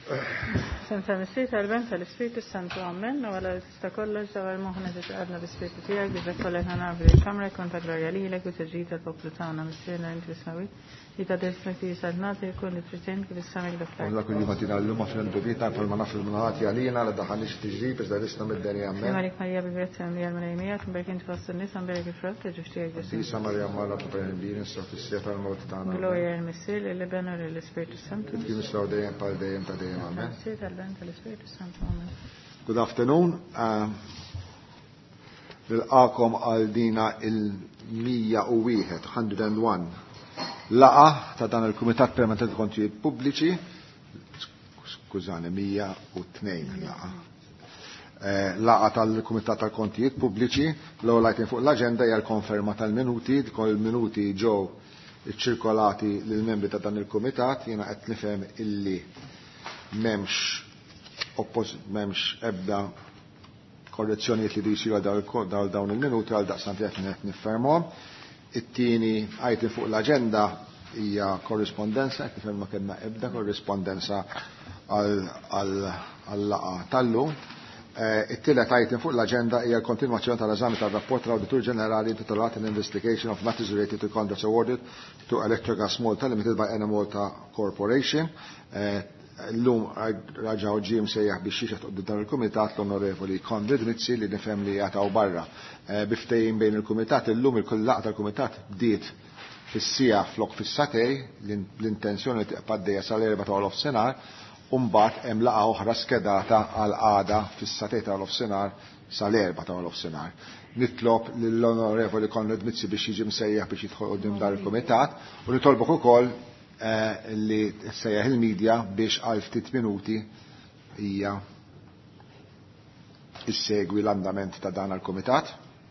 Sen missi tal-ben tal-Ispiritu Santu Amen, u għala tista' kollox dawar moħna titqadna bl-Ispiritu tiegħek biex dak kollha ħana nabri l-kamra jkun ta' glorja lilek u tiġġid tal-poplu tagħna missiena inti tismawi li ta' desmeti salnati jkun il-President kif issamik daftar. Dak li matina l-lum għafna d-dubita informa naf il-munati għalina la daħalix tiġrib iżda risna mid-deni Amen. Malik Marija bi-grazzja mlija l-mlejmijat, mbarek inti fost n-nies, mbarek il-frott, tiġux tiegħek Ġesu. Isa Marja Mara ta' Bernardini, s-sofissija tal-mawt tagħna. Gloria al-Missil, il-Liban u l-Ispiritu Santu. Kif nistaw dejjem pal dejjem ta' dejjem Amen. Good afternoon. Nilqakom għal dina il-101, 101 laqa ta' dan il-Kumitat Permanenti Kontijiet Pubbliċi, skużani, 102 laqa. Laqa tal-Kumitat tal-Kontijiet Pubbliċi, l-ewwel item fuq l-aġenda hija l-konferma tal-minuti, kol il-minuti ġew iċċirkolati lill-membri ta' dan il-Kumitat, jiena qed nifhem illi memx ebda korrezzjonijiet li jisiru għal dawn il-minuti għal daqstant qed niffermhom. It-tieni item fuq l-aġenda hija korrispondenza, qed nifhem ma kellna ebda korrispondenza għall-laqa tal-lum. It-tielet item fuq l-aġenda hija l-kontinwazzjoni tal-eżami tar-rapport tal-Awditur Ġenerali intitolat An Investigation of Matters Related to Contracts Awarded to Electrogas Malta Limited by Ena Malta Corporation. L-lum raġaw ġim sejjaħ biex xiexat qoddi dan il-Kumitat l-Onorevoli Konrad Mizzi li nifhem li jgħataw barra. Biftejn bejn il-Kumitat, l-lum il-kullaq tal-Kumitat bdiet fis-sija flok fis-satej, l-intenzjoni li tqaddejja sal-4 tal-ofsenar, u mbagħad hemm laqa oħra skedata għal għada fis-satej tal-ofsenar sal-4 tal-ofsenar. Nitlob lill-Onorevoli Konrad Mizzi biex jiġi msejjaħ biex jidħol qudiem dan il-Kumitat u nitolbok ukoll li sejjaħ il-medja biex għal ftit minuti hija issegwi l-andament ta' dan il-Kumitat.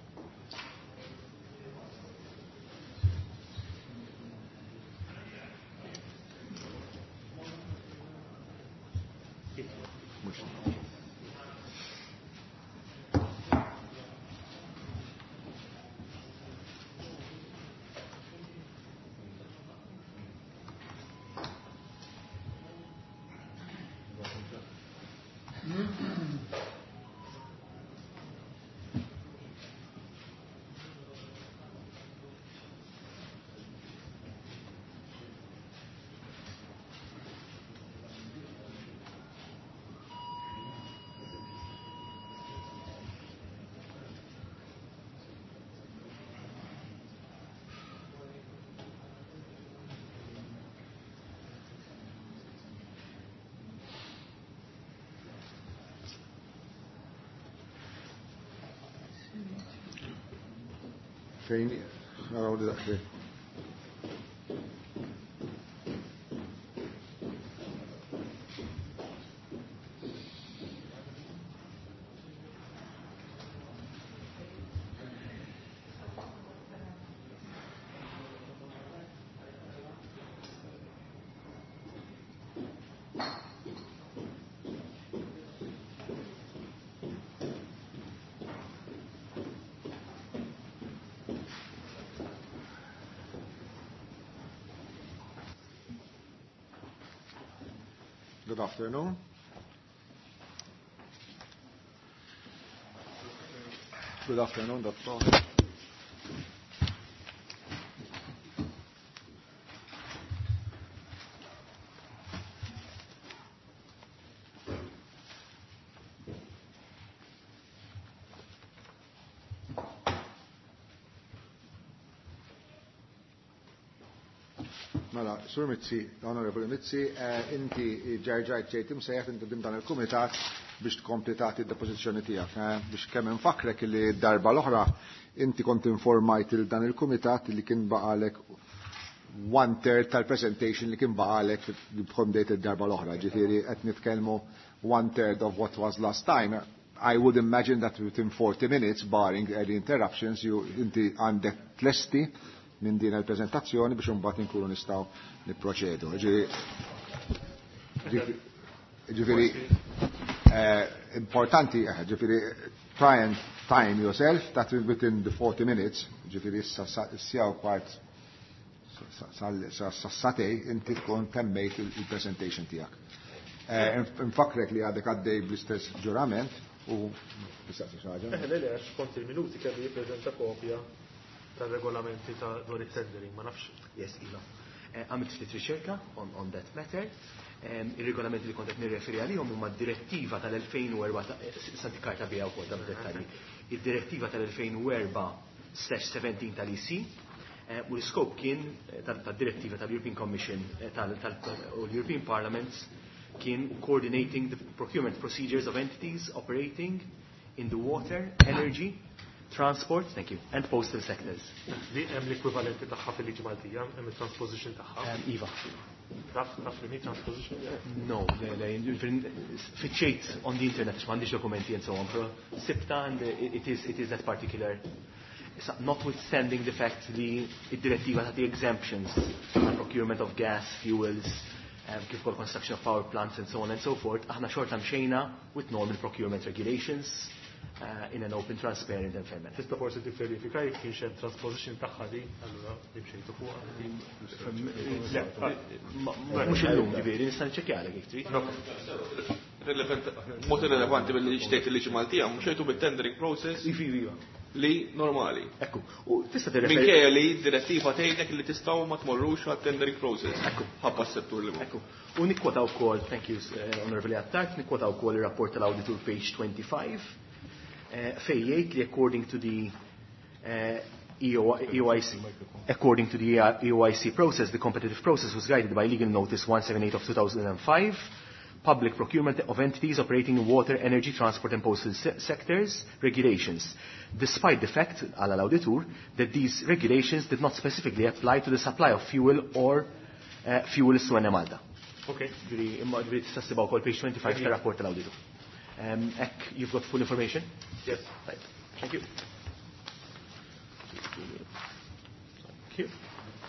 Fejn naraw li daqsxejn. Good afternoon. Good afternoon, Dr. Mela, Sur Mizzi, Onorevoli Mizzi, inti ġerġajt ġejt imsejjaħ inti dim dan il-Kumitat biex tkompletati d-depożizzjoni tiegħek. Biex kemm infakrek li d-darba l-oħra inti kont informajt il dan il-Kumitat li kien baqalek 1/3 tal-presentation li kien baqalek bħom dejt id-darba l-oħra. Ġifieri qed nitkellmu 1/3 of what was last time. I would imagine that within 40 minutes, barring any interruptions, inti għandek tlesti minn din il-prezentazzjoni biex imbagħad inkunu nistgħu nipproċedu. Ġifieri importanti ġifieri try and time yourself that within the 40 minutes, ġifieri issa kwart sa satej inti tkun temmejt il-presentation tiegħek. Infakrek li għadek għaddej bl-istess ġurament u bistaqsi xaġa. Eħle għax kont il-minuti kelli jippreżenta kopja tal-regolamenti ta' dwar it-tendering, ma nafx. Yes, Iva. Għamilt ftit riċerka on that matter. Il-regolamenti li kontet nirreferi għalihom huma d-direttiva tal-2004 santi karta bija wkoll ta' dettalji. Id-direttiva tal-2004/17 tal-EC u l-iskop kien tad-direttiva tal-European Commission u l-European Parliament kien coordinating the procurement procedures of entities operating in the water, energy, transport, thank you, and postal sectors. Li hemm l-ekwivalenti tagħha fil-liġi Maltija, hemm il-transposition tagħha. Iva. Taf li transposition? No, fitxejt on the internet m'għandix dokumenti and so on, pero sibta and it is that particular. Notwithstanding the fact li id-direttiva ta' the exemptions on procurement of gas, fuels, kif kol construction of power plants and so on and so forth, aħna xorta mxejna with normal procurement regulations in an open, transparent and fair manner. Tista' forsi tivverifika jekk kienx hemm transposition tagħha li allura nimxejtu fuqha. Mhux illum ġifieri nista' niċċekkjalek jekk trid. Mod rilevanti billi xtejt il-liġi Maltija mhux xejtu bit-tendering process li normali. Ekku. U tista' tirreferi. Minkejja li d-direttiva tgħidek li tistgħu ma tmorrux għat-tendering process. Ekku. Ħabba s-settur li Ekku. U nikkwota wkoll, thank you, Honorable Attart, nikkwota wkoll ir-rapport tal-Auditor page 25 fejn jgħid li according to the EOIC. According to the EOIC process, the competitive process was guided by Legal Notice 178 of 2005, Public Procurement of Entities Operating in Water, Energy, Transport and Postal Sectors Regulations, despite the fact, għal l-auditur, that these regulations did not specifically apply to the supply of fuel or fuels to Malta. Okay. Ġiri tistassibaw kol page 25 ta' rapport tal-auditur. Ek, you've got full information? Yes. Right. Thank you. Thank you.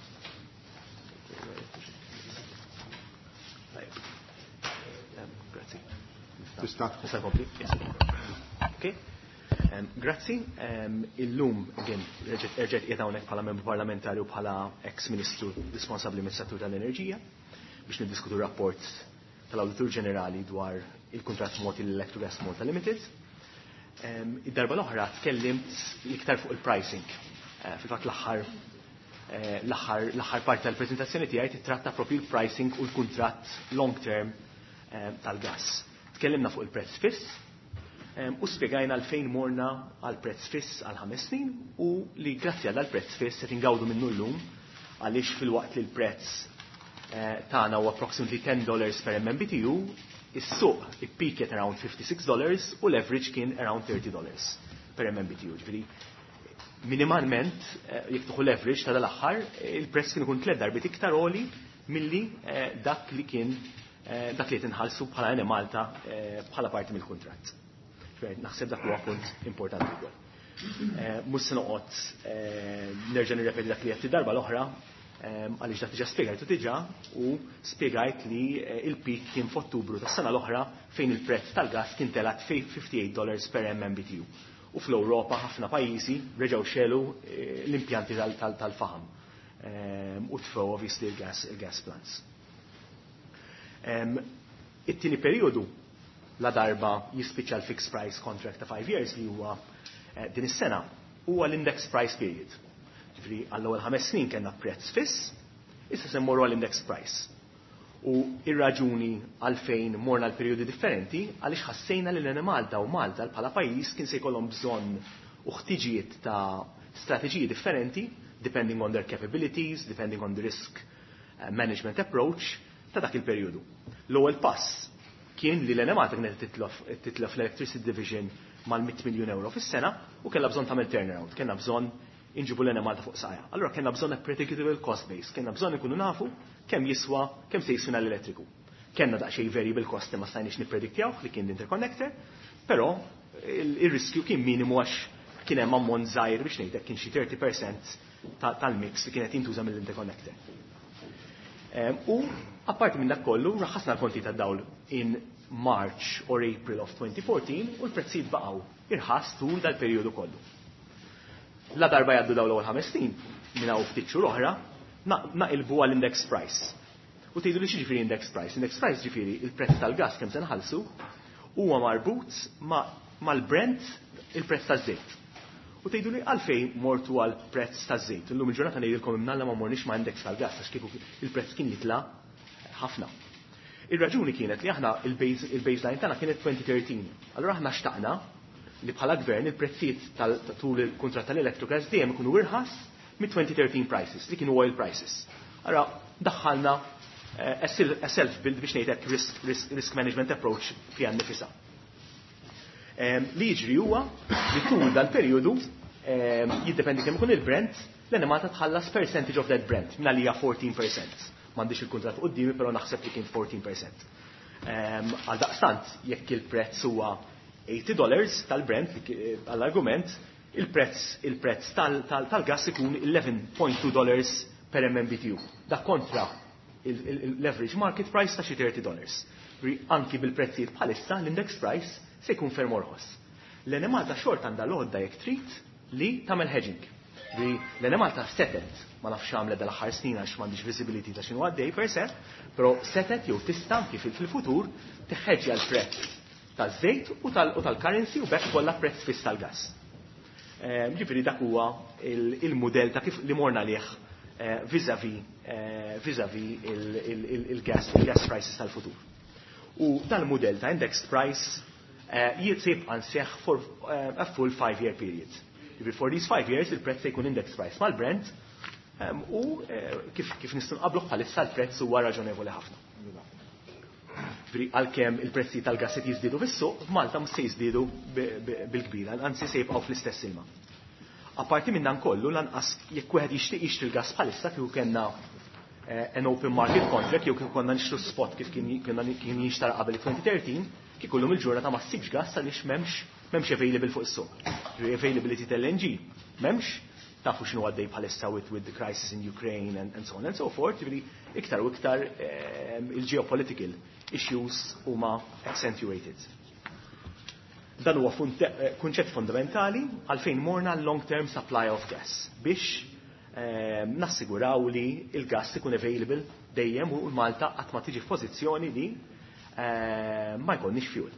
Grazie. Nista' kompli? Yes. Okay. Grazzi. Illum, again, erġet qiegħed bħala membru parlamentari u bħala ex-ministru responsabbli mis-settur tal-enerġija biex niddiskutu rapport tal-Awditur Ġenerali dwar il-kuntratt Malta l-Electrogas Malta Limited. Id-darba l-oħra tkellimt iktar fuq il-pricing. Fil-fatt l-aħħar parti tal-preżentazzjoni tiegħi titratta propju il-pricing u l-kuntratt long term tal-gas. Tkellimna fuq il-prezz fiss u spjegajna għalfejn morna għal prezz fiss għal 5 snin u li grazzi għal prezz fiss se ingawdu minnu llum għaliex fil-waqt li l-prezz tagħna huwa approximately $10 per MMBTU, is-suq ippiket around $56 u l-average kien around $30 per MMBTU. Ġifieri minimalment jekk tuħu l-average ta' dal-aħħar il-prezz kien ikun 3 darbit iktar għoli milli dak li tinħallsu bħala Malta bħala parti mill-kuntratt. Naħseb dak huwa punt importanti wkoll. Mhux se noqgħod nerġa' nirrepeti dak li qed darba l-oħra għaliex dak diġà spjegajtu diġà u spjegajt li il-pik kien f'Ottubru tas-sena l-oħra fejn il-prezz tal-gas kien telat $58 per MMBTU. U fl-Ewropa ħafna pajjiżi reġgħu xelu l-impjanti tal-faħam u tfew obviously il-gas plants. It-tieni perjodu la darba jispiċċa l-fixed price contract ta' 5 years li huwa din is-sena huwa l-index price period. Ġifri għall-ewwel 5 snin kellna prezz fiss, issa se mmorru għall-index price. U ir-raġuni għalfejn morna l-perjodi differenti għaliex ħassejna li l-Malta u Malta bħala pajjiż kien se jkollhom bżonn u ħtiġijiet ta' strateġiji differenti depending on their capabilities, depending on the risk management approach ta' dak il-perjodu. L-ewwel pass kien li l-Malta kienet titlof l-Electricity Division mal-100 miljun euro fis-sena u kellha bżonn tagħmel turnaround, kellna bżonn inġibu l-Malta fuq sajja. Allura kellna bżonn a predictable cost base, kellna bżonn ikunu nafu kemm se jiswina l-elettriku. Kellna daqsxejn variable cost ma stajniex nipprediktjaw li kien l-interconnector, però ir-riskju kien minimu għax kien hemm ammont żgħir biex ngħidlek kien xi 30% tal-mix li kienet jintuża mill-interconnector. U apparti minn dak kollu, raħħasna l-konti tad-dawl in March or April of 2014 u l-prezzijiet baqgħu irħas tul dal-perjodu kollu. La darba jgħaddu dawn l-ewwel 5 snin minn hawn ftit xhur oħra naqilbu għall-index price. U U tgħidu li x'jiġifieri index price. Index price ġifieri il-prezz tal-gass kemm se nħallsu huwa marbut mal-Brent il-prezz taż-żejt. U tgħidu li għalfejn mortu għal prezz taż-żejt. Illum il-ġurnata ngħidilkom imnalla ma morniex ma' index tal-gass għax kieku il-prezz kien jitla' ħafna. Ir-raġuni kienet li aħna il-baseline tagħna kienet 2013. Allura aħna xtaqna li bħala gvern il-prezzijiet tul il-kuntratt tal-electrogas dejjem ikunu irħas mid-2013 prices li kienu oil prices. Allura daħħalna a self-build biex ngħidlek risk management approach fi nifisha. Li jiġri huwa li tul dal-perjodu jiddependi kemm ikun il-Brent l-Enemata tħallas percentage of that Brent minn għalija 14%. M'għandix il-kuntratt qudiemi però naħseb li kien 14%. Għal daqstant jekk il-prezz huwa $80 tal-Brent għall-argument il-prezz tal-gass ikun $11.2 per MMBTU. Da kontra il-leverage market price ta' xi $30. Anki bil-prezzijiet bħalissa l-index price se jkun ferm orħos. L-Enemata xort għandha l-għodda jekk trid li tagħmel hedging. L-Enemata setet ma nafx għamlet dal-aħħar snin għax m'għandix visibility ta' x'inhu għaddej per se, però setet jew tista' kif fil-futur teħħeġġja l-prezz taż-żejt u tal-currency u bekk kollha prezz fiss tal-gass. Ġifieri dak huwa il-mudell ta' kif li morna lih vis-à-vis il-gas prices tal-futur. U dal-mudell ta' index price jitsib għanseħ for a full 5-year period. For these 5 years il-prezz se jkun index price mal-Brent u kif nistgħu nqablu bħalissa l-prezz huwa raġonevoli ħafna. Għalkemm il-prezzi tal-gass qed jiżdiedu fis-suq, f'Malta mhux se jiżdiedu bil-kbira, anzi se jibqgħu fl-istess ilma. Apparti minn dan kollu lanqas jekk wieħed jixtieq jixtri l-gass bħalissa kieku kellna an open market contract jew kieku konna nixtru spot kif kien jinxtara qabel 2013, kieku llum il-ġurnata ma ssibx gass għaliex m'hemmx available fuq is-suq. Availability tal-LNG m'hemmx, tafu x'inhu għaddej bħalissa with the crisis in Ukraine and so on and so forth, iktar u iktar il-geopolitical issues huma accentuated. Dan huwa kunċett fundamentali għalfejn morna long-term supply of gas biex nassiguraw li il-gass ikun available dejjem u Malta qatt ma tiġi f'pożizzjoni li ma jkollniex fuel.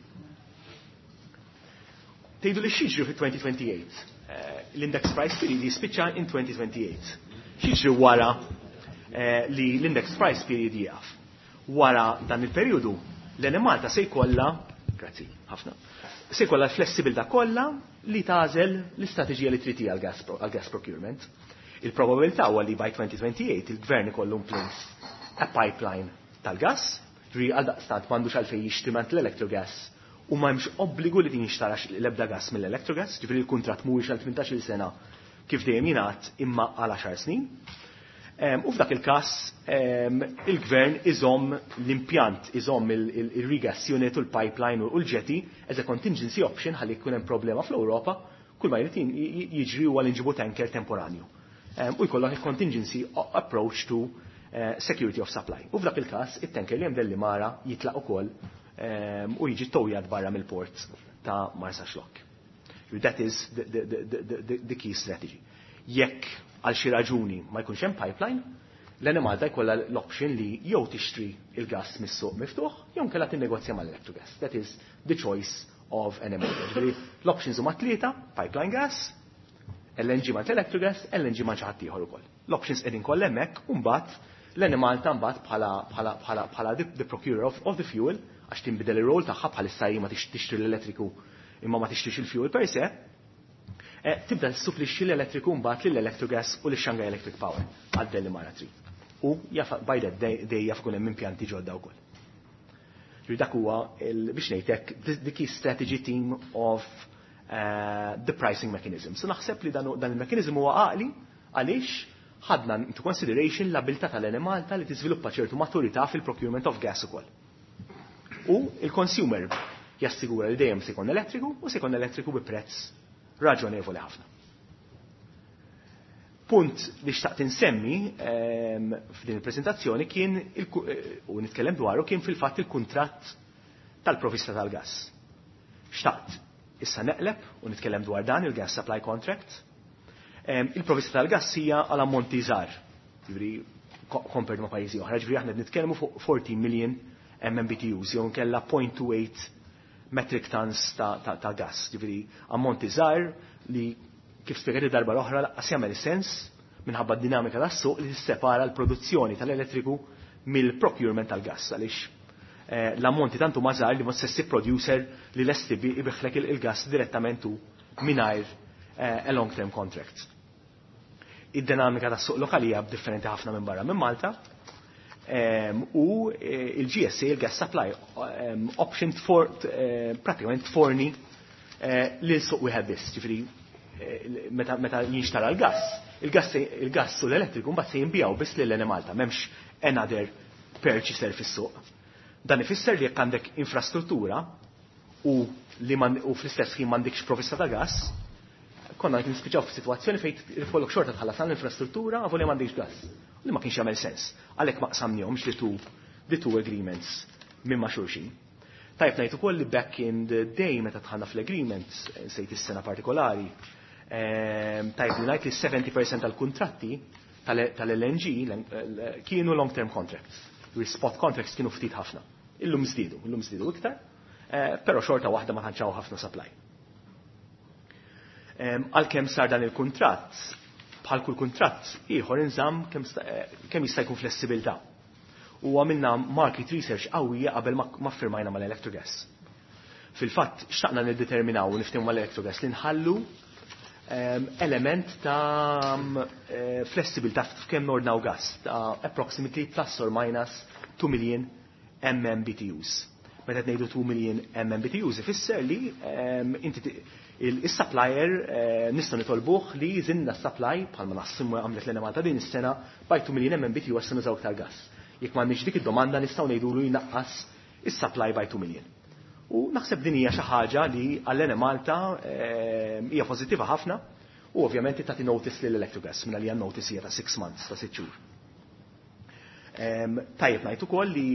Tgħidu li x'jiġri fi-2028. L-index price period jispiċċa in 2028. X'jiġri wara li l-index price period jieqaf. Wara dan il-perjodu l-Enemata se jkollha, grazzi, ħafna, se jkollha l-flessibilità kollha li tażel l-istrateġija li trid għall-gas procurement. Il-probabilità huwa li by 2028 il-gvern ikollu place a pipeline tal-gas, għal daqstant m'għandux għalfejn jixtri l-electrogas u ma hemmx obbligu li jinxtara l-ebda gas mill-electrogas, ġifieri l-kuntratt mhuwiex għal 18-il sena kif dejjem jingħad imma għal 10 snin. U f'dak il-każ il-gvern iżomm l-impjant, iżomm il-regas unit u l-pipeline u l-ġeti as a contingency option ħalli jkun hemm problema fl-Ewropa, kull ma jrid jiġri huwa li nġibu tanker temporanju. U jkollok il-contingency approach to security of supply. U f'dak il-każ it-tanker li hemm dellimara jitlaq ukoll u jiġi towjat barra mill-port ta' Marsa Xlokk. That is the key strategy. Jekk għal xi raġuni ma jkunx hemm pipeline, l-Enemata jkollha l-option li jew tixtri il-gass mis-suq miftuħ jew nkella tinnegozja mal-electrogas. That is the choice of Enemata. L-options huma tlieta, pipeline gas, LNG ma' electrogas, LNG ma' ħadd ieħor ukoll. L-options qegħdin kollha hemmhekk u mbagħad l-Enemata mbagħad bħala the procurer of the fuel għax tinbidel ir-rol tagħha bħalissa ma tixtri l-elettriku imma ma tixtrix il-fuel per se, tibda tsuplixxi l-elettriku mbagħad lill-electrogas u lix-Shanghai Electric Power għad-Dellimara 3. U bajda dejja f'kun hemm impjanti ġodda wkoll. Dak huwa biex ngħidlek the key strategy team of the pricing mechanism. So naħseb li dan il-mechanism huwa għaqli għaliex ħadna into consideration l-abilità tal-Enemata li tiżviluppa ċertu maturità fil-procurement of gas ukoll. U il-consumer jassigura li dejjem se jkun elettriku u se jkun elettriku bi prezz raġonevoli ħafna. Punt li xtaqt insemmi f'din il-preżentazzjoni kien u nitkellem dwaru kien fil-fatt il-kuntratt tal-provista tal-gass. Xtaqt issa neqleb u nitkellem dwar dan il-gas supply contract. Il-provista tal-gass hija għal ammonti żgħar. compared ma' pajjiżi oħra. Ġifieri aħna nitkellmu fuq 14 million MMBTUs jew nkella 0.28 metric tons ta' gas. Ġifieri ammonti żgħar li kif spjegati darba l-oħra laqqas jagħmel sens minħabba d-dinamika tas-suq li tissepara l-produzzjoni tal-elettriku mill-procurement tal-gas għaliex l-ammonti tantu ma żgħar li ma stessi producer li lesti ibiħlek il-gas direttament mingħajr a long term contract. Id-dinamika tas-suq lokali hija differenti ħafna minn barra minn Malta u il-GSA, il-gas supply option pratikament tforni lil suq wieħed biss. Ġifieri meta jinxtara l-gas, il-gas u l-elettriku mbagħad se jinbijaw biss lil Malta, m'hemmx another purchaser fis-suq. Dan ifisser li jekk għandek infrastruttura u fl-istess ħin m'għandekx provvista ta' gas, konna nispiċċaw f'sitwazzjoni fejn ikollok xorta tħallas l-infrastruttura għavu li m'għandekx gas. Li ma kienx jagħmel sens. Għalhekk ma qsamnihomx li two agreements minn ma' xulxin. Tajb ngħid ukoll li back in the day meta tħallna fl-agreement sejt is-sena partikolari, tajb li ngħid li 70% tal-kuntratti tal-LNG kienu long term contracts. Spot contracts kienu ftit ħafna. Illum żdiedu iktar, però xorta waħda ma tantxaw ħafna supply. Għalkemm sar dan il-kuntratt, bħal kull kuntratt ieħor inżamm kemm jista' jkun flessibilità. U għamilna market research qawwija qabel ma ffirmajna mal-Electrogas. Fil-fatt xtaqna niddeterminaw u niftehmu mal-Electrogas li nħallu element ta' flessibilità f'kemm nordnaw gas ta' approximately plus or minus 2 million MMBTUs. Meta ngħidu 2 million MMBTUs ifisser li il-supplier nistgħu nitolbuh li jżinna s-supply bħalma naħsimu għamlet lena Malta din is-sena by 2 million MMBTU għas nużaw iktar gas. Jekk m'għandniex dik id-domanda nistgħu ngħidulu jnaqqas is-supply by 2 million. U naħseb din hija xi ħaġa li għall Malta hija pożittiva ħafna u ovvjament tagħti notice lil Electrogas minn li notice hija ta' 6 months ta' 6 xhur. Tajjeb ngħid ukoll li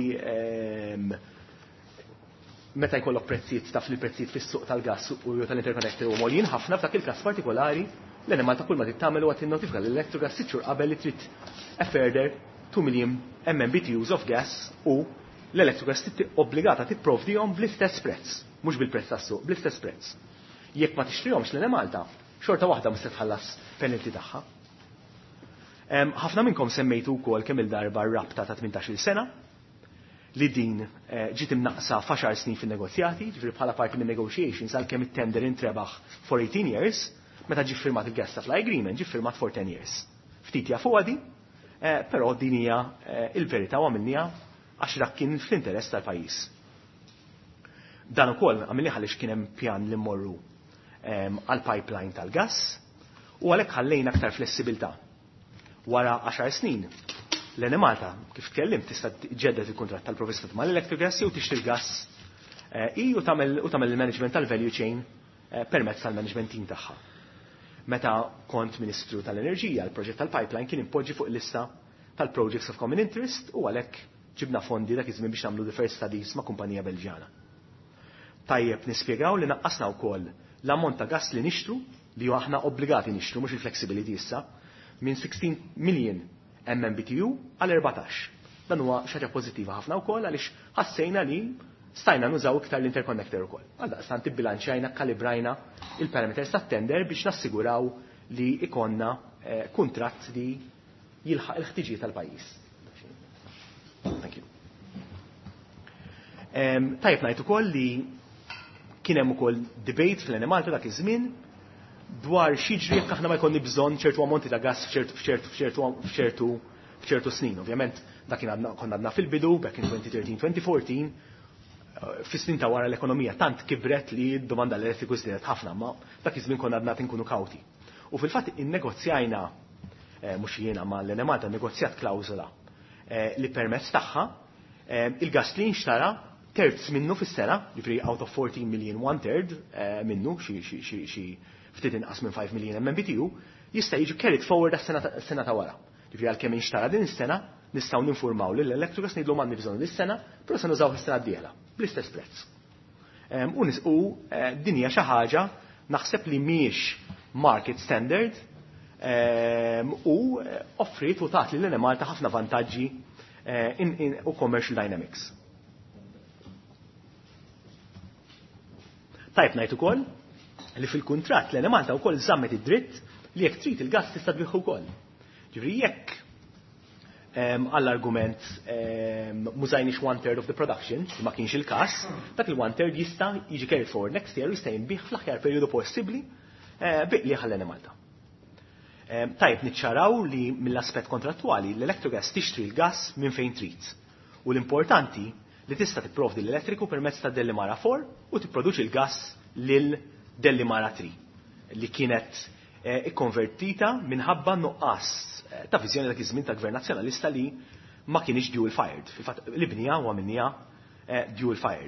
meta jkollok prezzijiet taf li prezzijiet fis-suq tal-gass u tal-interconnector u mogħlin ħafna f'dak il-każ partikolari l-Malta kull ma tittamel huwa tinnotifika lil Electrogas 6 xhur qabel li trid a further 2 million MMBTUs of gas u l-Electrogas obbligata tipprovdihom bl-istess prezz, mhux bil-prezz tas-suq, bl-istess prezz. Jekk ma tixtrihomx lil Malta, xorta waħda mhux se tħallas penalty tagħha. Ħafna minnkom semmejtu wkoll kemm il-darba rabta ta' 18-il sena li din ġiet imnaqsa f'10 snin fin-negozjati, ġifieri bħala parti minn negotiations għalkemm it-tender intrebaħ for 18 years, meta ġie firmat il-gas supply agreement ġie firmat for 10 years. Ftit jafu għadi, però din hija il-verità u għamilniha għax dak kien fl-interess tal-pajjiż. Dan ukoll għamilni ħaliex kien hemm pjan li mmorru għal pipeline tal-gass u għalhekk ħallejna aktar flessibilità. Wara 10 snin l-Malta kif tkellimt tista' tġeddet il-kuntratt tal-provvista mal-Electrogas jew tixtri l-gass u tagħmel il-management tal-value chain permezz tal-management team tagħha. Meta kont Ministru tal-Enerġija, l-proġett tal-pipeline kien impoġġi fuq il-lista tal-projects of common interest u għalhekk ġibna fondi dak iż-żmien biex nagħmlu the first studies ma' kumpanija Belġjana. Tajjeb nispjegaw li naqqasna wkoll l-ammont ta' gass li nixtru li aħna obbligati nixtru mhux il-flexibility issa minn 16 million MMBTU għal 14. Dan huwa xaġa pożittiva ħafna wkoll għaliex ħassejna li stajna nużaw iktar l-interconnector ukoll. Għaldaqstant ibbilanċjajna kalibrajna il-parameters tat-tender biex nassiguraw li ikonna kuntratt li jilħaq il-ħtiġijiet tal-pajjiż. Thank you. Tajjeb ngħid ukoll li kien hemm ukoll debate fl-Malta dak iż-żmien dwar xiġri jekk aħna ma jkollni bżonn ċertu ammonti ta' gass f'ċertu snin. Ovvjament dak konna għadna fil-bidu back in 2013-2014 fis-snin ta' wara l-ekonomija tant kibret li d-domanda l-elettriku żdiedet ħafna, ma dak iż-żmien konna għadna tinkunu kawti. U fil-fatt innegozjajna mhux jiena ma l-Malta negozjat klawżola li permezz tagħha il-gass li nxtara terz minnu fis-sena, jiġri out of 14 million 1/3 minnu xi ftit inqas minn 5 million MMBTU jista' jiġu carried forward għas-sena ta' wara. Jiġri għalkemm inxtara din is-sena nistgħu ninfurmaw lil Electrogas ngħidlu m'għandni bżonn dis-sena, però se nużaw is-sena d-dieħla bl-istess prezz. U din hija xi ħaġa naħseb li mhijiex market standard u offrit u tat lill Enemalta ħafna vantaġġi u commercial dynamics. Tajb ngħid ukoll li fil-kuntratt l-Enemalta wkoll żammet id-dritt li jekk trid il-gass tista' tbieħ ukoll. Ġifieri jekk għall-argument mużajniex 1/3 of the production, ma kienx il-każ, dak il-1/3 jista' jiġi carried forward next year u jista' jinbih fl-aħjar perjodu possibbli biqli ħall-Enemalta. Tajb niċċaraw li mill-aspett kontrattwali l-Electrogas tixtri l-gass minn fejn trid. U l-importanti li tista' tipprovdi l-elettriku permezz ta' Dellimara 4 u tipproduċi l-gass lil Dellimara 3 li kienet ikkonvertita minħabba nuqqas ta' viżjoni dak iż-żmien ta' Gvern Nazzjonalista li ma kienx dual fired. Fil-fatt l-ibnija huwa minnija dual fired.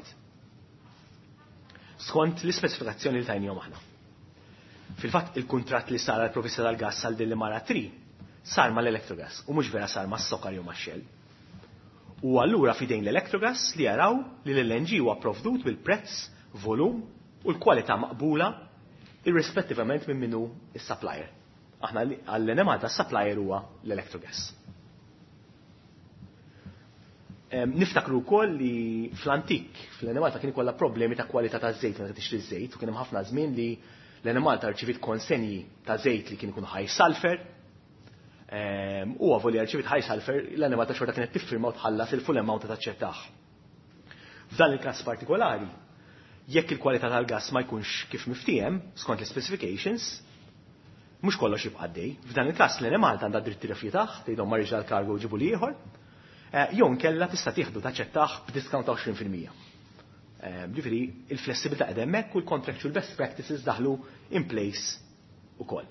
Skont l-ispeċifikazzjoni li tajnihom aħna. Fil-fatt il-kuntratt li sar għall-provvista tal-gass għal Dellimara 3 sar mal-Electrogas u mhux vera sar mas-Sokar jew max-Shell. U allura fidejn l-Electrogas li jaraw li l-LNG huwa provdut bil-prezz, volum u l-kwalità maqbula irrispettivament minn minnu is-supplier. Aħna għall-Enemalta s-supplier huwa l-Electrogas. Niftakru wkoll li fl-antik fl-Enemalta kien ikollha problemi ta' kwalità taż-żejt meta tixtri żejt u kien hemm ħafna żmien li l-Enemalta rċivit konsenji ta' żejt li kien ikun high sulfur u għavu li rċivit high sulfur l-Enemalta xorta kienet tiffirma u tħallas il-full amount ta' taċċettaħ. F'dan il-każ partikolari, jekk il-kwalità tal-gass ma jkunx kif miftijem skont l-specifications, mhux kollox jibqa' għaddej. F'dan il-każ l-Enemalta għandha dritt tirrifjutaħ, tgħidhom ma rġa l-kargo u ġibu li ieħor, jew nkella tista' tieħdu taċċettaħ b'discount ta' 20%. Ġifieri il-flessibilità qed hemmhekk u l-contractual best practices daħlu in place ukoll.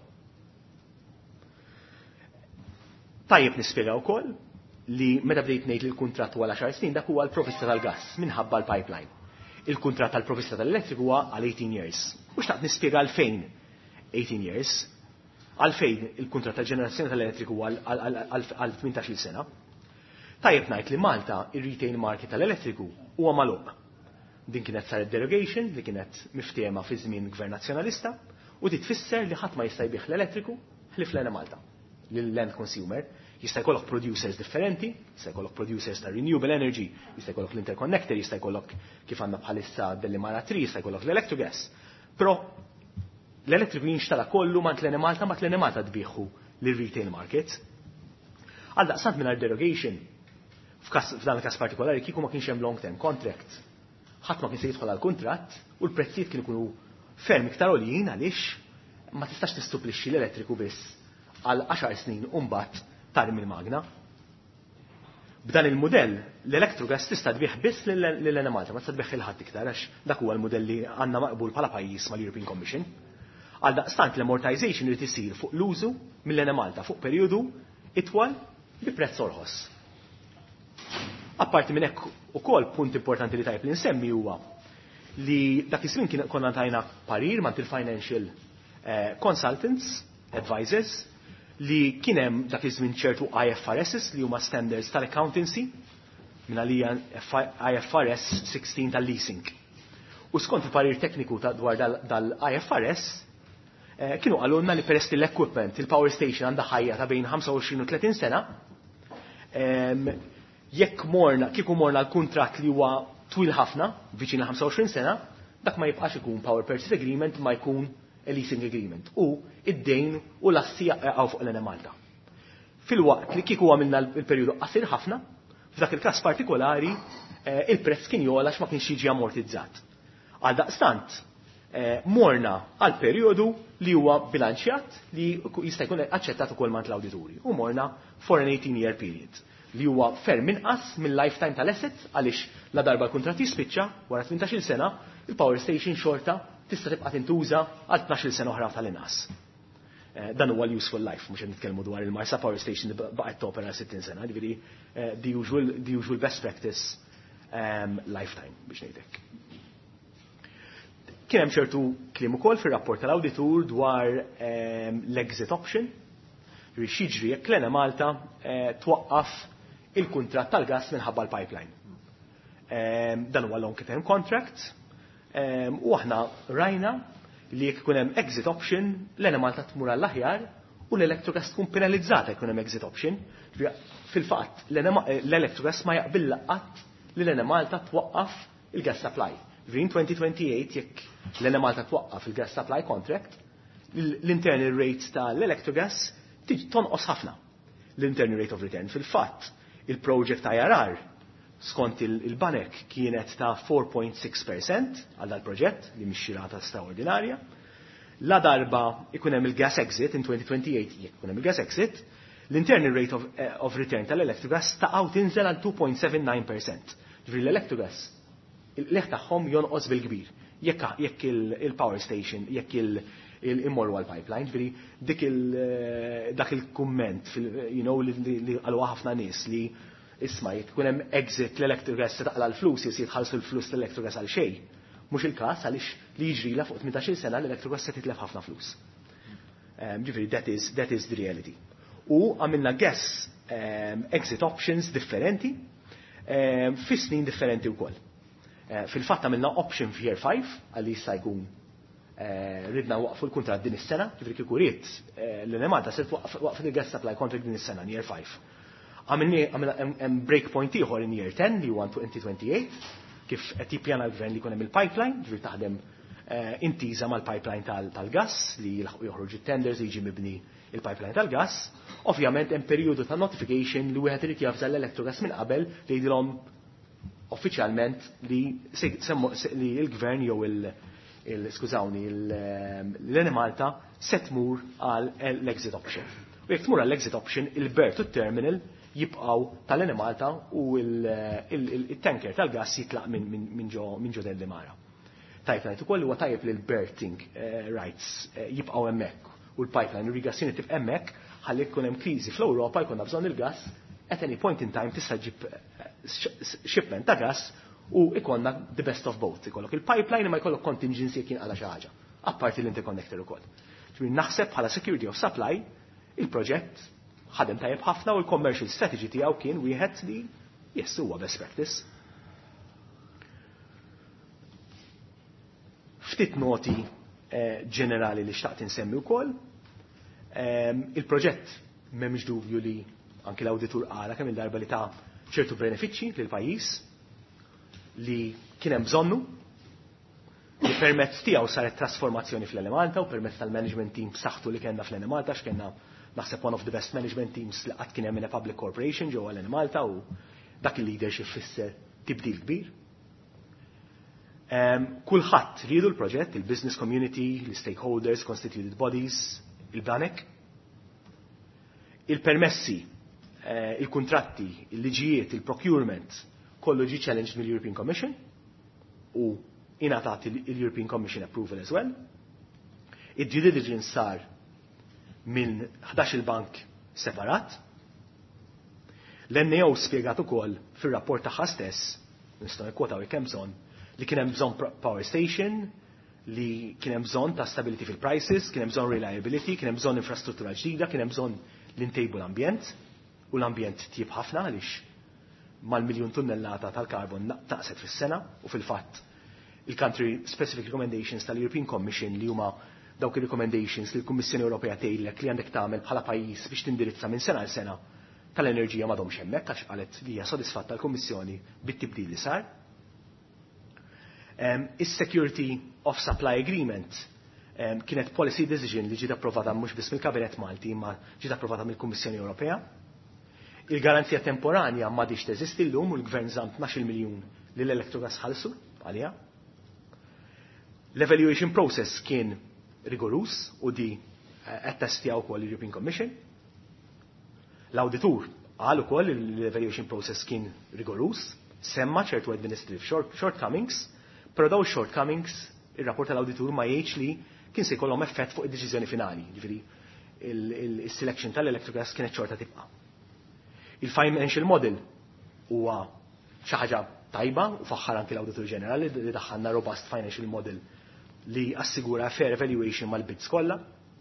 Tajjeb nispjega wkoll li meta bdejt ngħid li l-kuntratt huwa għal 10 snin dak huwa l-provvista tal-gass minħabba l-pipeline. Il-kuntratt tal-provvista tal-elettriku huwa għal 18 years. U xtaqt nispjega għalfejn 18 years, għalfejn il-kuntratt tal-ġenerazzjoni tal-elettriku huwa għal 18 sena. Tajjeb ngħid li Malta ir-retail market tal-elettriku huwa magħluq. Din kienet saret derogation li kienet miftiema fi żmien Gvern Nazzjonalista u di tfisser li ħadd ma jista' jbieħ l-elettriku ħlif l-Enemalta lill-end consumer. Jista' jkollok producers differenti, jista' jkollok producers ta' renewable energy, jista' jkollok l-interconnector, jista' jkollok kif għandna bħalissa Dellimara 3, jista' jkollok l-Electrogas. Però l-elettriku jinxtala kollu mant l-Enemalta ma l-Enemalta tbieħu lir-retail market. Għal daqsant minn derogation f'dan il-każ partikolari kieku ma kienx hemm long term contract. Ħadd ma kien se jidħol għall-kuntratt u l-prezzijiet kienu jkunu ferm iktar għoljin għaliex ma tistax tistupplixxi l-elettriku biss għal 10 snin u mbagħad tarmi l-magna. B'dan il-mudell l-Electrogas tista' tbieħ biss lill-Enemalta ma tista' tbieħ il-ħadd iktar għax dak huwa l-mudell li għandna maqbul bħala pajjiż mal-European Commission. Għal daqstant l-amortization irid isir fuq l-użu mill-Enemalta fuq perjodu itwal bi prezz orħos. Apparti minn hekk ukoll punt importanti li tajb li nsemmi huwa li dak iż-żmien kien konna tajna parir mant il-financial consultants, advisors, li kien hemm dak iż-żmien ċertu IFRSs li huma standards tal-accountancy minn għalija IFRS 16 tal-leasing. U skont il-parir tekniku dwar dal-IFRS kienu għalunna li peress l-equipment, il-power station għandha ħajja ta' bejn 25 u 30 sena, jekk kieku morna l-kuntratt li huwa twil ħafna, viċin 25 sena, dak ma jibqax ikun power purchase agreement ma jkun leasing agreement. U id-dejn u l-assi jaqgħu fuq l-Enemalta. Fil-waqt li kieku għamilna l-perjodu qasir ħafna, f'dak il-każ partikolari il-prezz kien jola ma kienx jiġi ammortizzat. Għal daqstant morna għal perjodu li huwa bilanċjat li jista' jkun aċċettat ukoll mant l-awdituri. U morna for an 18-year period li huwa ferm inqas mill-lifetime tal-asset għaliex la darba l-kuntratt jispiċċa wara 18 sena, il-power station xorta tista' tibqa' tintuża għal 12 sena oħra tal-inqas. Dan huwa l-useful life, mhux qed nitkellmu dwar il-Marsa Power Station li baqgħet topera 60 sena, jiġifieri the usual best practice lifetime biex ngħidlek. Kien hemm ċertu kliem ukoll fir-rapport tal-awditur dwar l-exit option, xiġri jekk l-Enemalta twaqqaf il-kuntratt tal-gass minħabba l-pipeline. Dan huwa long-term contract u aħna rajna li jekk ikun hemm exit option l-Enemalta tmur għall-aħjar u l-Electrogas tkun penalizzata jkun hemm exit option. Fil-fatt l-Electrogas ma jaqbil laqqat li l-Enemalta twaqqaf il-gas supply. Ġifieri 2028 jekk l-Enemalta twaqqaf il-gas supply contract, l-internal rates tal-Electrogas tiġi tonqos ħafna. L-internal rate of return fil-fatt il-project IRR skont il-banek kienet ta' 4.6% għal dal-proġett li mhix rata straordinarja. La darba ikun hemm il-gas exit in 2028 jekk ikun hemm il-gas exit, l-internal rate of return tal-Electrogas taqgħu tinżel għal 2.79%. Ġifieri l-Electrogas il-leħ tagħhom jonqos bil-kbir. Jekk il-power station, jekk il-immorru għal-pipeline, ġifieri dak il-kumment li għalwa ħafna nies li isma' jkun hemm exit l-Electrogas se taqla l-flus jitħallsu l-flus l-Electrogas għal xejn. Mhux il-każ għaliex li jiġrila fuq 18-il sena l-Electrogas se titlef ħafna flus. Ġifieri that is the reality. U għamilna gas exit options differenti fi snin differenti wkoll. Fil-fatt għamilna option f'year 5 għalli jista' jkun ridna waqfu l-kuntratt din is-sena, ġifieri kieku ried l-Enemalta se waqfet il-gas supply contract din is-sena year 5. Għamilna breakpoint ieħor in year 10 li huwa 2028 kif qed jippjana l-gvern li jkun hemm il-pipeline, ġifieri taħdem intiża mal-pipeline tal-gas li joħroġ it-tenders li jiġi mibni il-pipeline tal-gas. Ovvjament hemm perjodu ta' notification li wieħed irid jafżal l-Electrogas minn qabel li jgħidilhom uffiċjalment li l-gvern jew l-Enemalta se tmur għal l-exit option. U jekk tmur għal l-exit option, il-bert u t-terminal jibqgħu tal-Enemalta u il-tanker tal-gas jitlaq minn ġo Dellimara. Tajb ngħid ukoll huwa tajjeb li l-berting rights jibqgħu hemmhekk u l-pipeline irrigazzjoni tibqa' hemmhekk ħalli jkun hemm kriżi fl-Ewropa jkollna bżonn il-gas at any point in time tista' ġib shipment ta' gas u ikonna the best of both. Ikollok il-pipeline ma jkollok contingency jekk jinqala xi ħaġa, apparti l-interconnector ukoll. Ġifieri naħseb bħala security of supply il-proġett ħadem tajjeb ħafna u l-commercial strategy tiegħu kien wieħed li yes huwa best practice. Ftit noti ġenerali li xtaqt insemmi wkoll. Il-proġett m'hemmx dubju li anke l-awditur qara kemm il-darba li ta' ċertu benefiċċji lil pajjiż li kien hemm bżonnu li permezz tiegħu saret trasformazzjoni fl-Enemalta u permezz tal-management team b'saħħtu li kellna fl-Enemalta x'kellna naħseb one of the best management teams li qatt kien hemm in a public corporation ġewwa l-Enemalta u dak il-leadership fisser tibdil kbir. Kulħadd riedu l-proġett, il-business community, l-stakeholders, constituted bodies, il-banek. Il-permessi, il-kontratti, il-liġijiet, il-procurement, kollu ġi challenged mill-European Commission u ingħatat il-European Commission approval as well. Id-due diligence sar minn 11 il-bank separat. L-NEO spjegat ukoll fir-rapport tagħha stess, nistgħu nikkwota kemm bżonn li kien hemm bżonn power station, li kien hemm bżonn ta' stability fil-prices, kien hemm bżonn reliability, kien hemm bżonn infrastruttura ġdida, kien hemm bżonn l-intejbu l-ambjent u l-ambjent tjib ħafna għaliex mal-miljun tunnellata tal-karbon taqset fis-sena u fil-fatt il-country specific recommendations tal-European Commission li huma dawk il-recommendations li l-Kummissjoni Ewropea tgħidlek li għandek tagħmel bħala pajjiż biex tindirizza minn sena għal sena tal-enerġija m'għadhomx hemmhekk għax qalet li hija sodisfatta l-Kummissjoni bit-tibdil li sar. Is-Security of Supply Agreement kienet policy decision li ġiet approvata mhux biss mill-Kabinet Malti imma ġiet approvata mill-Kummissjoni Ewropea. Il-garanzija temporanja m'għadix teżisti llum u l-Gvern żamm 12 miljun li l-Electrogas ħallsu għaliha. L-evaluation process kien rigorus u di attestjaw ukoll l-European Commission. L-awditur qal ukoll l-evaluation process kien rigorus, semma ċertu administrative shortcomings, però daw shortcomings ir-rapport tal-awditur ma jgħidx li kien se jkollhom effett fuq id-deċiżjoni finali, jiġifieri il-selection tal-Electrogas kienet xorta tibqa'. Il-financial model huwa xi ħaġa tajba u faħħar anke l-Awditur Ġenerali li daħħalna robust financial model li assigura fair evaluation mal-bids kollha.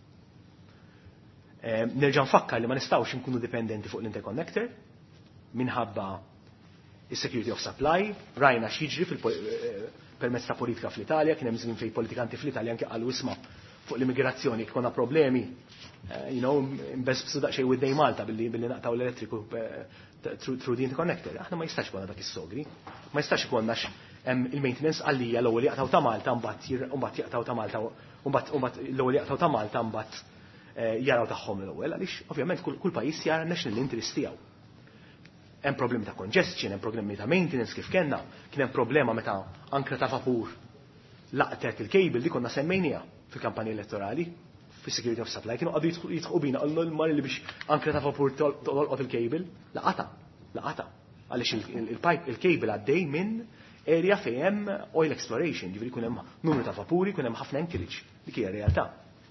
Nerġa' nfakkar li ma nistgħux inkunu dipendenti fuq l-interconnector minħabba is-security of supply, rajna x'jiġri permezz ta' politika fl-Italja, kien hemm żmien fejn politikanti fl-Italja anke qalu isma' fuq l-immigrazzjoni konna problemi, imbesbsu daqsxejn widdej Malta billi naqtaw l-elettriku through the interconnector. Aħna ma jistax konna dak is-sogri. Ma jistax ikonnax il-maintenance għalija l-ewwel jaqtaw ta' Malta mbagħad jaqtaw ta' Malta mbagħad l-ewwel jaqtaw ta' Malta mbagħad jaraw tagħhom l-ewwel għaliex ovvjament kull pajjiż jara national interest tiegħu. Hemm problemi ta' congestion, hemm problemi ta' maintenance kif kellna, kien hemm problema meta ankra ta' vapur laqtet il-kejbil li konna semmejnija fil-kampanja elettorali fis-Security of Supply kienu qogħdu jitħu bina qallu l-mar li biex ankra ta' vapur tolqot il-kejbil laqata għaliex il-kejbil għaddej minn area fejn hemm oil exploration, ġifieri jkun hemm numru ta' vapuri, jkun hemm ħafna anchorage, dik hija realtà.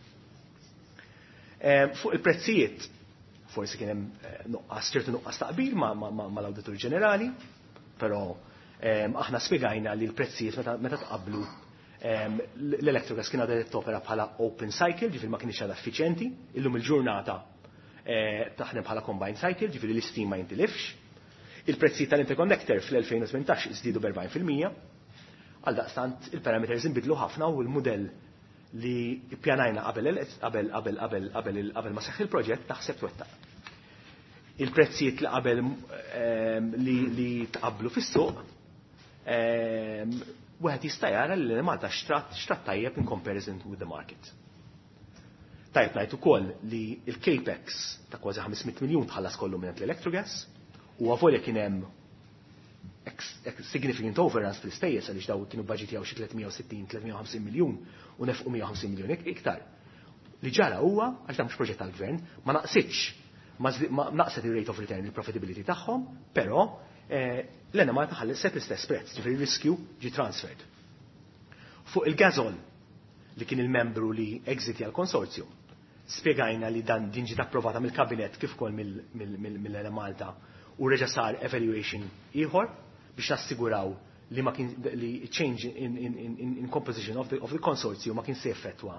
Fuq il-prezzijiet forsi kien hemm ċertu nuqqas taqbil mal-Awditur Ġenerali, però aħna spjegajna li l-prezzijiet meta tqabblu l-Electrogas kien għadet topera bħala open cycle, ġifieri ma kienx għadha effiċjenti, illum il-ġurnata taħdem bħala combined cycle, ġifieri l-istim ma jintilifx. Il-prezzijiet tal-interconnector fl-2018 iżdiedu b'40%, għal daqstant il-parameters inbidlu ħafna u l-mudell li ppjanajna qabel ma seħħ il-proġett taħseb twettaq. Il-prezzijiet li qabel li tqabblu fis-suq wieħed jista' jara li Malta xtrat tajjeb in comparison with the market. Tajjeb ngħid ukoll li l-capex ta' kważi 500 miljun tħallas kollu minn l-Electrogas u għavolja kien hemm significant overruns fl-ispejjeż għaliex daw kienu budget jew xi 360-350 miljun u nefqu 150 miljun iktar. Li ġara huwa għax dan mhux proġett tal-Gvern ma naqset ir-rate of return il-profitability tagħhom, però l-NMR taħalli set l-istess prezz, ġifieri riskju ġi transferred. Fuq il-gazol li kien il-membru li exiti għal-konsorzju, spjegajna li dan din ġiet approvata mill-kabinet kif ukoll mill-Malta u reġa' sar evaluation ieħor biex nassiguraw li ma kien li change in composition of the consortium ma kien se effettwa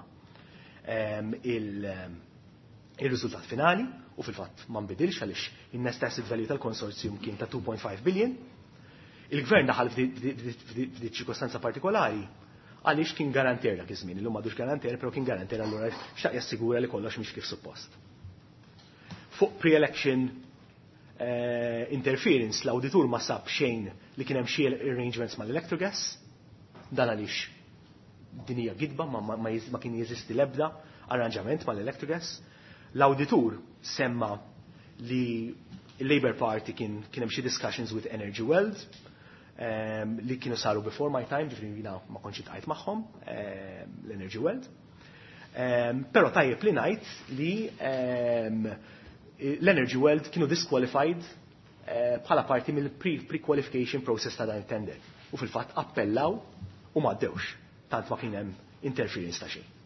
il-riżultat finali u fil-fatt ma nbidilx għaliex in-net asset value tal-consortium kien ta' 2.5 billion. Il-Gvern daħal f'dik ċirkostanza partikolari għaliex kien garanter dak iż-żmien, illum m'għadux garanter, però kien garanter allura xtaq jassigura li kollox mhix kif suppost. Fuq pre-election interference l-awditur ma sab xejn li kien hemm xi arrangements mal-Electrogas, dan għaliex din hija gidba ma kien jeżisti l-ebda arranġament mal-Electrogas. L-awditur semma li l-Labour Party kien hemm xi discussions with Energy World li kienu saru before my time, ġifri jina ma konċi tqajt magħhom l-Energy World. Però tajjeb li ngħid li l-Energy World kienu disqualified bħala parti mill-pre-qualification process ta' dan il-tender. U fil-fatt appellaw u ma ddewx, tant ma kien hemm interference ta' xejn.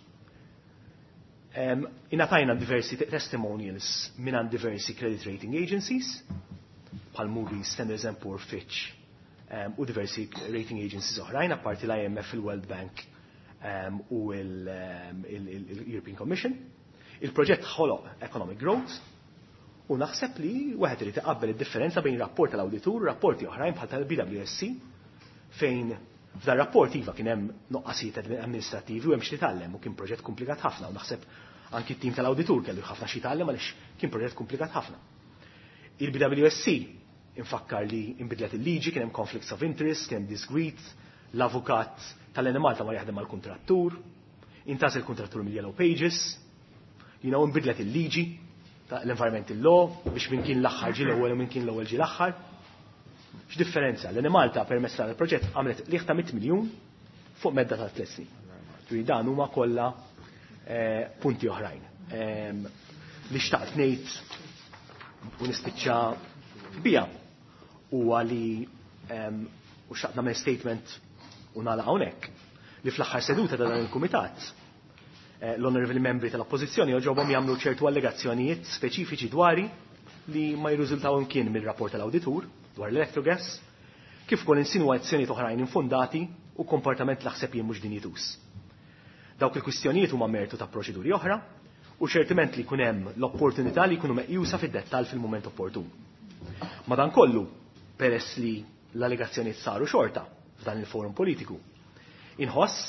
Inatajna diversi testimonials minn diversi credit rating agencies, bħal Moody's, Standard & Poor's, Fitch, u diversi rating agencies oħrajn, apparti l-IMF, il-World Bank u l-European Commission. Il-proġett ħoloq economic growth u naħseb li wieħed irid iqabbel id-differenza bejn rapport tal-awditur u rapporti oħrajn bħal tal-BWSC fejn f'dan rapport iva kien hemm noqqasijiet amministrattivi u hemm xi tallem u kien proġett komplikat ħafna u naħseb anki t-tim tal-awditur kellu ħafna xi tallem għaliex kien proġett komplikat ħafna. Il-BWSC infakkar li inbidlet il-liġi, kien hemm conflicts of interest, kien hemm disgreet, l-avukat tal-Enemalta ma jaħdem mal-kuntrattur, intas il-kuntrattur mill-Yellow Pages, inbidlet il-liġi, l-environmental law, biex minn kien l-aħħar ġi l-ewwel u minn kien l-ewwel ġi l-aħħar. X'differenza? L-Enemalta permezz tal-proġett għamlet liħ ta' 100 miljun fuq medda ta' 3 snin. Ġifieri dan huma kollha punti oħrajn. Li xtaqt ngħid u nispiċċa bija huwa li u xtaqt nagħmel statement u nagħlaq hawnhekk li fl-aħħar seduta ta' dan il-kumitat l-onorevoli membri tal-oppożizzjoni joġobhom jagħmlu ċertu allegazzjonijiet speċifiċi dwari li ma jirriżultaw imkien mill-rapport tal-awditur dwar l-Electrogas, kif ukoll insinuazzjonijiet oħrajn infundati u komportament l-aħseb jien mhux dinjitus. Dawk il-kwistjonijiet huma mertu ta' proċeduri oħra u ċertiment li jkun hemm l-opportunità li jkunu meqjusa fid-dettall fil-mument opportun. Madankollu, peress li l-allegazzjonijiet saru xorta f'dan il-forum politiku, inħoss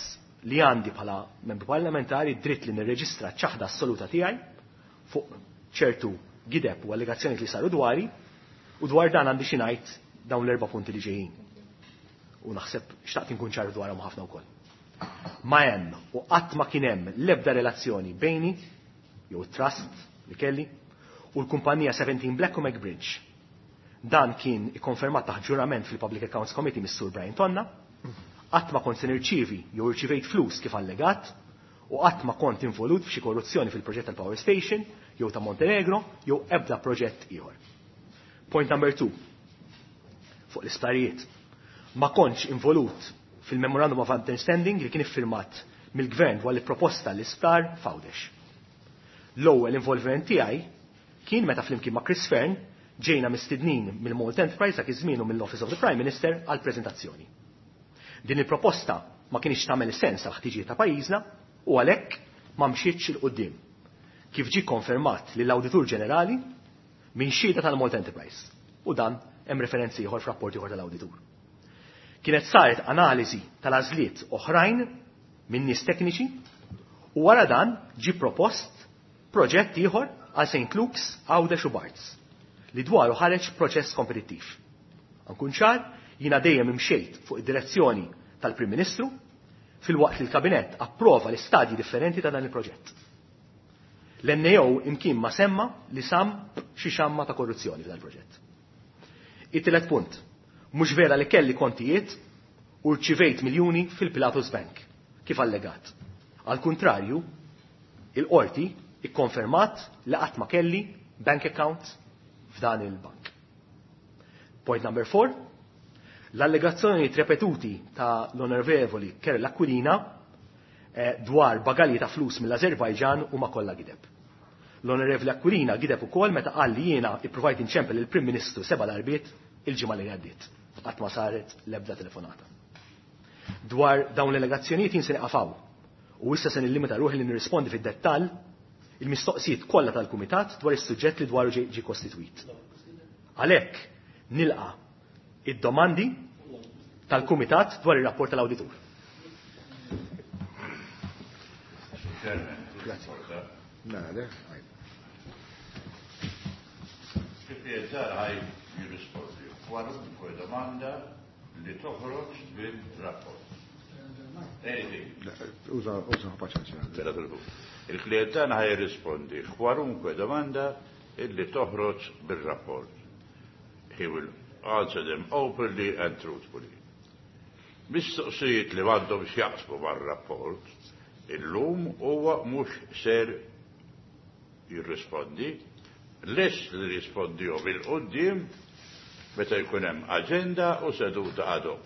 li għandi bħala membru parlamentari dritt li nirreġistra ċaħda assoluta tiegħi fuq ċertu gideb u allegazzjoni li saru dwari u dwar dan għandi xi ngħid dawn l-4 punti li ġejjin. U naħseb xtaqt inkun ċar dwarhom ħafna wkoll. Ma hemm u qatt ma kien hemm l-ebda relazzjoni bejni jew trust li kelli u l-kumpanija 17 Black u McBridge. Dan kien ikkonfermat taħt ġurament fil-Public Accounts Committee mis-Sur Brian Tonna, qatt ma kont se nirċievi jew irċivejt flus kif allegat u qatt ma kont involut f'xi korruzzjoni fil-proġett tal-Power Station jew ta' Montenegro jew ebda proġett ieħor. Point number 2. Fuq l-isptarijiet. Ma kontx involut fil-Memorandum of Understanding li kien iffirmat mill-Gvern dwar il-proposta l-isptar f'Għawdex. L-ewwel involvement tiegħi kien meta flimkien ma' Chris Fern ġejna mistidnin mill-Malt Enterprise dak iż-żmien u mill-Office of the Prime Minister għal preżentazzjoni. Din il-proposta ma kienx tagħmel sens għal ħtiġijiet ta' pajjiżna u għalhekk ma mxietx il qudiem. Kif ġie konfermat lill-Awditur Ġenerali minn xhieda tal-Malt Enterprise. U dan hemm referenzi ieħor f'rapport ieħor tal-Awditur. Kienet saret analiżi tal-għażliet oħrajn minn nies tekniċi u wara dan ġie propost proġett ieħor għal St. Luke's, Għawdex u Barts li dwaru ħareġ proċess kompetittiv. Ankun ċar, jiena dejjem imxejt fuq id-direzzjoni tal-Prim Ministru fil-waqt li l-Kabinett approva l-istadji differenti ta' dan il-proġett. L-NAO imkien ma semma li sam xi xamma ta' korruzzjoni f'dan il-proġett. It-tielet punt, mhux vera li kelli kontijiet u rċivejt miljuni fil-Pilatus Bank, kif allegat. Al kuntrarju, il-qorti ikkonfermat li qatt ma kelli bank account f'dan il-bank. Point number 4. L-allegazzjoni repetuti ta' l-onorevoli Kerl Aquilina dwar bagalji ta' flus mill-Azerbajġan huma kollha gideb. L-onorevoli Aquilina gideb ukoll meta qal li jiena ippruvajt inċempel il-Prim Ministru 7 darbiet il-ġimgħa li għaddiet. Qatt ma saret l-ebda telefonata. Dwar dawn l-allegazzjonijiet jien se niqafaw u issa se nillimita ruħi li nirrispondi fid-dettall il-mistoqsijiet kollha tal-Kumitat dwar is-suġġett li dwaru ġi kostitwit. Għalhekk nilqa' id-domandi tal-Kumitat dwar ir-rapport tal-Awditur. Kwalunkwe domanda li toħroġ bil-rapport. Il-klientan ħaj rispondi kwalunkwe domanda illi toħroġ bil-rapport. He will answer them openly and truthfully. Mistoqsijiet li għandhom x'jaqsmu mar-rapport, illum huwa mhux ser jirrispondi, les li rispondihom il-qudiem meta jkun hemm aġenda u seduta ad hoc.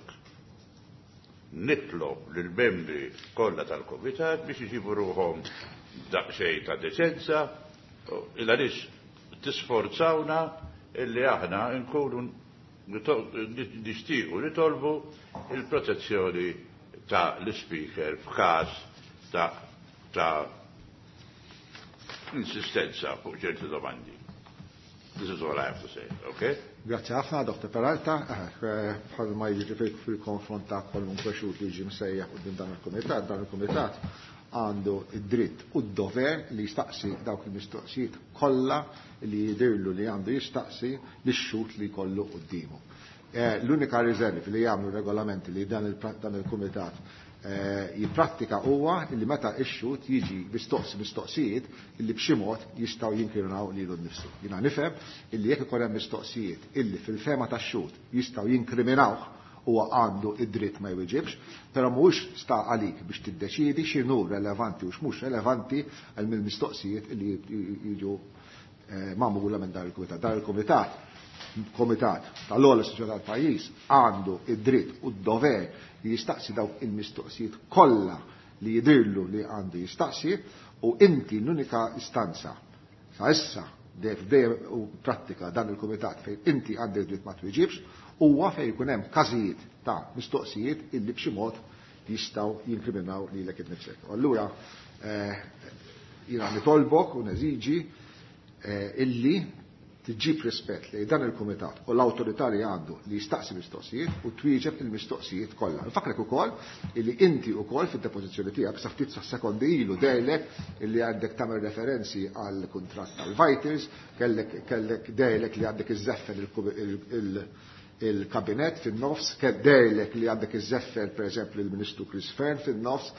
Nitlob lill-membri kollha tal-Kumitat biex iġibu ruhom daqsxejn ta' deċenza għaliex tisforzawna illi aħna nkunu nixtiequ nitolbu il-protezzjoni ta' l-Speaker f'każ ta' insistenza fuq ċerti domandi. This is all I have to say, okay? Grazie ħafna, Dr. Peralta. Bħal ma jiġi fil-konfront ta' kwalunkwe xut li ġi msejjaħ qudiem dan il-Kumitat għandu id-dritt u d-dover li jistaqsi dawk il-mistoqsijiet kollha li jidirlu li għandu jistaqsi lix-xut li kollu quddiemu. L-unika riservi li jagħmlu regolamenti li dan il-Kumitat jiprattika huwa li meta x-xut jiġi mistoqsijiet illi b'xi mod jistgħu jinkrinaw lilu nnifsu. Jiena nifhem illi jekk ikun hemm mistoqsijiet illi fil-fema tax-xut jistgħu jinkriminawh huwa għandu id-dritt ma jwieġibx, però mhuwiex sta għalik biex tiddeċiedi x'inhu relevanti u x'mhux relevanti għal mill-mistoqsijiet illi jiġu magħmula minn dan il-Kumitat. Dan il-Kumitat tal-ogħla soċjetà tal-pajjiż għandu id-dritt u d-dover li jistaqsi dawk il-mistoqsijiet kollha li jidirlu li għandu jistaqsi u inti l-unika istanza sa issa dejjem u prattika dan il-Kumitat fejn inti għandek dritt ma twieġibx huwa fejn jkun hemm każijiet ta' mistoqsijiet illi b'xi mod jistgħu jinkriminaw lilek innifsek. Allura jiena nitolbok u neżiġi illi tiġġib rispett li dan il-kumitat u l-awtorità li għandu li jistaqsi mistoqsijiet u twieġeb il-mistoqsijiet kollha. Nfakrek ukoll illi inti wkoll fid-depożizzjoni tiegħek sa ftit sekondi ilu dejlek illi għandek tagħmel referenzi għal kuntratt tal-Vitals, kellek dejlek li għandek iżeffer il-kabinet fin-nofs, dejlek li għandek iżeffer pereżempju il-Ministru Chris Fern fin-nofs,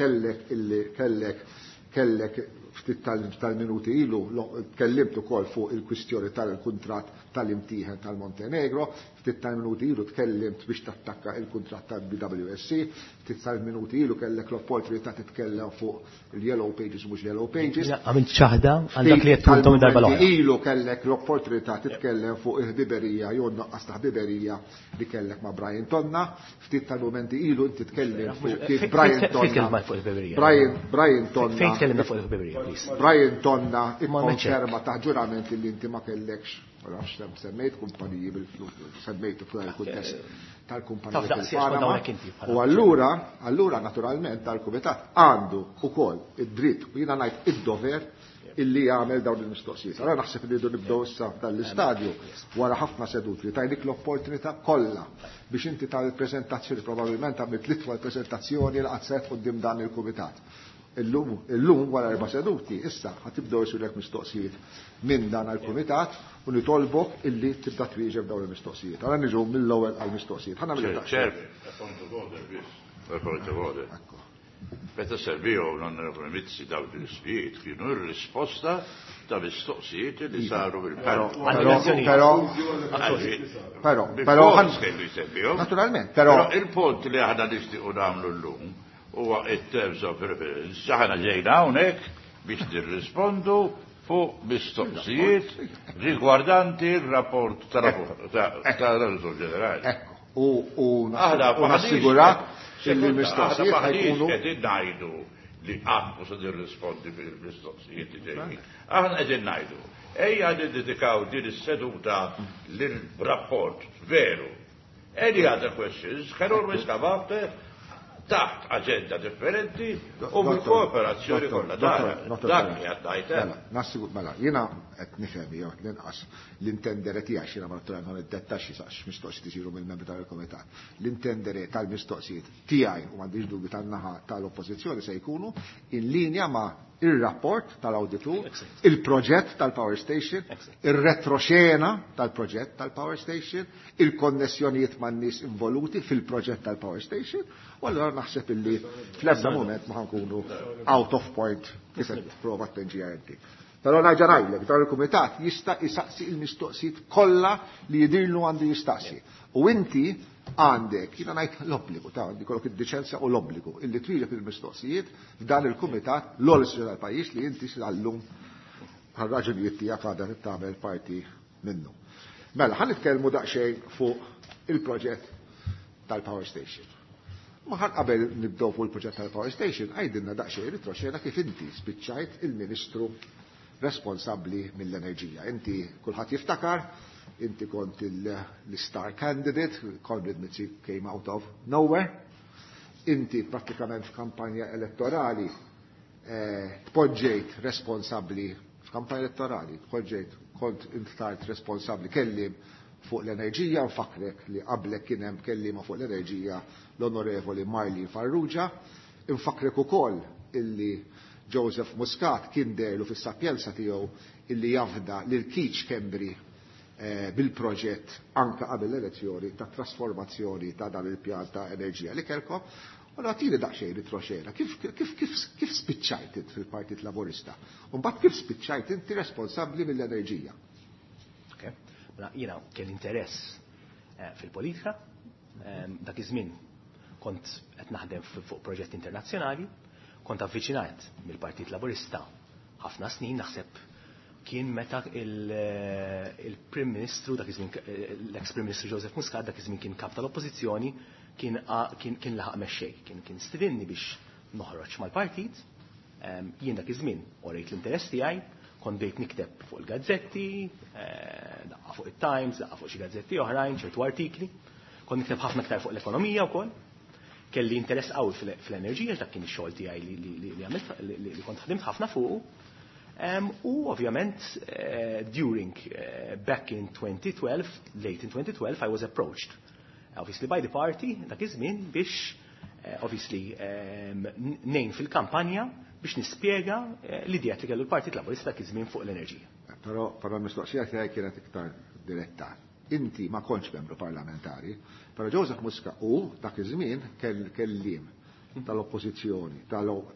kellek ftit tal-minuti ilu tkellimt ukoll fuq il-kwistjoni tal-kuntratt tal-imtieħen tal-Montenegro, ftit tal-minuti ilu tkellimt biex tattakka il-kuntratt tal-BWSC, ftit tal-minuti ilu kellek l-opportunità titkellem fuq il-Yellow Pages mhux Yellow Pages. Għamilt ċaħda għal dak li qed puntom darba l-oħra. Ilu kellek l-opportunità titkellem fuq il-ħbiberija jew noqqas ta' ħbiberija li kellek ma' Brian Tonna, ftit tal-momenti ilu inti tkellem fuq kif Brian Tonna. Brian Tonna. Fejn tkellimna fuq il-ħbiberija, please? Brian Tonna ikkonferma ta' ġurament li inti ma kellekx, għax semmejt kumpaniji bil-flus, semmejt il-kuntest tal-kumpaniji bil-Panama. U allura naturalment tal-Kumitat għandu ukoll id-dritt u jiena ngħid id-dover illi jagħmel dawn il-mistoqsijiet. Allora naħseb li nibdew issa tal-istadju wara ħafna seduti li tajdik l-opportunità kollha biex inti tal-preżentazzjoni probabbilment għamilt l-itwal preżentazzjoni li qatt quddiem dan il-Kumitat. Illum wara 4 seduti, issa ħatibdew isurek mistoqsijiet minn dan għall-Kumitat u nitolbok illi tibda twieġeb dawn il-mistoqsijiet. Allora niġu mill-ewwel għall-mistoqsijiet. Ħanna Meta serview non-mizzi dawn l-ispijiet kienu r-risposta ta' mistoqsijiet li saru naturalment, però il-punt li aħna nixtiequ nagħmlu llum huwa it-terms of reference. Aħna ġejna hawnhekk biex nirrispondu fuq mistoqsijiet rigwardanti r-rapport tal-Relatur Ġenerali. U nassigurak il-mistoqsijiet ħajkunu qegħdin ngħidu li qatt se nirrispondi bil-mistoqsijiet ġejjin. Aħna qegħdin ngħidu ejja niddedikaw din is-seduta lir-rapport veru. Any other questions can always come after taħt aġenda differenti u bil-kooperazzjoni kollha dak li għaddajt. Nassigur mela, jiena qed nifhem jew l-inqas l-intendere tiegħek xi naturalment ma niddettaxxi sax mistoqsijiet isiru mill-membri tal-Kumitat. L-intendere tal-mistoqsijiet tiegħi u m'għandix dubju tan-naħa tal-Oppożizzjoni se jkunu in linja ma' il-rapport tal-Awditur, il-proġett tal-Power Station, il-retroxena tal-proġett tal-Power Station, il-konnessjonijiet man nies involuti fil-proġett tal-Power Station, u allura naħseb illi fl-ebda moment ma ħankunu out of point kif qed prova t-tenġija. Però ngħidha ngħidlek dan il-Kumitat jista' isaqsi il-mistoqsijiet kollha li jidhirlu għandu jistaqsi. U inti għandek, jiena ngħid l-obbligu ta' għandi kollok id-deċenzja u l-obbligu illi twieġeb il-mistoqsijiet f'dan il-Kumitat l-Olistrija tal-pajjiż li inti għallum għal-raġunijiet tiegħek għadha tagħmel parti minnu. Mela, ħan nitkellmu daqsxejn fuq il-proġett tal-Power Station. Ma ħan qabel nibdew fuq il-proġett tal-Power Station, għajdilna daqsxejn ritroxxejna kif inti spiċċajt il-Ministru responsabbli mill-enerġija. Inti kulħadd jiftakar, inti kont l-star candidate, Konrad Mizzi came out of nowhere. Inti pratikament f'kampanja elettorali tpoġġejt responsabbli f'kampanja elettorali, kont intart responsabbli kellim fuq l-enerġija, nfakrek li qablek kien hemm kellima fuq l-enerġija l-Onorevoli Marlin Farrugia, infakrek ukoll illi Joseph Muscat kien dejlu fis-sapjenza tiegħu illi jafda lil Keach Kembri bil-proġett anke qabel l-elezzjoni ta' trasformazzjoni ta' dan il-pjan ta' enerġija li kellkom. U nagħtili daqsxejn ritroxxejna. Kif spiċċajt int fil-Partit Laburista? U mbagħad kif spiċċajt inti responsabbli mill-enerġija? Jiena kien interess fil-politika, dak iż-żmien kont qed naħdem fuq proġett internazzjonali, kont avviċinat mill-Partit Laburista ħafna snin, naħseb kien meta il-Prim Ministru dak iż-żmien l-ex-Prim Ministru Joseph Muscat dak iż-żmien kien kap tal-Oppożizzjoni kien laħaq mexxej, kien stidinni biex noħroġ mal-partit. Jien dak iż-żmien orejt l-interess tiegħi, kont bdejt nikteb fuq il-gazzetti, daqqa fuq it-Times, daqqa fuq xi gazzetti oħrajn, ċertu artikli, kont nikteb ħafna aktar fuq l-ekonomija wkoll. Kelli interess qawwi fl-enerġija, dak kien ix-xogħol tiegħi li kont ħdimt ħafna fuqu. U ovvjament, back in 2012, late in 2012, I was approached, obviously by the party, dak iż-żmien biex, obviously, nejn fil-kampanja biex nispjega l-idea li kellu l-Partit Laburista dak iż-żmien fuq l-enerġija. Però l-mistoqsija tiegħi kienet iktar diretta. Inti ma kontx membru parlamentari, però Joseph Muscat dak iż-żmien kelliem tal-oppożizzjoni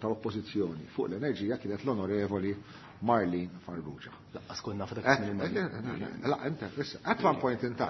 fuq l-enerġija kienet l-Onorevoli Marlene Farrugia. Laqqas konna nafu dak iż-żmien. At one point in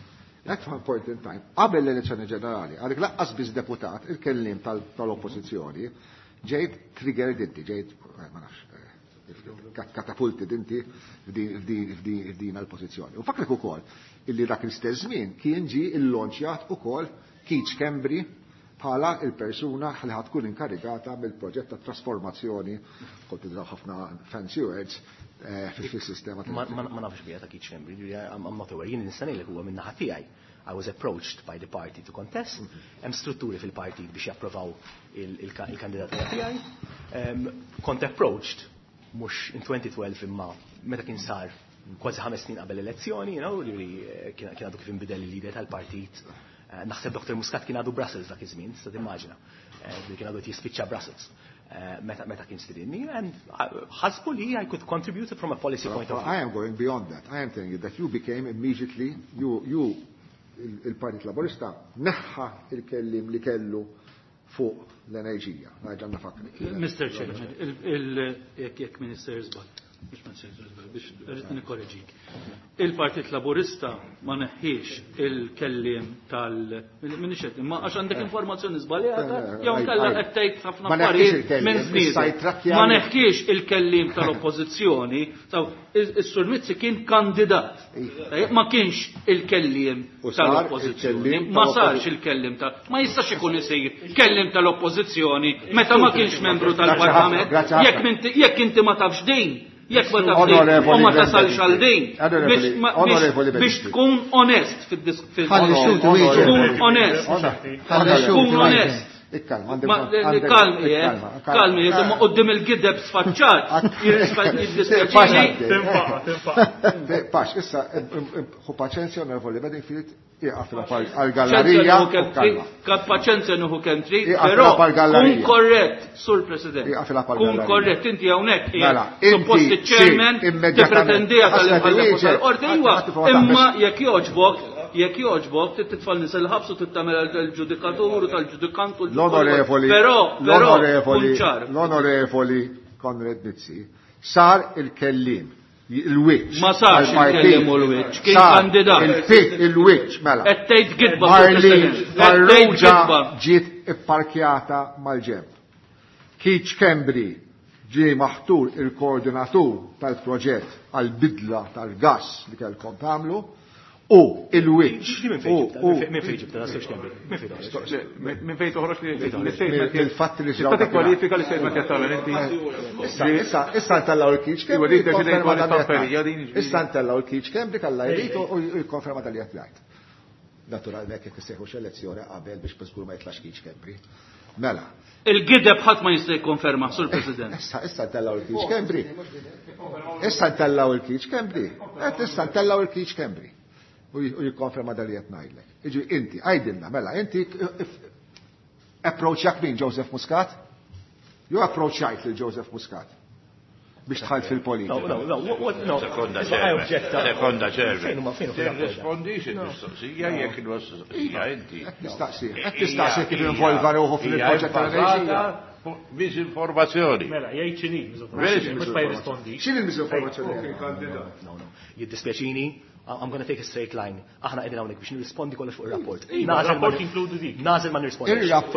time, qabel l-elezzjoni ġenerali, għalik laqqas biss deputat, il-kellim tal-oppożizzjoni, ġejt triggered inti, ġejt, ma nafx, katapulti dinti f'din għal-pożizzjoni. U fakrek ukoll illi dak l-istess żmien kien ġi il-lonċjat ukoll Keith Schembri bħala il-persuna li ħad tkun inkarigata mill-proġett ta' trasformazzjoni, kont tidraw ħafna fancy words, fil-sistema. Ma nafx bija ta' Keith Schembri, I'm not aware, jien nistanej li huwa minnaħa tiegħi. I was approached by the party to contest. Hemm strutturi fil-parti biex japprovaw il-kandidatura tiegħi. Kont approached mhux in 2012 imma meta kien sar kważi 5 snin qabel l-elezzjoni, li kien għadu kif inbidel il-lider tal-partit. Naħseb Dr. Muscat kien għadu Brussels dak iż-żmien, tista' timmaġina. Li kien għadu jispiċċa Brussels. Meta kien stidinni, and ħasbu li I could contribute from a policy point of view. I am going beyond that. I am telling you that you became immediately, il-Partit Laburista neħħa il-kellim li kellu fuq l-enerġija. Ġanna fakri. Mr. Chairman, jekk Minister Zbal, biex nikorreġik. Il-Partit Laburista ma neħħiex il-kellim tal-minixet, ma għax għandek informazzjoni żbaljata, jew kalla qed tgħid ħafna affarijiet minn żnied. Ma neħħiex il-kellim tal-oppożizzjoni, is-Sur Mizzi kien kandidat. Ma kienx il-kellim tal-oppożizzjoni. Ma sarx il-kellim ma jistax ikun isir kellim tal-oppożizzjoni meta ma kienx membru tal-Parlament. Jekk inti ma tafx din, jekk ma tafx u ma tasalx għal din biex tkun onest fil-diskussjoni. Tkun onest. Kalmi, jidhom qoddim il-gideb sfaċċat, Pax, issa, hu paċenzja onorevoli Bedingfield, iqaf għal-gallerija. Paċenzja nuhu kentri, però kun korrett, Sur President. Kun korrett, inti hawnhekk suppost il-chairman tippretendija tal-imħallef tal-qorti, imma jekk joġbok titfall nisel ħabsu tittamel tal-ġudikatur u tal-ġudikant u l-onorevoli Konrad Mizzi sar il-kellim il-witch ma sarx il-kellim u l-witch kien kandidat il-witch mela ettejt gidba Marlene Farrugia ġiet ipparkjata mal-ġemp. Keith Schembri ġie maħtur il-koordinatur tal-proġett għal-bidla tal-gas li kellkom tagħmlu. Il-witch. Min fejġib ta' Sur Schembri? Min fejt uħroġ li il-fatt li ġraw. Kwalifika li sejma tjattamen inti. Issa ntellaw il-Keith Schembri. Issa ntellaw il-Keith Schembri kalla jritu u jikkonferma tal jgħat. Naturalment jekk isseħħu x'elezzjoni qabel biex biżgur ma jitlax Keith Schembri. Mela. Il-gideb ħadd ma jista' jikkonferma, Sur President. Issa ntellaw il-Keith Schembri. Issa ntellaw il-Keith Schembri. Issa ntellaw il-Keith Schembri. U jikkonferma dal jett najdlek. Iġi, inti, għajdilna, mela, inti approachjak min Joseph Muscat? You approachjajt li Joseph Muscat biex tħalt fil-politika. No. Sekonda ċervi. Rispondix il-mistoqsija jek il-mistoqsija inti. Tistaqsi kif involva ruħu fil-proġett tal-enerġija. Biex informazzjoni. Mela, jgħid X'in il-miżinformazzjoni? No. Jiddispjaċini, I'm going to take a straight line. Aħna qegħdin hawnhekk biex nirrispondi kollox fuq ir-rapport. Ir-rapport inkludu dik. Nażel ma nirrispondi.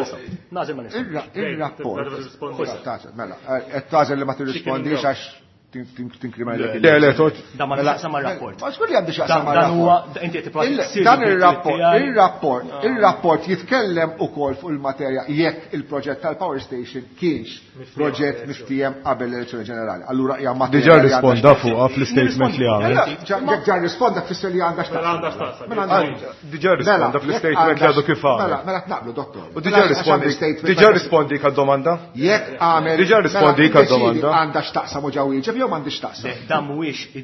Ir-rapport. Mela, qed tażel li ma tirrispondix għax tinkriminali. Da ma nixaqsam mar-rapport. Ma xkulli għandu xaqsam Dan huwa inti qed tipprova Dan ir-rapport jitkellem ukoll fuq il-materja jekk il-proġett tal-Power Station kienx proġett miftijem qabel l-elezzjoni ġenerali. Allura hija materja. Diġà risponda fuqha fl-istatement li għamel. Ġa risponda fisser li għandax Diġà risponda fl-istatement li għadu kif għamel. Mela tnaqblu, doktor. U diġà rispondi kad-domanda? Jekk għamel. Diġà rispondi kad-domanda. Għandax taqsam u ġawieġeb jew m'għandix taqsam. Dan mhuwiex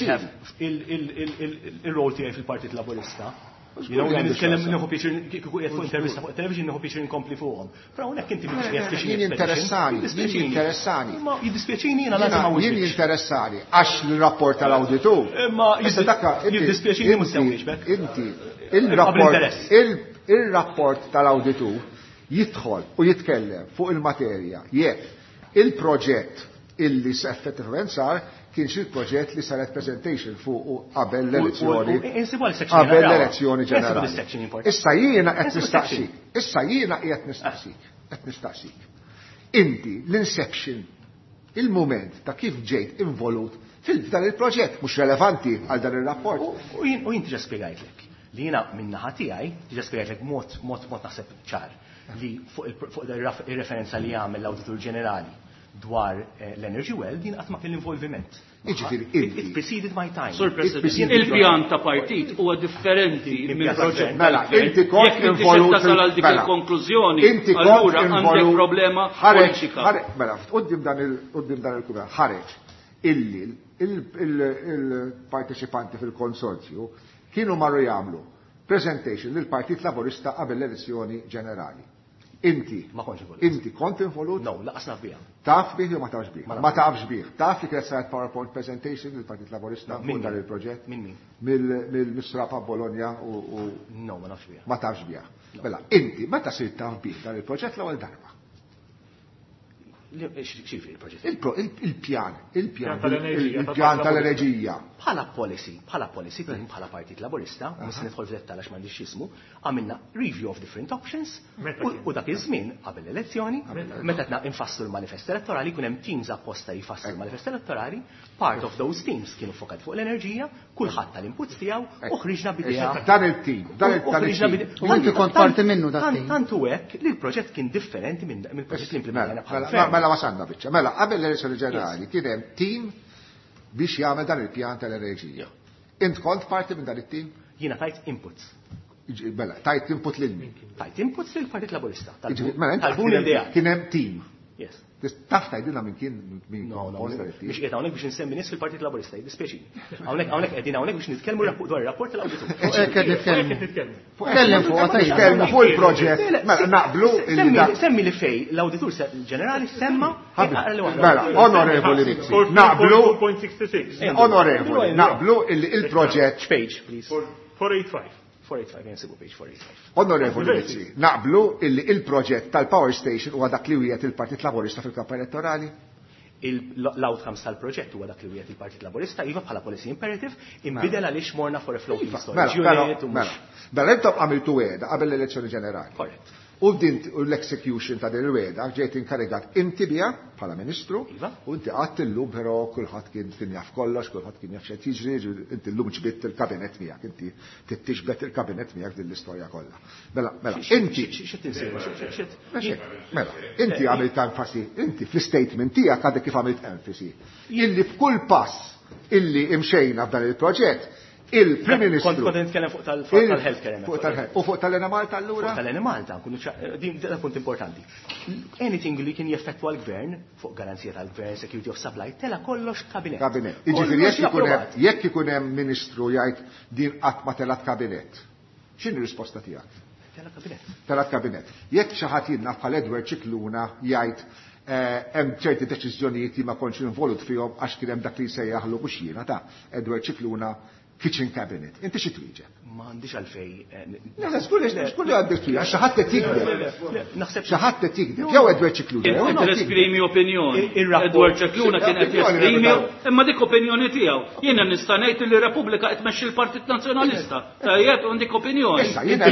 il-rol tiegħi fil-Partit Laburista. Nitkellem nieħu pieċir kieku qed fuq intervista fuq television nieħu pieċir inkompli fuqhom. Però hawnhekk inti biex qiegħed fix jien interessani. Ma jiddispjaċini jiena laqgħa ma jien interessani għax l-rapport tal-awditur. Ma jiddispjaċini mhux sewwiex inti il-rapport tal-awditur jidħol u jitkellem fuq il-materja jekk il-proġett illi effettivament sar kienx il-proġett li saret presentation fuq qabel l-elezzjoni ġenerali. Issa jiena qed nistaqsik. Inti l-inception, il-moment ta' kif ġejt involut fil-dan il-proġett mhux relevanti għal dan ir-rapport. U inti ġa spjegajtlek li jiena min-naħa tiegħi ġa spjegajtlek mod naħseb ċar li fuq ir-referenza li jagħmel l-Awditur Ġenerali dwar l-Energy Well din qatt ma kien involviment. It preceded my time. Sur President, il-pjan ta' partit huwa differenti mill-proġett. Mela, inti kont involut għal dik il-konklużjoni, allura għandek problema politika. Mela, qudiem dan il-kubra ħareġ illi il-parteċipanti fil-konsorzju kienu marru jagħmlu presentation lill-Partit Laburista qabel l-elezzjoni ġenerali. Inti kont involut? No, laqas naf biha. Taf bih jew ma tafx bih? Ma tafx bih. Taf li kienet saret PowerPoint presentation lill-Partit Laburista fuq dan il-proġett? Min min? Mill-Misrapa Bologna u No, ma nafx biha. Ma tafx biha. Mela, inti meta sirt taf bih dan il-proġett l-ewwel darba? X'ifri il-proġett? Il-pjan tal-enerġija. Bħala policy, bħala Partit Laburista, mis nidħol f'dettall għax m'għandix jismu, għamilna review of different options u dak iż-żmien qabel l-elezzjoni, meta qed infasslu l-manifest elettorali kun hemm teams apposta jfasslu l-manifest elettorali, part of those teams kienu fokat fuq l-enerġija, kulħadd tal-inputs tiegħu u ħriġna bidea. Dan il-team. Inti kont parti minnu dak team. Tantu hekk li l-proġett kien differenti mill-proġett li implementajna. Mela wasanna biċċa. Mela qabel l-elezzjoni ġenerali kien hemm team biex jagħmel dan il-pjan tal-enerġija. Int kont parti minn dan it-team? Jiena tajt inputs. Mela, tajt input lil min? Tajt inputs lill-Partit Laburista. Tal-bun idea. Kien hemm team. Yes. Taf tajdilna minn kien min. No, biex qiegħed hawnhekk biex insemmi nies fil-Partit Laburista, jiddispjaċini. Hawnhekk qegħdin hawnhekk biex nitkellmu dwar ir-rapport tal-awditur. Nitkellmu fuq il-proġett. Mela naqblu semmi li fej l-Awditur Ġenerali semma. Mela, onorevoli Rizzi. Naqblu. Onorevoli, naqblu il-proġett. Page, please. 485. 485, jensibu page 485. Onorevoli Rizzi, naqblu il-proġett tal-Power Station huwa dak li wieħed il-Partit Laburista fil-kampa elettorali? L-outcomes tal-proġett huwa dak li wieħed il-Partit Laburista iva bħala policy imperative imbidel għaliex morna for a floating storage unit u mhux. Mela intom għamiltu weda qabel l-elezzjoni ġenerali. Correct. U l-execution ta' din il-weda ġejt inkarigat inti biha bħala Ministru u inti qatt illum però kulħadd kien jaf kollox, kulħadd kien jaf x'qed jiġri, inti llum ġbidt il-kabinet miegħek, inti tittixbet il-kabinet miegħek din l-istorja kollha. Mela, inti għamilt enfasi, inti fl-statement tiegħek għadek kif għamilt enfasi. Illi f'kull pass illi imxejna f'dan il-proġett il-Prim Ministru. Kont nitkellem fuq tal-healthcare. U fuq tal-Enemal tal-lura? Fuq tal-Enemal din punt importanti. Anything li kien jeffettwa l-Gvern fuq garanzija tal-Gvern, security of supply, tela kollox kabinet. Kabinet. Jiġifieri jekk ikun hemm Ministru jgħid din qatt ma telat kabinet. X'inhi risposta tiegħek? Telat kabinet. Telat kabinet. Jekk xi ħadd jinnaf bħal Edward Cicluna jgħid hemm ċerti deċiżjonijiet li ma kontx involut fihom għax kien hemm dak li jsejjaħlu mhux jiena ta' Edward Cicluna kitchen cabinet. Inti xi twieġeb? Ma għandix għalfej. Żgur li għandek twieġeb, xi ħadd qed jikdeb. Xi ħadd qed jikdeb. Jew Edward Cicluna. Qed esprimi opinjoni. Edward Cicluna kien qed jesprimi, imma dik opinjoni tiegħu. Jiena nista' ngħid li Repubblika qed tmexxi l-Partit Nazzjonalista. Tajjeb għandik opinjoni.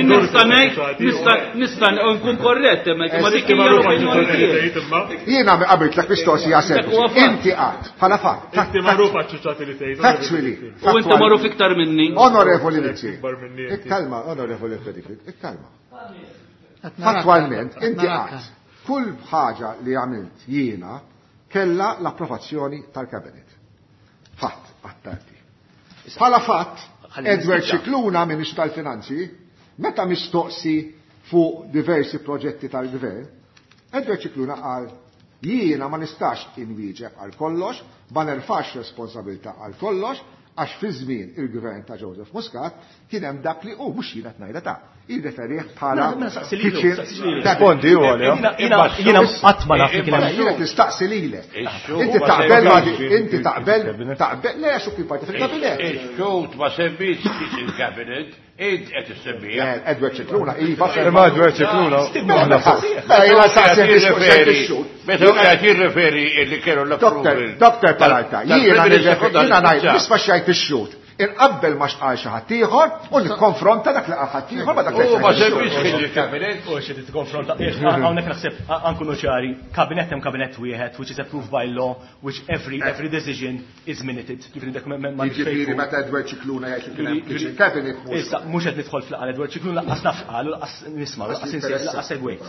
Nista' nkun korrett, imma dik hija l-opinjoni tiegħi. Jiena qabilt mistoqsija sempliċi. Inti qatt bħala fatt. Inti magħruf għaċ-ċuċċati li tgħid. Factually. U inti magħruf iktar minni. Onorevoli Rizzi. Ikkalma, onorevoli Fredrik, ikkalma. Fattualment, inti qatt kull ħaġa li għamilt jiena kella l-approvazzjoni tal-Kabinet. Fatt, attarti. Bħala fatt, Edward Cicluna, Ministru tal-Finanzi, meta mistoqsi fuq diversi proġetti tal-Gvern, Edward Cicluna qal Jiena ma nistax inwieġeb għal kollox, ma nerfax responsabilità għal kollox, għax fi żmien il-gvern ta' Joseph Muscat kien hemm dak li mhux jiena tnajda ta' jirreferih bħala Fondi u għalja. Jiena qatt ma naf kien hemm. Jiena tistaqsi lilek. Inti taqbel ma inti taqbel le għax kif parti fil-kabinet. Ix-xut ma semmix il-kabinet, id qed issemmija. Edward Cicluna iva. Ma Edward Cicluna. Jiena taqsi Meta qed jirreferi li kienu l-approval. Dr. Peralta, jiena ngħid nisma' xejn ix-xut. Inqabbel ma xqal xi ħadd ieħor u nikkonfronta dak li qal ħadd ieħor ma dak li ma semmix il-kabinet. U xi tikkonfronta. Hawnhekk naħseb ankunu ċari, kabinet hemm kabinet wieħed which is approved by law, which every decision is minuted. Jiġifieri meta Edward Cicluna jgħid kien hemm il-kabinet mhux. Issa mhux qed nidħol fl-qal Edward Cicluna laqas naf qal u laqas nisma' laqas insejt laqas segwejt.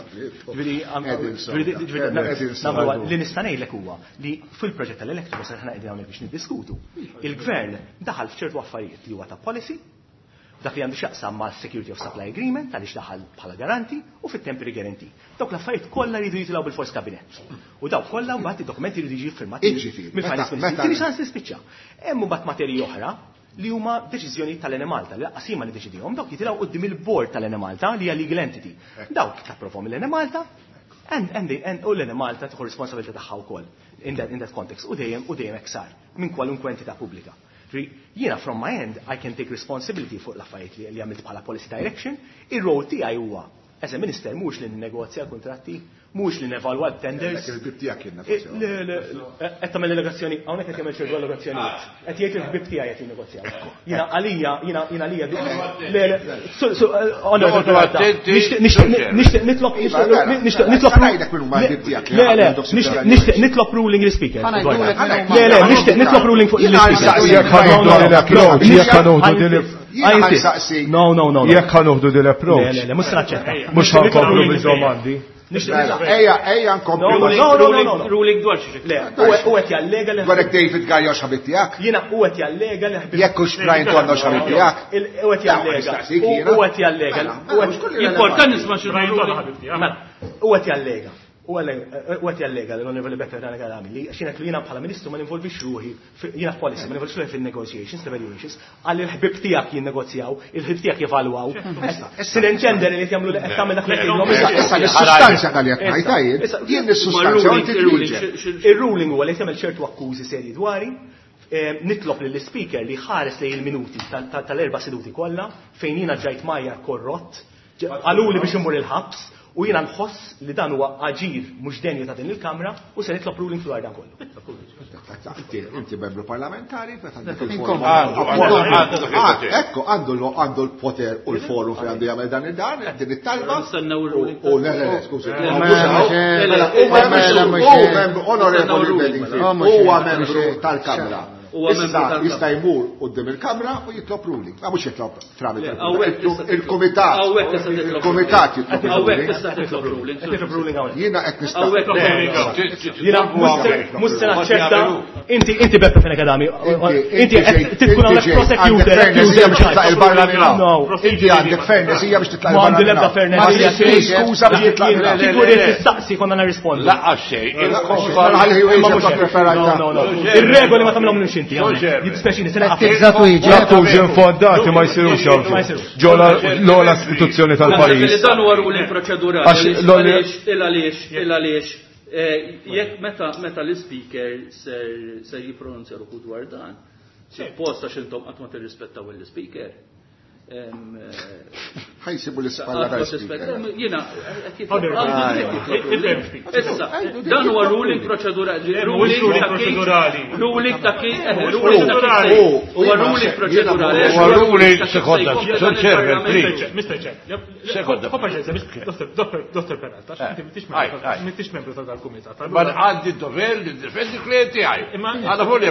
Li nista' ngħidlek huwa li fil-proġett tal-Electrobus aħna qegħdin hawnhekk biex niddiskutu. Il-gvern daħal f'ċertu affarijiet li huwa ta' policy, dak li għandu x'jaqsam ma' Security of Supply Agreement għaliex daħal bħala garanti u fit-temporary guarantee. Dawk l-affarijiet kollha jridu jitilgħu bil-fors kabinet. U dawk kollha mbagħad id-dokumenti jridu jiġu firmati mill-Finance Ministry. Tieni xans nispiċċa. Hemm mbagħad materji oħra li huma deċiżjoni tal-Enemalta, li qasima li deċidihom, dawk jitilgħu quddiem il-board tal-Enemalta li hija legal entity. Dawk tapprovhom mill-Enemalta u l-Enemalta tieħu responsabilità tagħha wkoll in that context u dejjem hekk sar minn kwalunkwe entità pubblika. Jiena from my end, I can take responsibility fuq l-affarijiet li għamilt bħala policy direction, ir-rol tiegħi huwa as a minister mhux li nnegozja kontratti, mhux li nevalwa tenders. Il-ħbib tiegħek kien qed tagħmel delegazzjoni, hawnhekk qed jagħmel ċertu delegazzjonijiet. Qed jgħid il-ħbib tiegħi qed jinnegozjaw. Jiena għalija nixtieq nitlob ruling l-speaker. Le, nixtieq nitlob ruling fuq No. Jekk ħanuħdu dil-approach. Le, mhux naċċetta. Mhux ħankomplu bil-domandi. Ejja nkomplu. Ruling dwar xi. Le, u qed jallega li Għalek David Gajo xabit tiegħek? jiena u qed jallega li Jekk hux Brian Tonno xabit tiegħek? u qed jallega. Important nisma' xi ruling. U qed jallega. U għet jallega l-Onorevoli Becker dan għadami li xienet li jina bħala ministru ma ninvolvix ruħi, jina policy, ma ninvolvix ruħi fil-negotiations, l-evaluations, għalli l-ħbib tijak jinnegozjaw, il-ħbib tijak jivalwaw. Sin-ġender li jtjamlu l-eqtam dak l-eqtam. Issa l-sustanza għal-jek najtajid, jien l-sustanza. Il-ruling huwa li jtjamel ċertu akkużi serji dwari, nitlob lill-speaker li ħares li il-minuti tal-4 seduti kollha fejn jiena ġajt majjar korrott, għaluli biex immur il-ħabs, u jiena nħoss li dan huwa aġir mhux denju ta' din il-Kamra u se nitlob ruling dwar dan kollu. Inti membru parlamentari, Ekku, għandu l-poter u l-forum fejn għandu jagħmel dan id-dan, din it-talba. U le, skużi. Huwa membru tal-Kamra. Jista' jmur qudiem il-Kamra u jitlob ruling. Ma mhux jitlob tramit il-Kumitat. Il-Kumitat jitlob ruling. Jiena qed nista' Jiena mhux se naċċetta inti Beppe fejn akadami. Inti tkun hawnhekk prosecutor. Il-barra inti għandek fairness hija biex titla' il-barra. Għandi l-ebda fairness. Skuża biex titla' Kieku tistaqsi konna nirrispondi. Laqgħa xejn. Ir-regoli ma tagħmilhom nix inti. Jibspeċini se Akkużi infondati ma jsirux hawn. Ġola l-ogħla istituzzjoni tal-pajjiż. Dan huwa ruling proċedurali. Għaliex jekk meta l-speaker ser jippronunzja ruħu dwar dan, suppost għax intom qatt ma tirrispettaw il-speaker. ħajsibu l-ispalla tal-speaker. Jiena issa, dan huwa ruling proċedurali. Ruling ta' kif huwa ruling proċedurali. Huwa ruling sekonda. Mr. Chair. Sekonda. Dottor Peralta, mittix membru tal-Kumitat. Ma għandi d-dover li d-defendi klienti għaj. Għada folja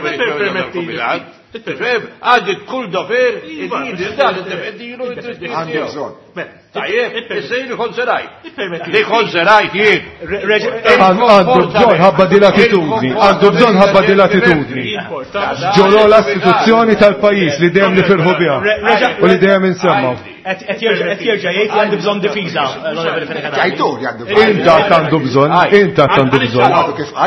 tal-Kumitat. Għandi kull dover id-defendi Għandi bżonn. Tajjeb, issej li konserajt. Li konserajt jien. Għandu bżon ħabba di l-attitudni, għandu bżon ħabba di l-attitudni. Ġolo l-istituzzjoni tal-pajis li dejjem nifirħu biha u li dejjem insemmaw. Qed jerġa' jgħid li għandu bżonn difiża. Inta għandu bżonn, inta għandu bżonn.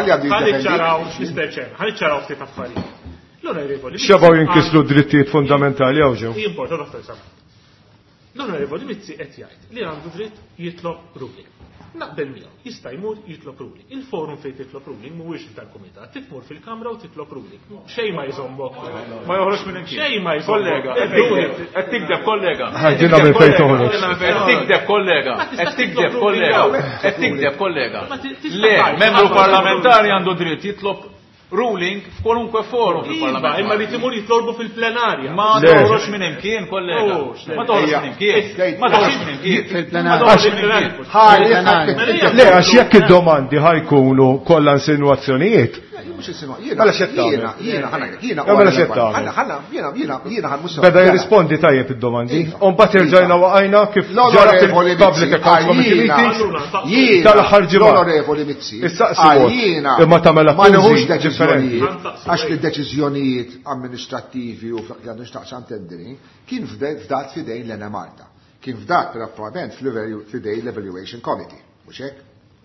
Ħaniċċaraw ftit affarijiet. X'jabgħu jinkislu d-drittijiet fundamentali hawn ġew. Importa l-Onorevoli Mizzi qed jgħid li għandu dritt jitlob ruling. Naqbel miegħu, jista' jmur jitlob ruling. Il-forum fejn titlob ruling mhuwiex tal-kumitat, titmur fil-Kamra u titlob ruling. Xejn ma jżombok. Ma joħroġ minn hemm. Xejn ma kollega, qed tikdeb kollega. Ħaġina minn fejn toħroġ. Qed tikdeb kollega, qed tikdeb kollega, qed tikdeb kollega. Le, membru parlamentari għandu dritt jitlob ruling f'kolunkwe forum fil-Parlament. Imma li timur jitolbu fil-plenarja. Ma toħroġ minn imkien, kollega. Ma toħroġ minn imkien. Ma toħroġ minn imkien. Fil-plenarja. Le, għax jekk id-domandi ħajkunu kollha insinuazzjonijiet. Beda jirrispondi tajjeb id-domandi. Unbat irġajna waqajna kif ġara fil-Public Accounts Committee meeting tal-aħħar ġimgħa. L-Onorevoli Mizzi. Imma tagħmel għax id-deċiżjonijiet amministrattivi u għandu xtaqsam tenderi kien fdat fidejn l-Ena Malta. Kien fdat per-approvament fidejn l-Evaluation Committee. Mhux hekk?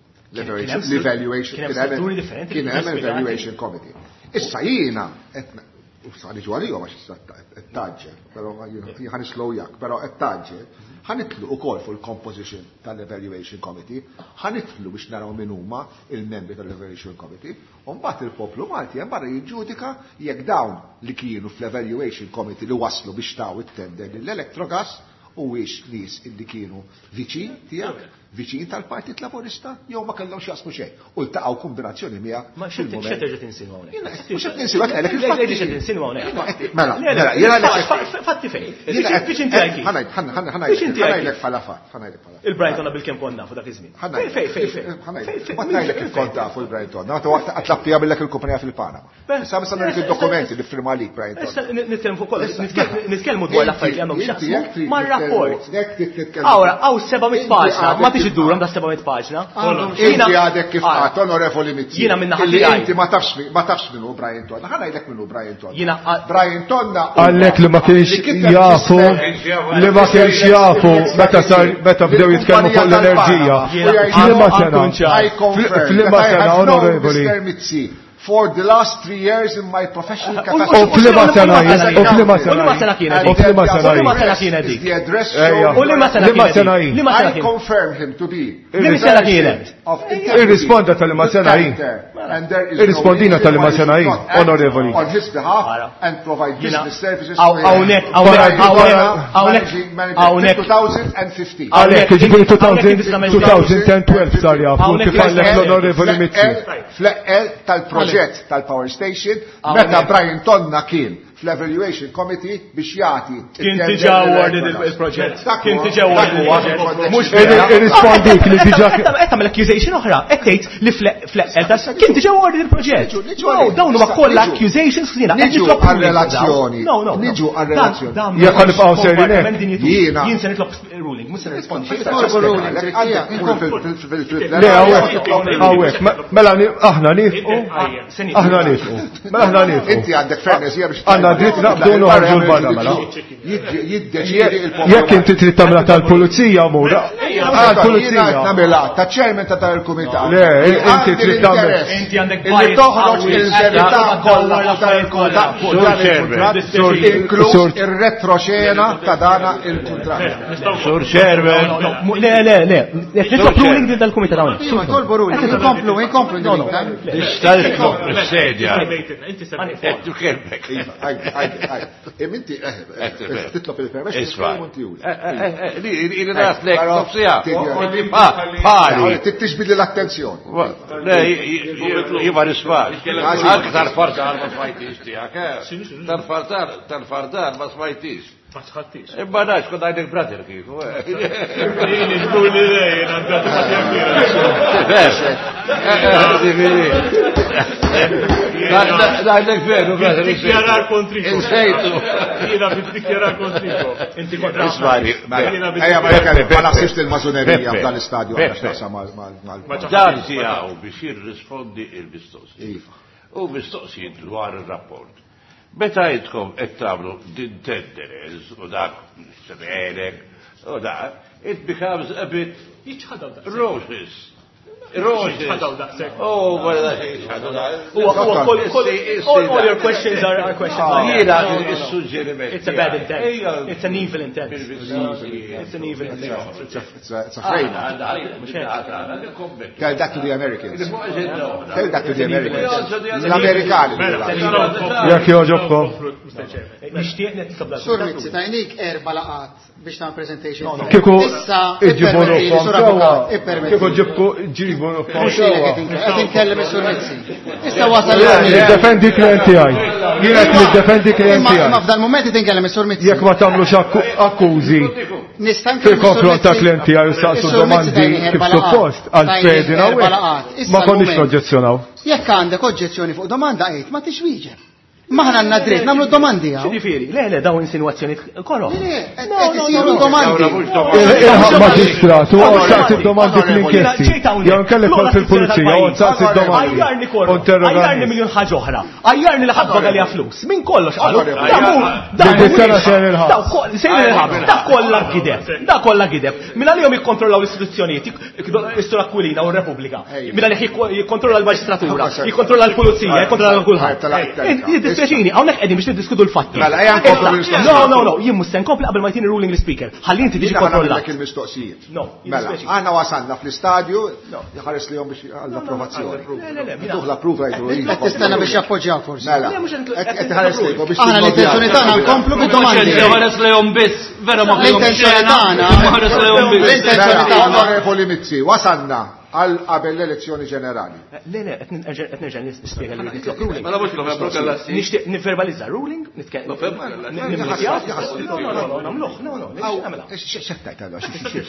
Kien hemm evaluation committee. Issa jiena qed ġwariju għax taġġel, però ħan islowjak, però qed taġġel, ħanitlu wkoll fuq il-composition tal-evaluation committee, ħanitlu biex naraw min huma il-membri tal-evaluation committee, u mbagħad il-poplu Malti hemm barra jiġġudika jekk dawn li kienu fl-evaluation committee li waslu biex taw it-tender lill-Electrogas u wiex nies illi kienu viċin tiegħek. Viċin tal-Partit Laburista, jew ma kellhom x'jasmu xejn. U ltaqgħu kombinazzjoni miegħek. Ma x'qed terġa' tinsinwa hawnhekk. Mhux qed tinsinwa għalek il-fatti. X'qed tinsinwa hawnhekk. Mela, jiena fatti fejn. Viċin tiegħek. ħanajdlek fal-affat. Il-Brighton bil-kemm kont nafu dak iż-żmien. Ħanajdlek kif kont tafu il-Brighton. Nagħtu waqt atlappija billek il-kumpanija fil-Panama. Issa nagħtik id-dokumenti li firma lik Brighton. Nitkellmu fuq kollox, nitkellmu dwar l-affarijiet li għandhom x'jaqsmu mar-rapport. Awra, hawn 700 paġna, id-duram da 700 paġna. Inti għadek kif għat, Onorevoli Mizzi. Jiena minna ħalli inti ma tafx minnu Brian Tonna. Ħana jgħidlek minnu Brian Tonna. Brian Tonna. Għallek li ma kienx jafu, meta bdew jitkellmu fuq l-enerġija. Flima sena, Onorevoli. For the last 3 years in my professional capacity. U flima sena kienet the address I confirm him to be irrisponda tal-ma sena irrispondina tal-ma sena Onorevoli. On his behalf and provide business services Hawnhekk 2015. Għalhekk ġifieri 2012 sar jafu kif għallek l-Onorevoli Mizzi. Fl-eqel tal-proġett tal-Power Station meta Brian Tonna kien fl-Evaluation Committee biex jagħti. Kien diġà awarded il-proġett. Kien diġà awarded il-proġett. Mhux irrispondik li diġà qed tagħmel accusation oħra, qed tgħid li fl-eqel kien diġà awarded il-proġett. Dawn huma kollha accusations jiena qed nitlob relazzjoni. Niġu għar-relazzjoni. Jekk nibqgħu sejrin jien se nitlob ruling, mhux se nirrispondi. Le hawnhekk, mela aħna nifqu. Mela aħna nifqu. Inti għandek fairness hija biex dritt naqbdu noħorġu l-barra mela. Jekk inti trid tagħmilha tal-pulizija mura. Għall-pulizija nagħmilha taċ-chairman ta' tal-kumitat. Le, inti trid tagħmel. Inti għandek li toħroġ il-verità kollha tal-kuntratt, inkluż ir-retroxena ta' dana il-kuntratt. Sur Chairman. Le. Nitlob ruling din tal-kumitat hawn. Tolbu ruling. Inkomplu. Sedja. Inti titlob il-permess li naslek nofsija. Pari. Tixbid l-attenzjoni. Jiva risfar. Aktar fardar ma smajtix tijak. Tal-fardar ma smajtix. Ma tħattix. Imma nax, kod għajdek brother kiku. Jini tkun li lejn, għandati Għajdek veru, brother. Dikjarar kontriko. Insejtu. Jina dikjarar kontriko. Inti kontra. Ejja, ma naħsibx il-mażunerija f'dan l-istadju għandha x'taqsam mal. Dan tiegħu biex jirrispondi il-mistoqsijiet. U mistoqsijiet dwar ir-rapport. Meta jitkom qed tagħmlu din tenderers u dak xemelek u dak, it becomes a bit roses. Roses. Oh, well, all your questions are questions. It's a bad intent. It's an evil intent. It's an evil intent. It's a frame. Tell that to the Americans. Tell that to the Americans. L-Amerikani. Jak joġobkom. Nixtieq nitqabla. Surmizzi, tajnik erba laqat biex ta' presentation. Kiku iġibunu fonsawa. Kiku ġibu Għed inkellem il-Surmizzi. Issa wasal Defendi klienti għaj. Jienet li defendi klienti għaj. Ma f'dal moment id inkellem il-Surmizzi. Jek ma tamlu akkużi fil-konfront ta' klienti għaj u saqsu domandi kif suppost għal-fedina u ma konniex oġġezzjonaw. Jekk għandek oġġezzjoni fuq domanda għajt, ma tixwieġeb. Maħna għanna dritt, namlu domandi għaw. Ġifiri, le, daw insinuazzjoni koro. Jisiru domandi. Il-ħak maġistrat, u għadsaqt il-domandi fl-inkjesti. Jaw nkellek kol fil-polizija, u għadsaqt il-domandi. Għajjarni koro, għajjarni miljon ħagġa oħra. Għajjarni li ħadba għalja flus. Min kollox għalu. Da kolla gideb. Da kolla gideb. Min għalihom jikkontrollaw l-istituzzjonijiet, Istur Aquilina u r-Repubblika. Min għalih jikkontrolla l-Magistratura, jikkontrolla l-Pulizija, jikkontrolla l-kulħadd. Speċini, għawnek għedin biex tiddiskutu l-fatti. Mela, ejja nkomplu l-mistoqsijiet. No, jien mhux se nkompli qabel ma jtini ruling l-speaker. Ħalli inti tiġi kontrollat. il-mistoqsijiet. No, Mela, għanna wasanna fl-istadju, jħares li jom biex għall-approvazzjoni. Duħ l-approva jgħidu. Qed tistenna biex jappoġġjaw forsi. Mela, qed ħares li jgħu biex. Aħna l-intenzjoni tagħna nkomplu bid-domandi. Ħares lejhom biss, vera ma L-intenzjoni tagħna. L-intenzjoni tagħna. Onorevoli Mizzi, wasanna għal qabel l-elezzjoni ġenerali. Le, qed nerġa' nispjega li nitlob ruling. Ma nafux l-għu prokalla. Nixtieq niverbalizza ruling, nitkellem. No, xettajt għallu,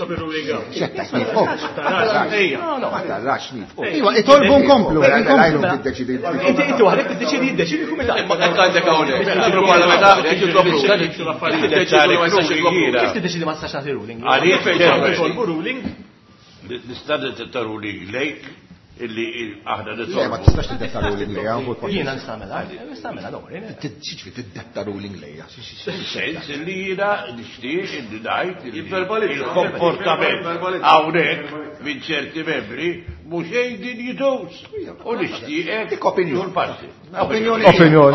Iwa, itolbu nkomplu. Inti waħdek tiddeċidi jiddeċidi l-kumitat. Għandek hawnhekk. Kif tiddeċidi ma tistax nagħti ruling? ruling. L-istadda t-taru li lejk illi aħna Le, ma tistax tiddettaru l-inglejja. Jiena nistamela l-għor. Xiġri tiddettaru l-inglejja. Sens illi jina nishtiq illi najt il-komportament għawnek minn ċerti membri mux ejdin jidus. U nishtiq Dik opinjoni. parti. Opinjoni.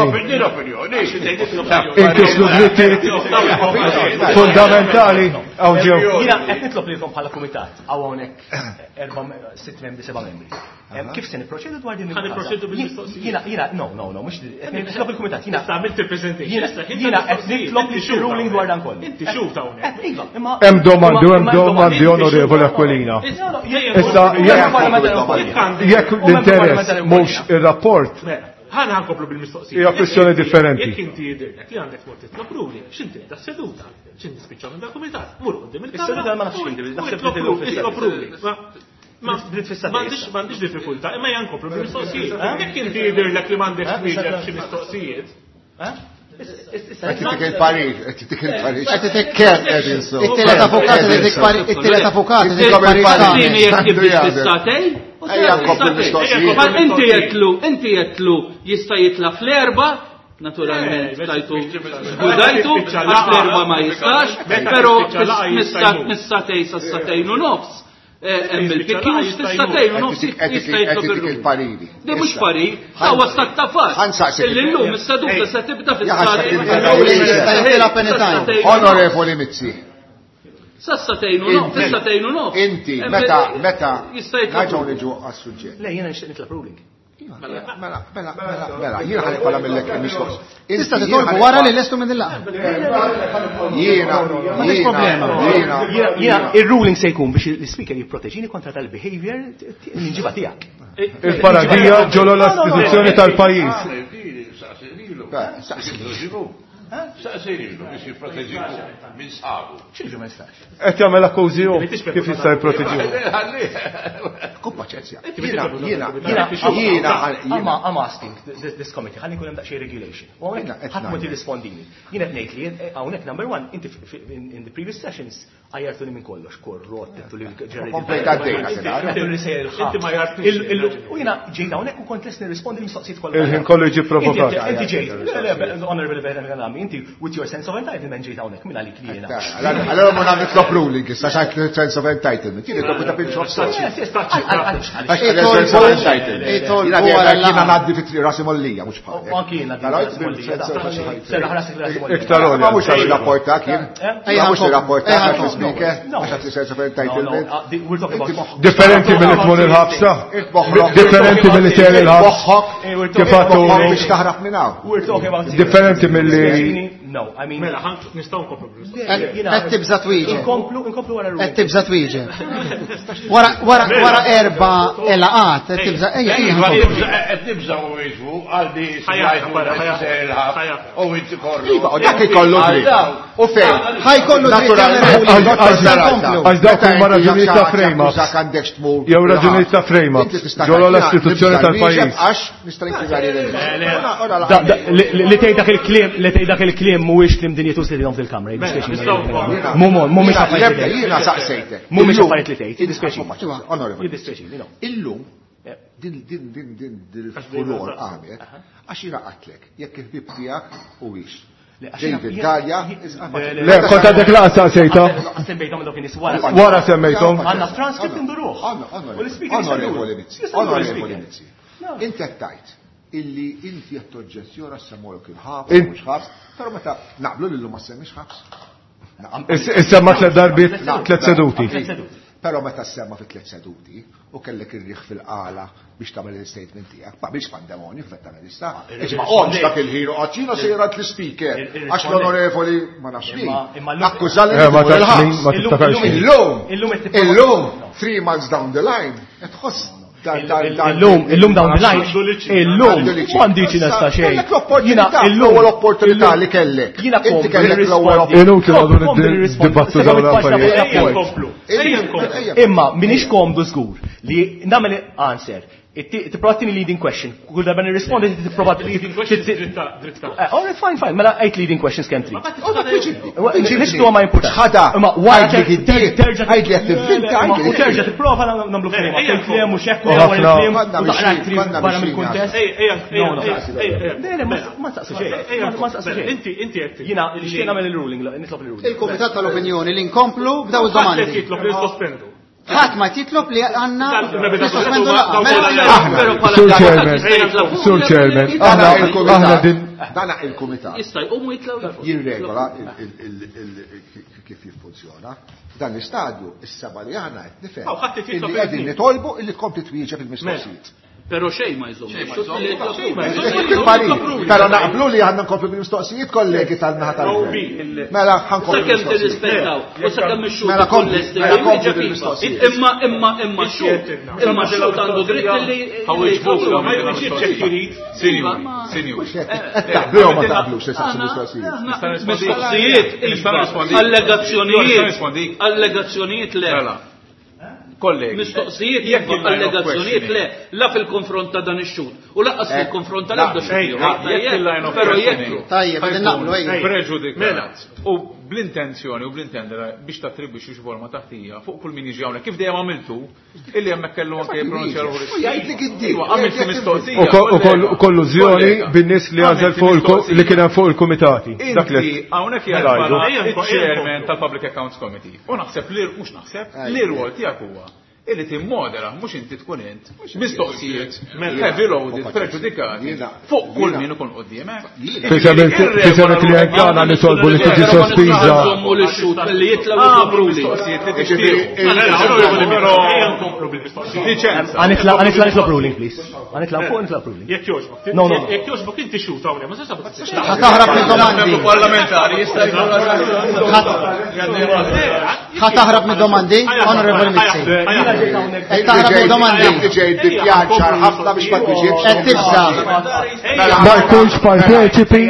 Inti s-ludlitti fundamentali għaw ġew. Jina qed nitlob lilkom bħala kumitat hawnhekk 6 membri 7 membri. Kif se nipproċedu dwar din Nipproċedu bil-mistoqsija. Jiena no, mhux qed nitlob il-kumitat. Jiena Għamilt il-presentation. jiena qed nitlob li ruling dwar dan kollu. Inti xuf ta' hawnhekk. Hemm domandi onorevoli Aquilina. Issa jekk l-interess mhux ir-rapport ħana ħankoplu bil-mistoqsija. hija kwestjoni differenti. Jekk inti jidirlek li għandek mort titlob ruling, x'inti da seduta, x'inti spiċċaw minn dak-kumitat, mur qudiem il-kamra. Is-seduta ma nafx inti, naħseb li titlob ruling. M'għandix diffikultà, imma jankoplu bil-mistoqsijiet. Jekk inti jidirlek li m'għandekx twieġeb xi mistoqsijiet. Għetitik il-parir. It-tielet avukat it-tielet avukat Inti jetlu jista' jitla fl-erba, naturalment tajtu zgudajtu, għax l-erba ma jistax, pero mis-satej sa' satejn u nofs. Il-pikjux t-satejn u nofs jista' jitla il-pariri. Di mux parir, għawa stat tafat. Il-lum, s-saduta sa' tibda fil-satejn. Onorevoli Mizzi. Sassatejn u nof. Inti, meta, naġaw niġu għas-suġġett. Le, jiena nixtieq nitlob ruling. Mela, jiena ħalli kolla mill-lek mistoqs. Tista' titolbu wara li lestu minn il-laqgħa. Jiena ir-ruling se jkun biex l-speaker jipproteġini kontra tal-behavior l-inġiba tiegħek. Il-paradija ġolo l-istituzzjoni tal-pajjiż. Saqsirilu biex jipproteġiku minn sħabu. X'inhu ma jistax. Qed jagħmel akkużju kif jista' jipproteġihu. Kumma ċezzja. I'm asking this committee, ħalli nkun hemm daqsxejn regulation. U hawnhekk ħadd ma tirrispondini. Jien qed ngħid li hawnhekk number one, inti in the previous sessions għajjartuni minn kollox, korrot, tettu li l-ġerri. Komplejta d-dejna, inti ma jartni. U jiena ġejt hawnhekk u kont lest nirrispondi l-mistoqsijiet kollha. Il-ħin kollu jiġi provokat. Inti ġejt, honorable Behrami, inti with your sense of entitlement ġejt hawnhekk minn għalik li jiena. Allora ma nagħmel flop ruling, issa xajt sense of entitlement. Jien id ta' pinch of Jiena ngħaddi fit-tri rasi mollija, mhux bħal. Anki jiena Iktar ma mhux għax rapportak jien. Mhux rapportak għax speaker. Sense of entitlement. Differenti mill-tmur il-ħabsa. Differenti mill-ter il-ħabsa. Kif għattu. Biex taħrab minn hawn. Differenti mill-li. No, I mean. Mela, nistgħu nkomplu. Qed tibża twieġeb. Inkomplu wara Qed tibża twieġeb. Wara erba' elaqat, qed tibża Qed nibża u jiġu għaldi u inti korru. Dak ikollu dritt. U fejn? ħajkollu dritt Għax dawk huma raġunijiet ta' frame-ups. Jew raġunijiet ta' frame-ups. Ġolo l-istituzzjoni tal-pajjiż. Li tgħid dak il-kliem mhuwiex klim din jitus li dihom fil-kamra. Mhumiex affarijiet. Jiena saqsejtek. Mhumiex affarijiet li tgħid. Jiddispjaċini. Illum din il-fulor għamet għax jiraqatlek jekk il-bib tiegħek huwiex. David Gallia. Le, konta dek laqa saqsejta. Semmejthom dawk in-nies wara. Wara semmejthom. Għandna transkript induruh. Onorevoli Mizzi. Inti tajt illi inti qed toġġezzjona semmolok il-ħabs, mhux ħabs, però meta naqblu lilhom ma semmix ħabs. Issemma tliet darbiet tliet seduti. Però meta semma fi tliet seduti u kellek ir-riħ fil-qala biex tagħmel il-statement tiegħek, ma biex pandemonju f'vetta nista. Ma qodx dak il-ħiru qaċina sejrat l-speaker għax l-onorevoli ma nafx min. Akkużali illum 3 months down the line qed tħoss Illum dawn bil-lajn, illum m'għandix nesta xejn. Jiena illum l-opportunità li kellek. Jiena inti kellek l-ewwel dibattu dawn l-affarijiet. Imma minix komdu żgur li nagħmel answer. Tipprovatini leading question. Kull darba nirrispondi tipprovat leading question. All right, fine. Mela 8 leading questions kemm trid. Nixtu ma importanti. Ħada. Imma wara terġa' għajdli qed tivvinta u terġa' tipprova nagħmlu kliem. Kliem mhux hekk wara kliem u daqra kliem barra mill-kuntest. Ma taqsu xejn. Inti qed jiena nixtieq nagħmel il-ruling, nitlob il-ruling. Il-Kumitat tal-Opinjoni li nkomplu b'daw id-domandi. Jitlob li sospendu. ħadd ma titlob li għandna Sur Chairman, aħna din dana il-Kumitat Jista' jqumu jitlaw jirregola kif jiffunzjona. Dan l-istadju is-seba' li aħna qed nifhem illi qegħdin nitolbu illi tkompli twieġeb il-mistoqsijiet. Pero xejn ma jżomm. Però naqblu li għandna nkomplu bil-mistoqsijiet kollegi tal-naħa tal-gvern. Mela ħankomplu. Sakemm tirrispettaw u sakemm ix-xogħol Mela komplu bil-mistoqsijiet. Imma xogħol għandu dritt li ma jridx ċekkirit. Sinjur. Taqblu ma taqblux se saqsu mistoqsijiet. Mistoqsijiet, allegazzjonijiet le. Kollegi. Mistoqsijiet jekk allegazzjonijiet le, la fil-konfront ta' dan ix-xhur u laqqas fil-konfront tal-ebda xejn. Però jekk tajjeb qegħdin naqblu preġudikat. U bl-intenzjoni u bl-intendera biex tattribwixxu xi forma taħtija fuq kull min jiġi hawnhekk kif dejjem għamiltu illi hemmhekk kellu anke jippronunċja l-ħuristi. Jgħidlek id-dik. Għamiltu mistoqsija. U kollużjoni bin-nies li għażel fuq li kien hemm fuq il-kumitati. Dak li hawnhekk jgħid il-chairman tal-Public Accounts Committee. U naħseb li mhux naħseb li r-rwol tiegħek huwa illi timmodera mhux inti tkun int mistoqsijiet heavy loaded preġudikati fuq kull min ikun quddiemek. Fisement li għandna nitolbu li tiġi sospiża. Li jitlaw il-problemi. Għanitla ruling, please. Għanitla ruling. Jekk jogħġbok. No. Jekk jogħġbok inti xut hawnhekk ma tistax ħataħrab il-domandi. parlamentari jista' ħataħrab mid-domandi, Onorevoli Mizzi. Taħrab mid-domandi. Dikjaċar ħafna biex ma tiġibx. Tibsa. Ma jkunx parteċipi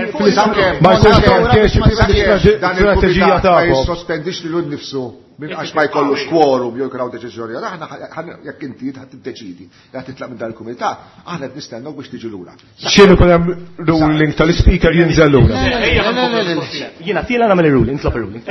fil-strategija Ma tagħhom. jissospendix li l-nifsu minn għax ma jkollux quorum jew kraw deċiżjoni. Aħna jekk inti ħadd tiddeċidi li titlaq minn dal-kumitat, aħna qed nistennew biex tiġi lura. X'inhu kun hemm ruling tal-speaker jinżel lura. Jiena tiela nagħmel ir-ruling, nitlob ir-ruling.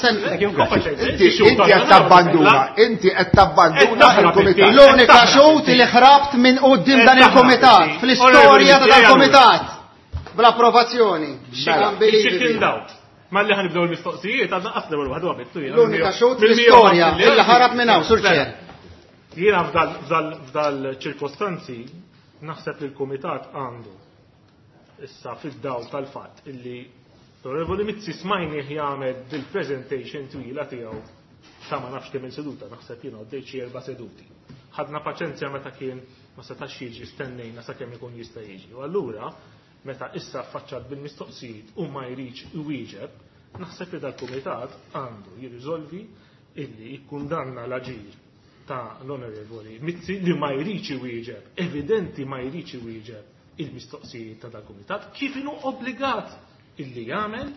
Inti qed tabbanduna il-kumitat. L-unika xut li ħrabt minn qudiem dan il-kumitat, fl-istorja ta' dal-kumitat. Bl-approvazzjoni. Ma li ħanibdew il-mistoqsijiet, għadna qasna l-għadu għabittu. L-unika xut fl-istorja illi ħarab minn hawn, Sur Ċer. Jiena f'dal-ċirkostanzi naħseb li l-Kumitat għandu issa fid-dawl tal-fatt illi l-Onorevoli Mizzi smajni jagħmel bil-presentation twila tiegħu ta' ma nafx kemm seduta, naħseb jiena għoddejt xi 4 seduti. Ħadna paċenzja meta kien ma setax jiġi stennejna sakemm ikun jista' jiġi. U allura meta issa affaċċat bil-mistoqsijiet u ma jridx iwieġeb, naħseb li dal-Kumitat għandu jirriżolvi illi jikkundanna l-aġir ta' l-Onorevoli Mizzi li ma jridx iwieġeb, evidenti ma jridx iwieġeb il-mistoqsijiet ta' dal-Kumitat, kif inhu obbligat illi jagħmel,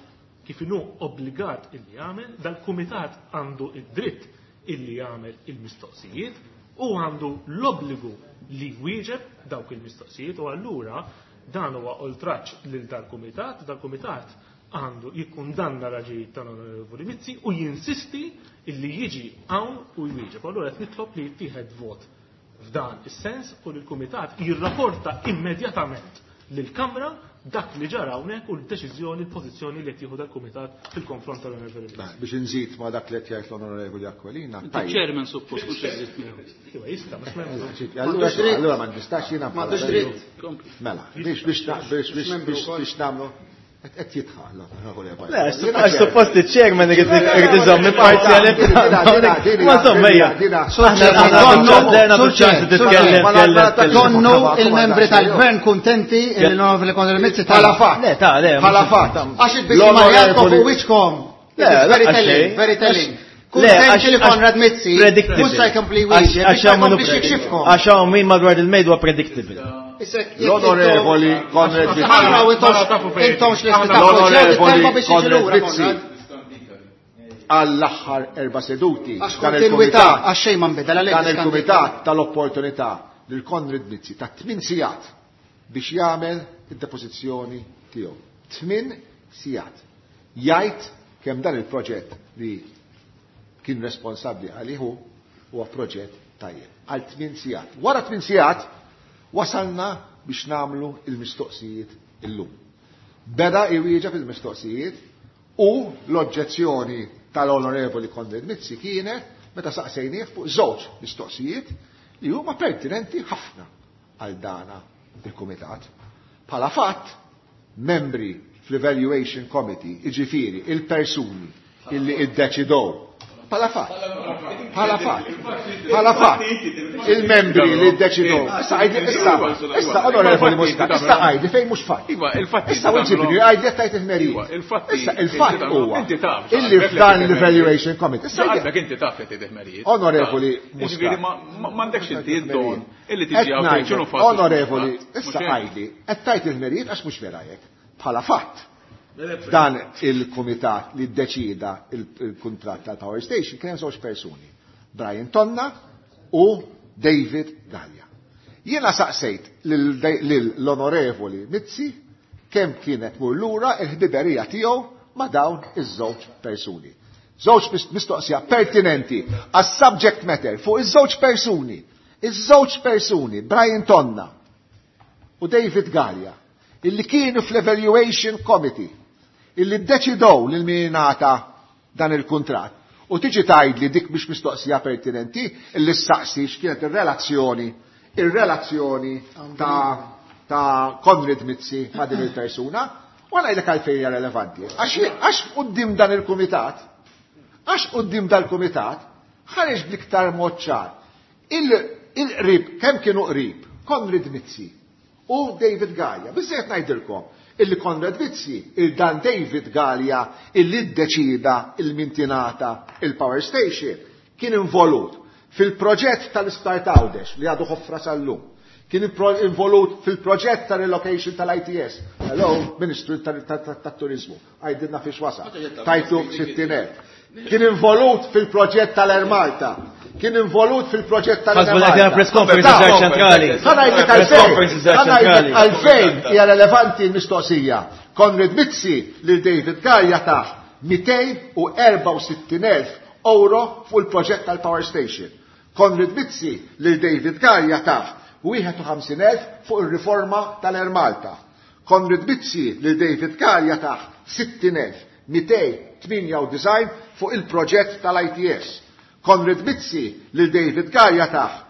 dal-Kumitat għandu id-dritt illi jagħmel il-mistoqsijiet u għandu l-obbligu li jwieġeb dawk il-mistoqsijiet u allura dan huwa oltraġġ lil dal-Kumitat għandu jikkundanna l-aġir tal-Onorevoli Mizzi u jinsisti illi jiġi hawn u jwieġeb. Allura qed nitlob li jittieħed vot f'dan is-sens u l-Kumitat jirrapporta immedjatament lill-Kamra dak li ġara hawnhekk u l-deċiżjoni, l-pożizzjoni li qed jieħu dal-Kumitat fil-konfront tal-Onorevoli Mizzi. Biex inżid ma dak li qed jgħid l-Onorevoli Aquilina. Chairman suppost mhux eżist miegħu. Iva jista' ma Allura ma nistax jiena m'għandux dritt. Mela, biex nagħmlu qed jitħall. Le, għax suppost il-chairman irid iżomm imparzjalità. Ma sommejja. Donnu il-membri tal-gvern kuntenti il-Onorevoli Konrad Mizzi bħala fatt. Għax il-biex ma jarfu wiċkom. Very telling. Kuntenti li Konrad Mizzi mhux se jkompli wieġeb għax hawn min madwar il-mejd huwa predictable. L-Onorevoli Konrad Mizzi. Għall-aħħar 4 seduti. Dan il-Kumitat tal-opportunità lil Konrad Mizzi ta' 8 sigħat biex jagħmel id-depożizzjoni tiegħu. 8 sigħat. Jgħid kemm dan il-proġett li kien responsabbli għalihu huwa proġett tajjeb. Għal 8 sigħat. Wara 8 sigħat wasalna biex namlu il-mistoqsijiet illum. Beda iwieġeb il-mistoqsijiet u l-oġġezzjoni tal-Onorevoli Konrad Mizzi kienet meta saqsejnieh fuq żewġ mistoqsijiet li huma pertinenti ħafna għal dana il-Kumitat. Bħala fatt, membri fl-Evaluation Committee, iġifieri il-persuni illi iddeċidew Bħala fatt. Il-membri li d-deċidu. Issa, onorevoli Mosca, issa għajdi fejn mux fatt. Issa uġibni, għajdi għattajt il-merija. Issa, il-fatt huwa. Illi f'dan l-Evaluation Committee. Issa għajdi inti taf li t-merijiet. Onorevoli Mosca. Mandekx inti id-don. Illi tiġi għafin onorevoli, issa għajdi, għattajt il-merijiet għax mux verajek. Bħala fatt. Dan il-Kumitat li d-deċida il-kontrat tal-Power Station kien żewġ persuni, Brian Tonna u David Gallia. Jiena saqsejt l-Onorevoli Mizzi kemm kienet mur lura il-ħbiberija tiegħu ma' dawn iż-żewġ persuni. Żewġ mistoqsija pertinenti għas-subject matter fuq iż-żewġ persuni. Iż-żewġ persuni, Brian Tonna u David Gallia, illi kienu fl-Evaluation Committee, illi d-deċidow l-minata dan il-kontrat. U tiġi tajd li dik biex mistoqsija pertinenti, illi s-saqsi x'kienet il-relazzjoni ta' Konrad Mizzi ma' din il-persuna, u għana jlek għalfejja relevanti. Għax qudiem dan il-Kumitat, ħareġ bliktar moċċar. Il-qrib, kemm kienu qrib, Konrad Mizzi u David Gallia. Bizzejt ngħidilkom, illi Konrad Vizzi, il-Dan David Gallia, illi ddeċida il-mintinata il-Power Station, kien involut fil-proġett tal-Isptar Għawdex li għadu ħoffra sal-lum. Kien involut fil-proġett tal-relocation tal-ITS. Hello, Ministru tal-Turizmu. Għajdidna fiex wasa. Tajtu 60,000. Kien involut fil-proġett tal-Ermalta. Kien involut fil-proġett tal-Ermalta. Press conference ċentrali. Għalfejn hija relevanti l-mistoqsija. Konrad Vizzi li David Gallia ta' 264,000 euro fuq il-proġett tal-Power Station. Konrad Vizzi li David Gallia ta' 51,000 fuq il-riforma tal-Ermalta. Konrad Vizzi li David Gallia ta' 60,298 fuq il-proġett tal-ITS. Konrad Vizzi li David Gallia ta'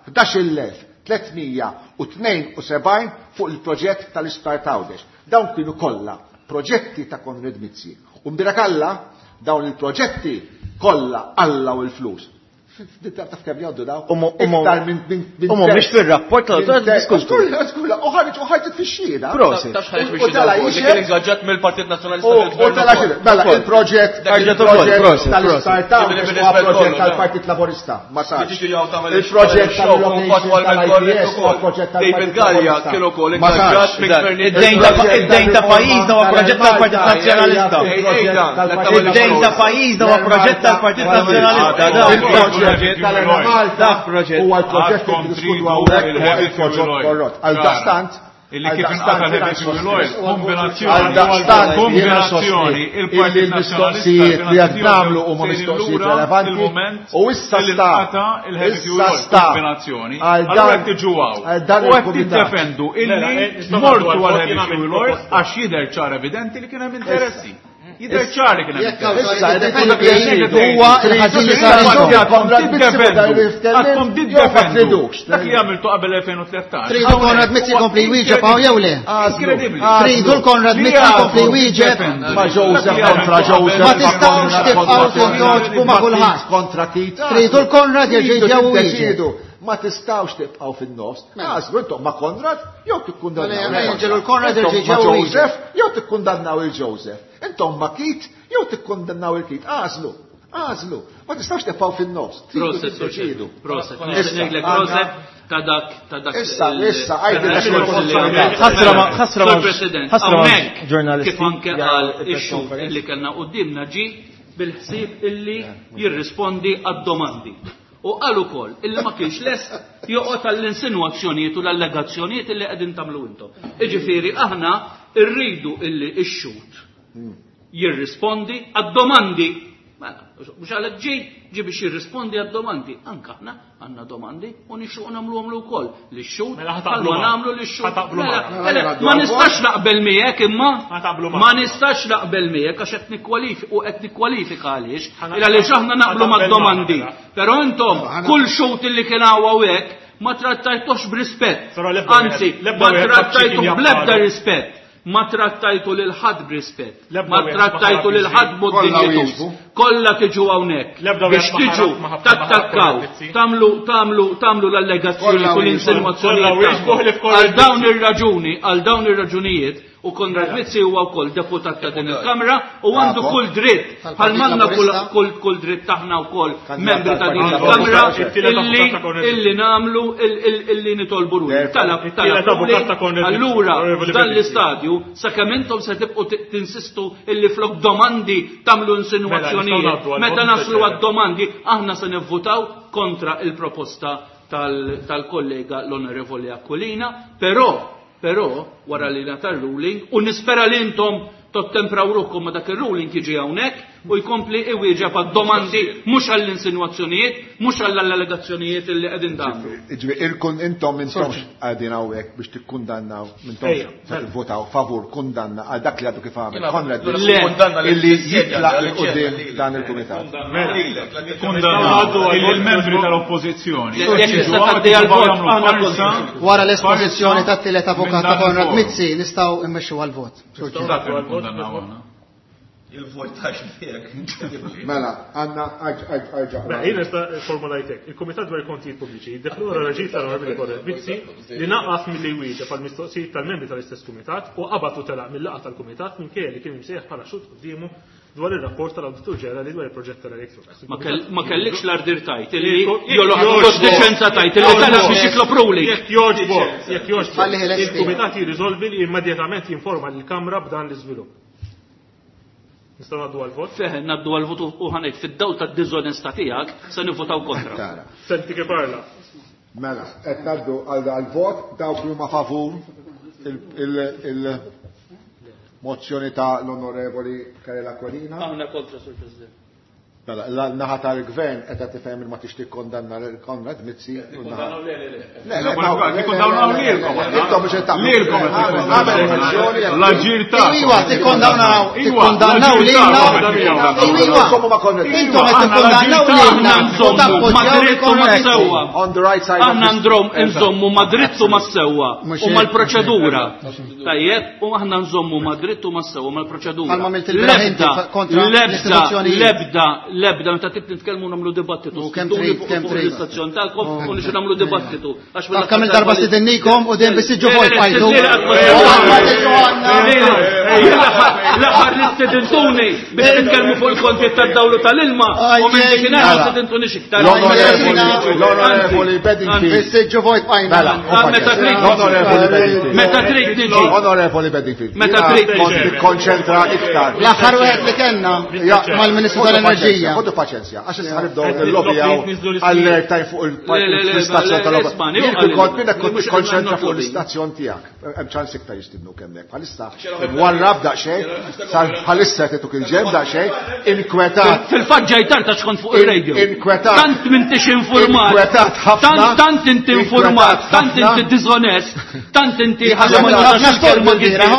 11,372 fuq il-proġett tal-Isptar Għawdex. Dawn kienu kollha proġetti ta' Konrad Vizzi. U mbirakalla dawn il-proġetti kollha allaw il-flus. Taf kemm jgħaddu daw? Iktar minn biex fil-rapport tal-diskuss. Skulla, uħarġet fix-xieda. Taf ħarġet fix-xieda. Kien ingaġġat mill-Partit Nazzjonalista. Mela, il-proġett tal-Isptar Għawdex huwa proġett tal-Partit Laburista. Ma sarx. Il-proġett tal-ITS huwa proġett David Gallia kienu wkoll ingaġġat id-dejn ta' pajjiżna huwa proġett tal-Partit Nazzjonalista. Id-dejn ta' pajjiżna huwa proġett tal-Partit Nazzjonalista. Tal-Malta huwa l-proġett li diskutu hawnhekk il-proġett korrott. Għal-dastant illi kif inqata l-Heavy Fuel Oil, kombinazzjoni il-Partit Nazzjonalista li qed nagħmlu huma mistoqsijiet relevanti u issa sta il-Heavy Fuel Oil kombinazzjoni allura qed tiġu u qed tiddefendu illi mortu għal Heavy Fuel Oil għax jidher ċar evidenti li kien hemm interessi. Jidher ċari kien hemm dak li għamiltu qabel 2013. Tridu Konrad Mizzi kompli jwieġeb hawn jew le? Tridu l-Konrad Mizzi kompli jwieġeb ma' Joseph kontra Joseph. Ma tistgħux tibqgħu tintoġbu ma' kulħadd. Kontra Kit. Tridu l-Konrad jerġa' jwieġeb. Ma tistawx tibqaw fin-nofs. Għazlu intom ma' Konrad, jew tikkundannaw il-Konrad Joseph, jew tikkundannaw il-Joseph. Intom ma' Kit, jew tikkundannaw il-Kit. Għazlu. Ma tistawx tibqaw fin-nofs. Proset, ta' dak. Issa, għajdi ġurnalist. Kif anke għal ixxu li kellna qudiemna ġi bil-ħsieb illi jirrispondi għad-domandi. U għal ukoll illi ma kienx lest joqgħod għall-insinuazzjonijiet u l-allegazzjonijiet illi qegħdin tagħmlu intom. Jiġifieri aħna rridu illi x-xut jirrispondi għad-domandi. Mhux għalhekk ġi biex jirrispondi għad-domandi. Anke aħna għandna domandi u nixtiequ nagħmluhom ukoll li x-xut ħallu nagħmlu li x-xut. Ma nistax naqbel miegħek imma ma nistax naqbel miegħek għax qed nikkwalifika għaliex għaliex aħna naqblu mad-domandi. Però intom kull xut li kien hawnhekk ma trattajtux b'rispett. Anzi, ma trattajtu bl-ebda rispett. Ma trattajtu lil ħadd b'rispett. Ma trattajtu lil ħadd b'dinjetus. Kollha tiġu hawnhekk biex tiġu tattakkaw, tagħmlu l-allegazzjoni u l-insinuazzjonijiet għal dawn ir-raġunijiet. U Konrad Mizzi huwa wkoll deputat ta' din il-Kamra u għandu kull dritt bħal manna kull dritt taħna wkoll membri ta' din il-Kamra illi nagħmlu illi nitolbu ruling. Talab allura dan l-istadju sakemm intom se tibqgħu tinsistu illi flok domandi tagħmlu insinuazzjonijiet meta naslu għad-domandi aħna se nivvutaw kontra il-proposta tal-kollega l-Onorevoli Aquilina, però wara li natar ruling u nispera li intom tottempraw ruhkom ma dak ir-ruling jiġi hawnhekk u jkompli iwieġeb għad-domandi mhux għall-insinuazzjonijiet, mhux għall-allegazzjonijiet li qegħdin tagħmlu. Intom qegħdin hawnhekk biex tikkundannaw mintomx votaw favur kundanna għal dak li għadu kif għamel Konrad illi jitlaq li qudiem dan il-kumitat. Kundanna il-membri tal-oppożizzjoni. Wara l-espożizzjoni tat-tielet avukat ta' Konrad Mizzi nistgħu immexxu għall-vot. Il-voltax tiegħek. Mela, għandna arġa'. Jien nista' formulajtek. Il-Kumitat dwar il-Kontijiet Pubbliċi jiddeklura raġijiet tal-Onorevoli Korrevizzi li naqqas milli wieġeb għall-mistoqsijiet tal-membri tal-istess kumitat u qabad u telaq mill-laqgħa tal-Kumitat minkejja li kien imsejjaħ bħala xut qudiemu dwar ir-rapport tal-Awditur Ġenerali dwar il-proġett tal-Electrogas. Ma kellikx l-ardir tajt li jolloq deċenza tajt li tara biex jitlob ruling. Jekk jogħġbok, il-Kumitat jirriżolvi li immedjatament jinforma lill-Kamra b'dan l-iżvilupp. Nistgħu ngħaddu għal-vot? Feħen ngħaddu għal-vot u ħanek fid-dawl tad-diżonesta tiegħek se nivvotaw kontra. Senti kif parla. Mela, qed ngħaddu għal-vot dawk li huma favur il-mozzjoni ta' l-Onorevoli Karela Kolina. Aħna kontra, Sur President. Naħa tal-gvern qed tifhem ma tixtieq kondanna l-Konrad Mizzi. Kondannaw lilkom. Intom biex lilkom l-aġir ta' Iwa, tikkondannaw lilna. Intom qed tikkondannaw lilna. On the right side. Aħna nżommu ma' drittu ma' sewwa u mal-proċedura. Tajjeb, u aħna nżommu ma' drittu ma' sewwa mal-proċedura. Lebda meta trid nitkellmu nagħmlu dibattitu. Kemm trid l-istazzjon tagħkom u nixu nagħmlu dibattitu. Kemm il-darba sidinnikom u dejjem bissiġġu fuq fajtu. L-aħħar nistedintuni biex nitkellmu fuq il-kontijiet tad-dawlu tal-ilma u minn dikinhar ma sedintuni iktar. L-Onorevoli Bedingfield. Bissiġġu fuq fajtu. Meta trid tiġi. Onorevoli Bedingfield. Meta trid tikkonċentra iktar. L-aħħar wieħed li kellna mal-Ministru tal-Enerġija. Ħoddu paċenzja, għax issa ħanibdew il-lobby allerta fuq il-istazzjon tal-lobby. Jien kont minnek kont tikkonċentra fuq l-istazzjon tiegħek. Hemm ċans iktar jistibnu kemmek. Bħalissa warrab daqsxejn, sar bħalissa qed il-ġem daqsxejn, inkwetat. Fil-fatt ġejtar ta' xkont fuq ir-radio. Inkwetat. Tant m'intix informat. Inkwetat ħafna. Tant inti informat, tant inti dizonest, tant inti ħaġa ma nafx kelma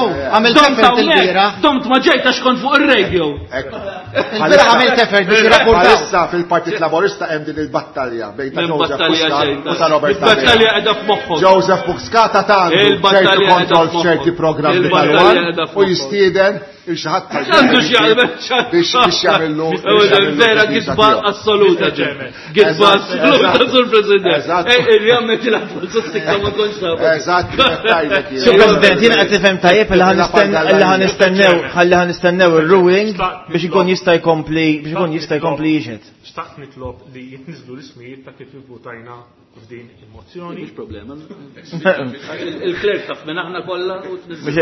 Domt ma ġejta xkont fuq ir-radio. Il-bira għamil tefer biex jirrapportaw. Issa fil-Partit Laborista hemm din il-battalja bejn ta' Joseph Puskata u ta' Robert Il-battalja qiegħda f'moħħok. Joseph Puskata tagħmlu ċerti kontroll f'ċerti programmi tal-wan u jistieden il-xaħat biex jagħmlu. Vera gidba assoluta ġemme. Gidba assoluta, Sur President. Il-jammet il-għafol ma konx tafu. Sur President, jiena qed nifhem tajjeb li ħanistennew ir-ruling biex ikun jista' jkompli jiexed. Xtaqt nitlob li jitniżlu l-ismijiet ta' kif votajna f'din il-mozzjoni. Mhux problema. Il-klerk taf minn aħna kollha u biex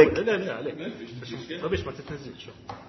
ma titniżilx.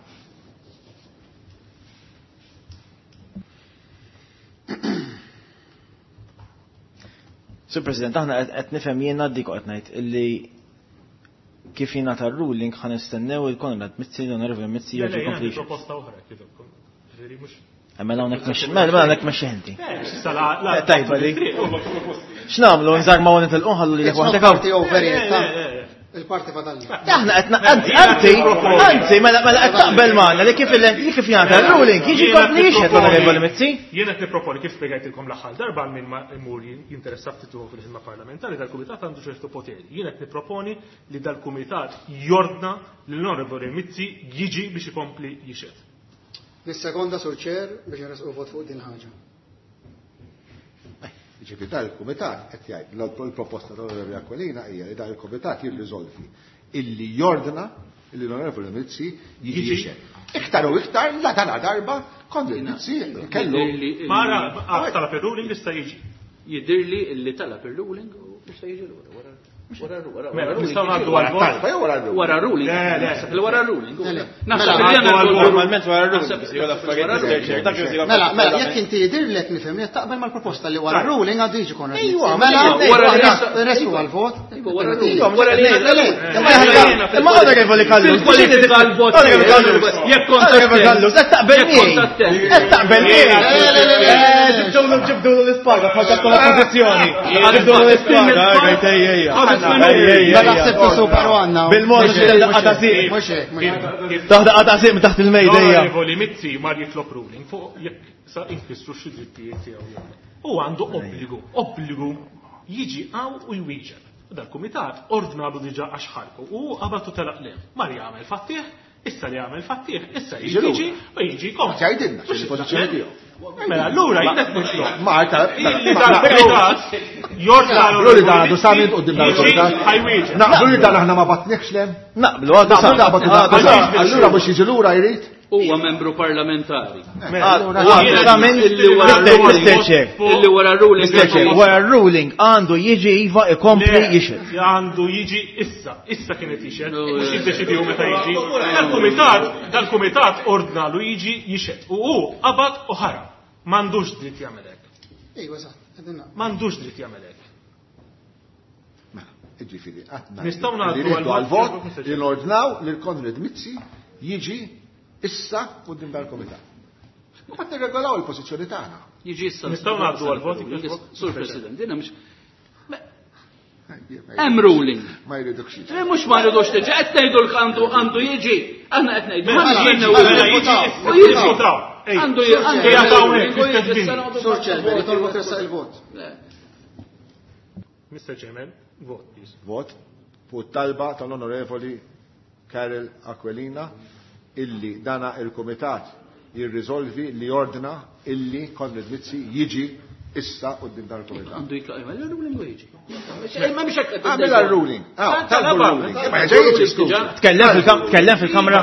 Sur President, aħna qed nifhem jiena dik qed ngħid illi kif jiena tar-ruling ħan nistennew il-Konrad Mizzi l-Onorevoli Mizzi jerġa' jkompli. Proposta oħra kifhom. Mela hawnhekk mexxi inti. Tajba li. X'nagħmlu nżagmaw nitilqu ħallu li waħdek parti overjeta. Il-parti fadalli. Aħna anzi mela qed taqbel magħna li kif jagħta r-ruling jiġi jkompli jiexed Onorevoli Mizzi. Jien qed nipproponi kif spjegajtilkom l-aħħar darba minn ma imur jinteressat ftit fil-ħidma parlamentari dal-kumitat għandu ċertu poteri. Jien qed nipproponi li dal-kumitat jordna l-Onorevoli Mizzi jiġi biex ikompli jiexed. Nis-sekonda Sur Ċer biex jirasqu vot fuq din ħaġa. Ġifi dal-Kumitat qed jgħid l-proposta tal-Onorevoli Aquilina hija li dal-Kumitat jirriżolvi illi jordna illi l-Onorevoli Mizzi jiġi jiexed. Iktar u iktar la darba kontra Mizzi kellu. Mara talab ir-ruling jista' jiġi. Jidirli illi talab ir-ruling u jista' jiġi lura. Wara ruling. Wara ruling. Normalment wara ruling. Mela, jekk inti jidirlek nifhem jekk taqbel mal-proposta li wara ruling għandu jiġi kon. Mela, restu għal-vot. Ma għadha kif li kallu. Jekk kont taqbel ġibdu l-ispaga bħal l-oppożizzjoni. Ġibdu l-ispaga. Bil-mod għatasiq taħt il-mejdejja. Onorevoli Mizzi ma jitlob ruling fuq jekk sa inkissru xi drittijiet tiegħu. U għandu obbligu jiġi għaw u jwieġeb. Dal-Kumitat ordnalu diġà għax ħarku u qabatu telaq lehm. Mar jagħmel fattih issa li għamel fattih, issa jiġi u jiġi kom. Ċajdinna, xil-pozizjoni tiegħu. Mela, allura jina t-nitlob. Marta, Illi dal-komitat jorda li dan għadu samit u dal-komitat. Naqblu li dan aħna ma batniħx lem. Naqblu għadu samit. Allura mux jiġi l-ura jrid. Huwa membru parlamentari. Illi wara ruling għandu jiġi iva ikompli jixed. Għandu jiġi issa kienet jixed, mux jiddeċidiju meta jiġi. Dal-komitat ordna lu jiġi jixed. U qabad u ħara. Mandux dritt jagħmelek. Mandux dritt jagħmelek. Ġifieri, nistgħu ngħaddu għal-vot li nordnaw li l-Konrad Mizzi jiġi issa quddiem dal-komitat. U qed nirregolaw il-pożizzjoni tagħna. Jiġi issa. Nistgħu ngħaddu għal-vot. Sur President, dinha mhux hemm ruling. Ma jridux jiġi. Mhux ma jridux tiġi, qed ngħidu għandu jiġi. Aħna qed ngħidu. Għandu Mr. Chairman, vote, please. Vot. Fu talba tal-onorevoli Karel Aquilina illi dana il-komitat jirriżolvi li ordna illi Konrad Mizzi jiġi issa qudiem dan il-komitat. Għandu jitlaq il-ruling u jiġi. Ma mhix hekk. Għamel il-ruling. Talbu ruling. Ma ġejjiġ. Tkellem fil-kamra.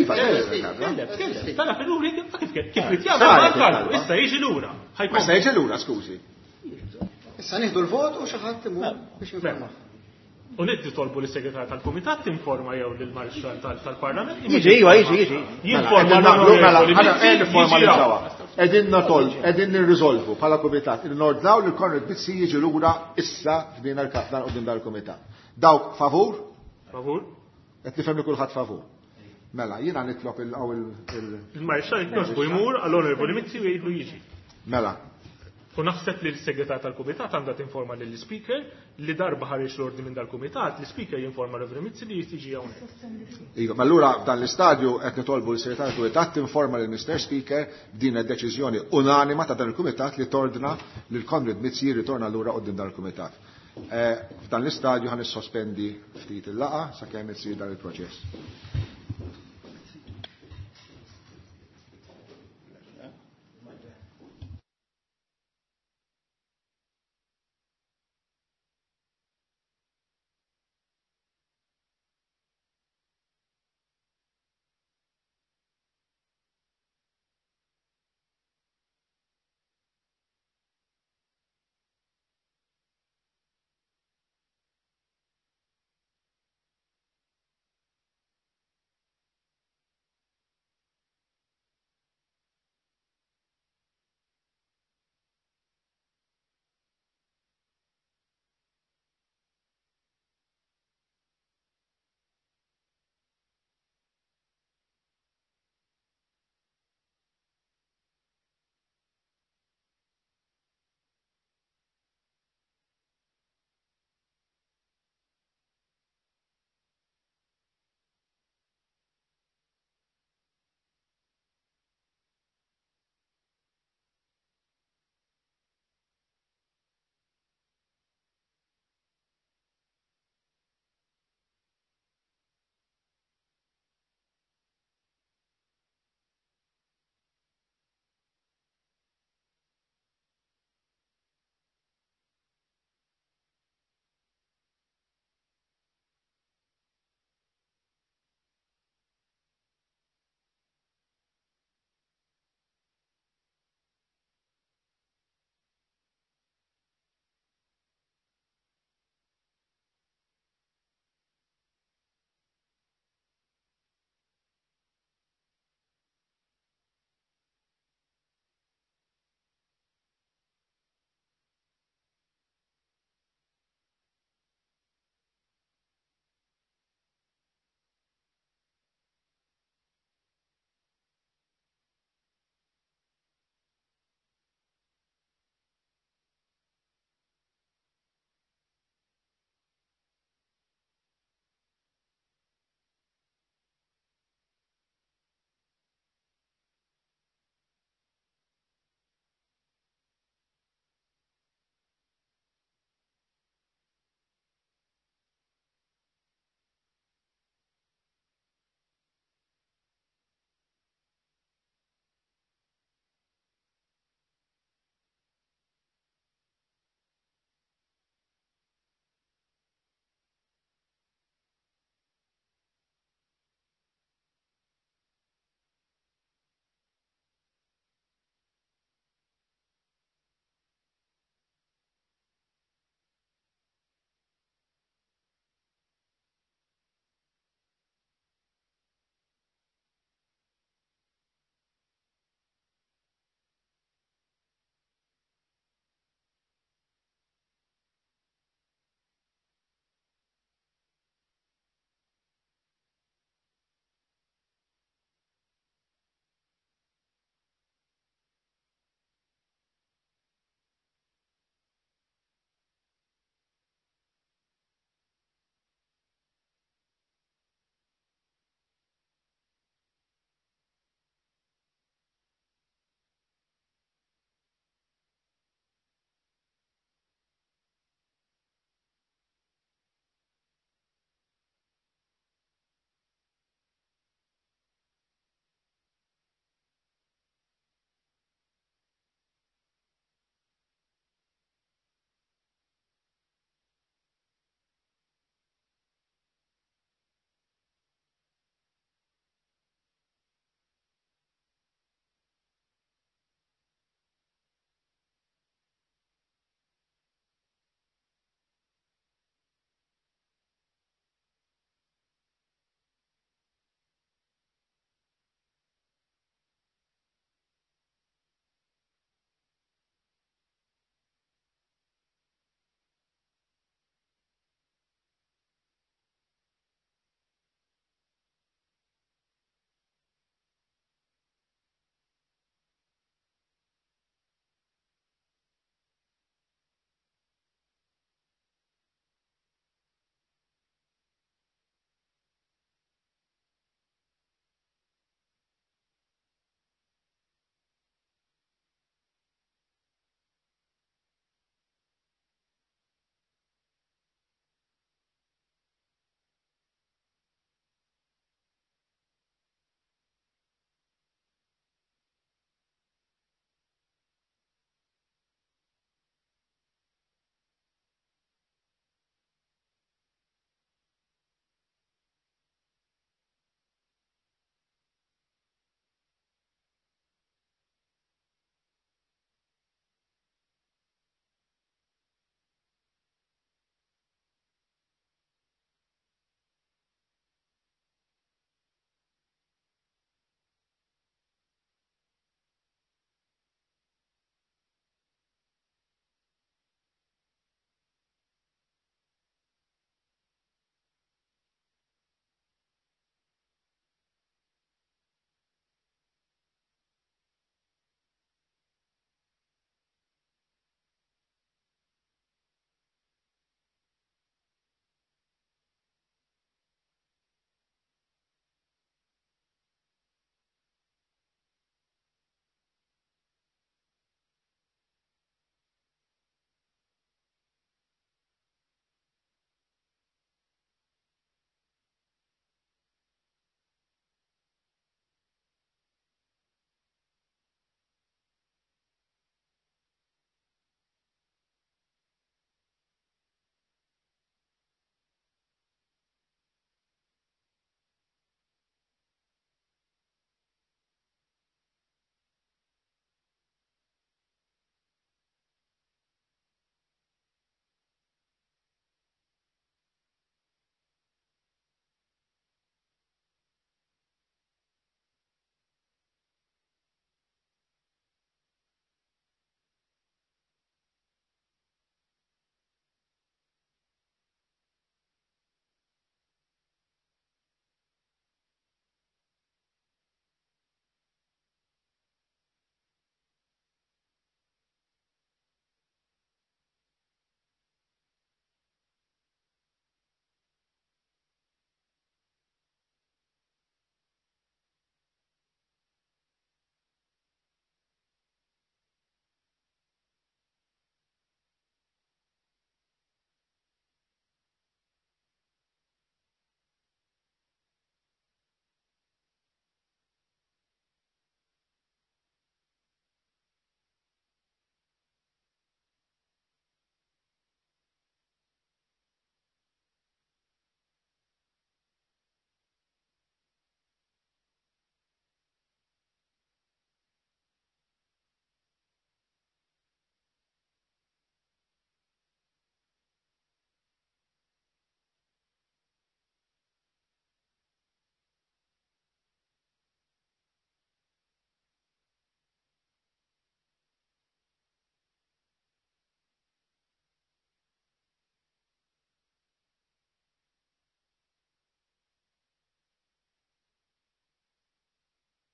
Tala fil-ruling kif jitjagħmel issa jiġi lura. Issa jiġi lura, skużi. Issa nieħdu l-vot u xi ħadd imur biex jinforma. U niddi tolbu l-segretar tal-komitat tinforma jew lill-marxal tal-parlament. Jiġi. Jinforma l-formalizzawa. Edin natol, edin nirriżolvu bħala komitat. Il-nordnaw li Konrad Mizzi jiġi lura issa f'din il-kaptan qudiem dal-komitat. Dawk favur? Favur? Qed nifhem li kulħadd favur. Mela, jiena nitlob il-marxal jknosbu jmur għall-onorevoli Mizzi u jgħidlu jiġi. Mela. U naħseb li l-segretar tal-komitat għandha tinforma lill-speaker li darba ħareġ l-ordni minn dal-komitat, l-speaker jinforma l-Reverend Mizzi li jistiġi hawnhekk. Iva, allura f'dan l-istadju qed nitolbu l-segretar tal-komitat tinforma lill-Mr. Speaker din id-deċiżjoni unanima ta' dan il-komitat li tordna lil Konrad Mizzi jirritorna lura qudiem dan il-komitat. F'dan l-istadju ħan nissospendi ftit il-laqa sakemm isir dan il-proċess.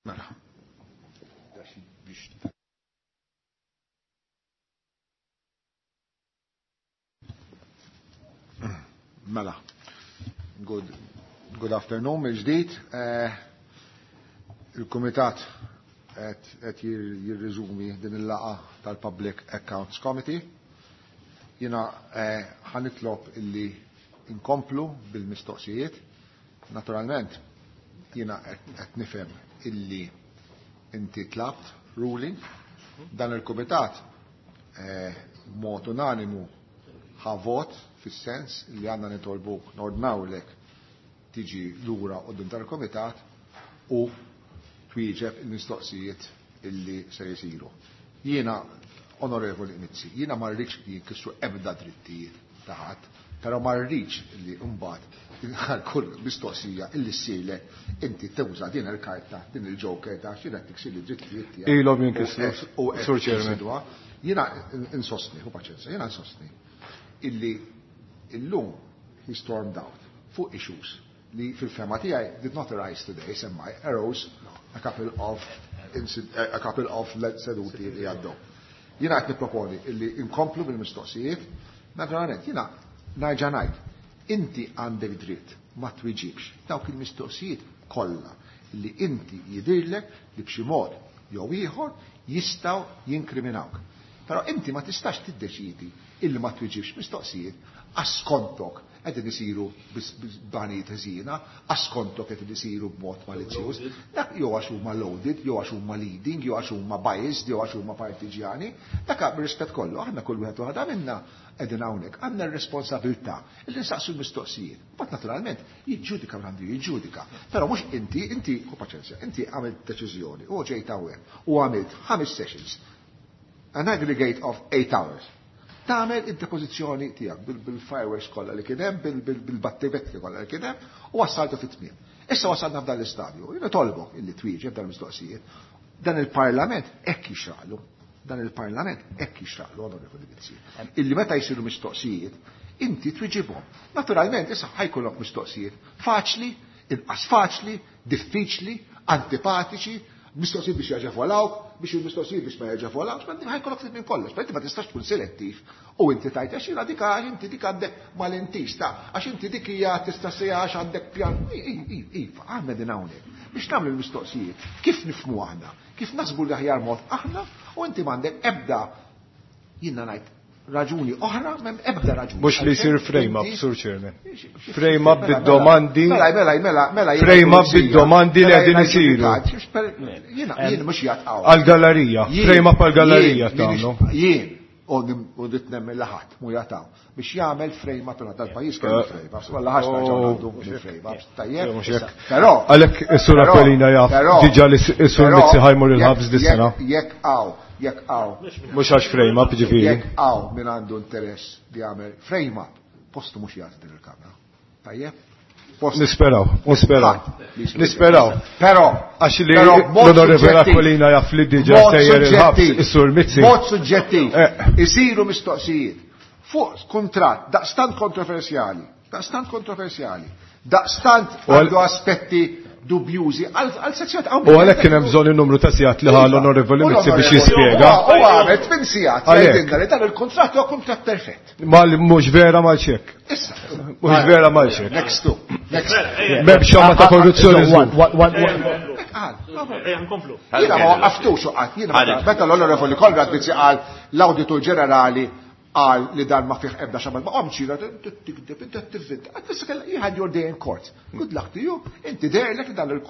Mela. Mela. Good afternoon, il-ġdid. Il-Kumitat qed jirriżumi din il-laqa tal-Public Accounts Committee. Jiena ħanitlob illi inkomplu bil-mistoqsijiet. Naturalment, jiena qed nifhem illi inti tlabt ruling dan il-Kumitat mod unanimu ħavot fis-sens li għandna nitolbuk nordnawlek tiġi lura qudiem tal-Kumitat u twieġeb il-mistoqsijiet illi se jisiru. Jiena, onorevoli Mizzi, jiena ma rridx jinkisru ebda drittijiet ta' ħadd, però ma rridx illi mbagħad kull mistoqsija illi ssirlek inti tuża din il-karta, din il-joker ta' xi qed tiksir drittijiet tiegħek. Ilhom jinkisru. Sur Chairman. Jiena insostni, u paċenza, jiena insostni illi illum he stormed out fuq issues li fil-fema tiegħi did not arise today, semmaj arose a couple of seduti li għaddew. Jiena qed nipproponi illi inkomplu bil-mistoqsijiet, naturalment jiena narġa' ngħid, inti għandek dritt ma twieġibx dawk il-mistoqsijiet kollha illi inti jidhirlek li b'xi mod jew ieħor jistgħu jinkriminawk. Però inti ma tistax tiddeċidi illi ma twieġibx mistoqsijiet askontok qegħdin isiru b'banijiet ħżiena, askontok qegħdin isiru b'mod malizzjuż, dak jew għax huma loaded, jew għax huma leading, jew għax huma biased, jew għax huma partiġjani, dak bir-rispett kollu, aħna kull wieħed waħda minna qegħdin hawnhekk għandna r-responsabilità illi nsaqsu l-mistoqsijiet. Mbagħad naturalment jiġġudika għandu jiġġudika. Però mhux inti u paċenzja, inti għamilt deċiżjoni u ġejt hawnhekk u għamilt 5 sessions, an aggregate of 8 hours. Tagħmel id-depożizzjoni tiegħek bil-fireworks kollha li kien hemm, bil-battivetti kollha li kien hemm u wassaltu fit-tmiem. Issa wasalna f'dan l-istadju, jiena tolbok illi twieġeb dan il-mistoqsijiet. Dan il-Parlament hekk jixraqlu. Dan il-Parlament hekk jixraqlu onorevoli Mizzi. Illi meta jsiru mistoqsijiet, inti twieġibhom. Naturalment issa ħajkollok mistoqsijiet faċli, inqas faċli, diffiċli, antipatiċi, mistoqsijiet biex jaġafolawk, biex il-mistoqsijiet biex ma jaġafolawk, ma ħajkollok trid minn kollox, ma ma tistax tkun selettiv u inti tajt għax jiena dik inti dik għandek malentista, għax inti dik hija tista' sejja għax għandek pjan. Iva, aħna din hawnhekk biex nagħmlu l-mistoqsijiet, kif nifhmu aħna, kif naħsbu l-aħjar mod aħna u inti m'għandek ebda jiena ngħid raġuni oħra, m'hemm ebda raġuni. Mhux li jsir frame up, Sur Chairman. Frame up bid-domandi. Mela. Frame up bid-domandi li qegħdin isiru. Jien mhux jaqgħu. Għall-gallerija, frame up għall-gallerija tagħmlu. Jien u dit nemmel laħat mu jataw biex jagħmel frame up tal-pajjiż kellu frame ups walla ħax għandu frame ups tajjeb. Però għalhekk is-sur Aquilina jaf diġà li s-sur Mizzi ħajmur il-ħabs dis-sena. Jekk mhux għax frame up ġifieri. Jekk hawn min għandu interess li jagħmel frame up, postu mhux jagħti din il-kamra. Tajjeb? Nisperaw. Però għax li l-onorevoli Aquilina jaf li diġà sejjer il-ħabs is-sur Mizzi. Mod suġġettiv isiru mistoqsijiet fuq kuntratt daqstant kontroversjali, daqstant għandu aspetti dubjużi għal sezzjoni hawn. U għalhekk kien hemm bżonn in-numru ta' sigħat li ħa l-onorevoli Mizzi biex jispjega. U għamet 8 sigħat jgħidilna li dan il-kuntratt huwa kuntratt perfett. Mhux vera mal-ċekk. Issa. Mhux vera mal-ċekk. Next. M'hemm xogħol ta' korruzzjoni. Jiena ma waqaftux qatt. Jiena meta l-onorevoli Konrad Mizzi qal l-Awditur Ġenerali qal li dan ma fih ebda xamal ma qomċira tikdeb inti tivvint. Issa kellha you had your day in court. Good luck to you. Inti derlek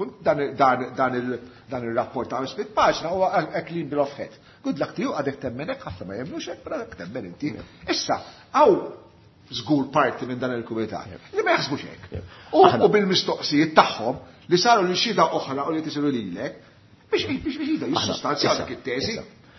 dan il-rapport ta' 5 paġna u a clean bill of head. Good luck to you għadek temmenek ħafna ma jemnux hekk, però għadek temmen inti. Issa hawn żgur parti minn dan il-kumitat li ma jaħsbux hekk. U bil-mistoqsijiet tagħhom li saru li xhieda oħra u li tisiru lilek biex jissustanzjawlek it-teżi.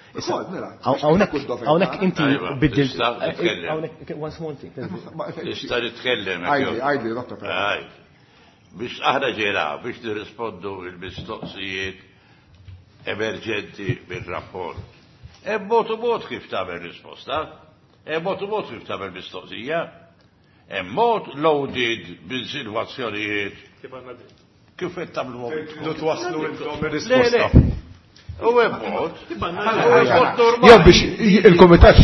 Għawnek inti biddil. One small thing. Tista' titkellem. Għajdi, Dr. Perez. Biex aħna ġera, biex nirrispondu il-mistoqsijiet emerġenti bil-rapport. Mod kif tagħmel risposta. Mod kif tagħmel mistoqsija. Mod loaded bil-situazzjonijiet. kif qed tagħmlu twaslu intom ir-risposta. U għebbot. Jew biex il-komitat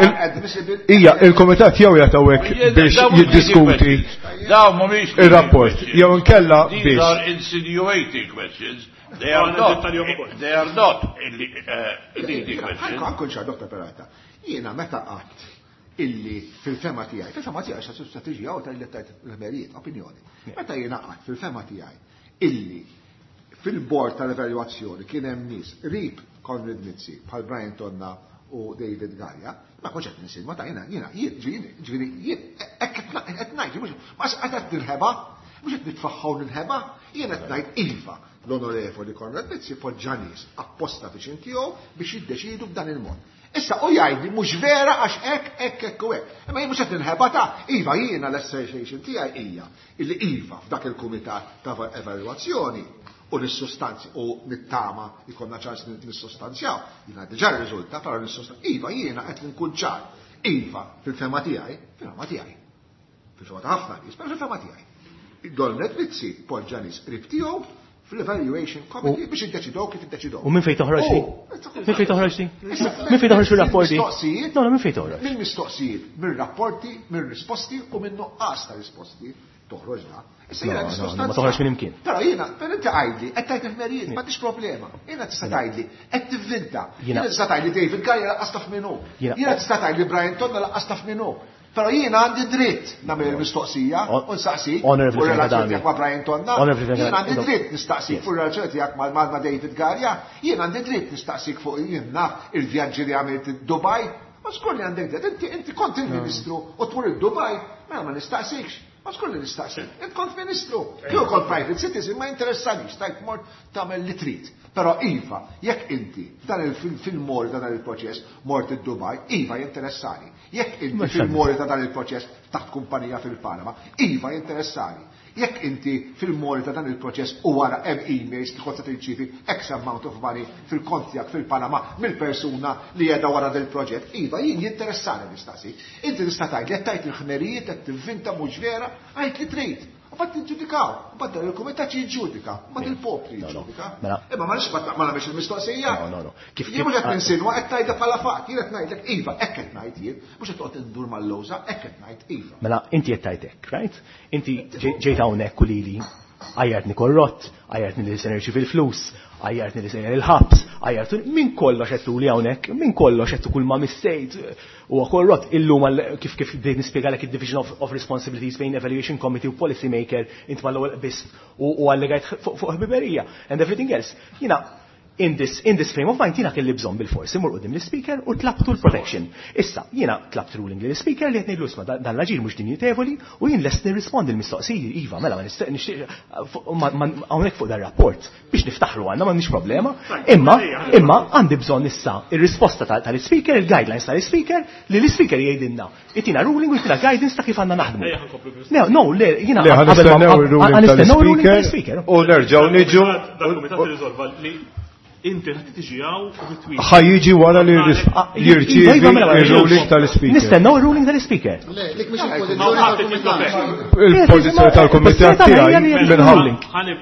il-komitat jew jagħtawek biex jiddiskuti ir-rapport jew inkella biex. These are insinuating questions. They are not leading questions. Ankun xa Dr. Peralta. Jiena meta qatt illi fil-fema tiegħi xa strateġija u tal-lettajt l-ħmerijiet, opinjoni. Meta jiena qatt fil-fema tiegħi illi fil-bord tal-evalwazzjoni kien hemm nies rib Conrad Mizzi bħal Brian Tonna u David Garja, ma konċ qed nisimma ta' jiena hekk qed ngħid mhux qed nilħeba, mhux qed nitfaħħaw nilħeba, jiena qed ngħid iva l-onorevoli Conrad Mizzi poġġa nies apposta biex intihom biex jiddeċidu b'dan il-mod. Issa u jgħidli mhux vera għax hekk u hekk. Imma jien mhux qed ninħeba ta' iva jiena l-association tiegħi hija illi iva f'dak il-kumitat ta' evalwazzjoni u nissustanzi u nittama jkollna ċans nissustanzjaw. Jiena diġà riżulta però nissustanzjaw. Iva jiena qed nkun ċar. Iva fil-fema tiegħi, fil-fema ta' ħafna nies, però fil-fema tiegħi. Donnet Mizzi poġġa nies qrib tiegħu fil-evaluation committee biex iddeċidew kif iddeċidew. U min fejn toħroġ di? Min fejn toħroġ di? Min fejn toħroġ fir-rapporti? No, min fejn toħroġ? Mill-mistoqsijiet, mir-rapporti, mir-risposti u minn nuqqas ta' risposti toħroġ da. Ma toħroġ minn imkien. Però jiena, per inti għajdli, qed tgħid il-merijiet, m'għandix problema. Jiena tista' tgħidli, qed tivvinta. Jiena tista' tgħidli David Garja laqqas taf minnu. Jiena tista' tgħidli Brian Tonna laqqas taf minnu. Però jiena għandi dritt nagħmel il-mistoqsija u nsaqsik fuq ir-relazzjoni tiegħek ma' Brian Tonna. Jiena għandi dritt nistaqsik fuq ir-relazzjoni tiegħek ma' David Garja. Jiena għandi dritt nistaqsik fuq jiena il-vjaġġi li għamilt Dubai. Ma skolli għandek dritt, inti kont il-Ministru u tmur id-Dubai, ma nistaqsikx. Ma skolli nistaqsik, int kont Ministru. Jew kont private citizen ma interessanix, tajt mort tagħmel li trid. Però iva, jekk inti dan il-film-mori ta' dan il-proċess mort id-Dubai, iva jinteressani. Jekk inti fil-mori ta' dan il-proċess taħt kumpanija fil-Panama, iva jinteressani. Jekk inti fil-mori ta' dan il-proċess u wara hemm emails li konta tirċievi X amount of money fil-kont tiegħek fil-Panama mill-persuna li qiegħda wara del proġett, iva jien jinteressani nistaqsi. Inti tista' tgħid li tajt il-ħmerijiet qed tivvinta mhux vera, għajt li trid. U bad tiġġudikaw, u bad il-kumitat jiġġudika, u bad il-poplu jiġġudika. Imma ma nix ma nagħmilx il-mistoqsija. Jien mhux qed ninsinwa qed ngħidha bħala fatt, jien qed ngħidlek iva, hekk qed ngħid jien, mhux qed toqgħod indur mal-lowża, hekk qed ngħid iva. Mela inti qed tgħid hekk, right? Inti ġejt hawnhekk u lili għajjartni korrott, għajjartni li se nerċi fil-flus, għajjartni li se il-ħabs, għajjartni minn kollox qed tuli hawnhekk, minn kollox qed kull ma missejt u korrott illum kif bdejt nispjegalek id-division of responsibilities bejn evaluation committee u policy maker int mal-ewwel biss u allegajt fuq ħbiberija and everything else. Jiena in this frame of mind jiena kelli bżonn bil-forsi mur qudiem l-speaker u tlabtu l-protection. Issa jiena tlabt ruling lill-speaker li qed ngħidlu isma' dan l-aġir mhux dinjitevoli u jien lest nirrispondi l-mistoqsijiet iva mela ma nixtieq hawnhekk fuq dar-rapport biex niftaħlu għandna m'għandniex problema. Imma għandi bżonn issa ir-risposta tal-speaker, il-guidelines tal-speaker li l-speaker jgħidilna. Itina ruling u itina guidance ta' kif għandna naħdmu. No, le, jiena nistennew ruling tal-speaker. U nerġgħu niġu inti ħad tiġijaw u bitwil. Ħajjiġi wara li jirċievi il-ruling tal-speaker. Nistennew il-ruling tal-speaker. Il-pożizzjoni tal-kumitat tiegħi minħalli.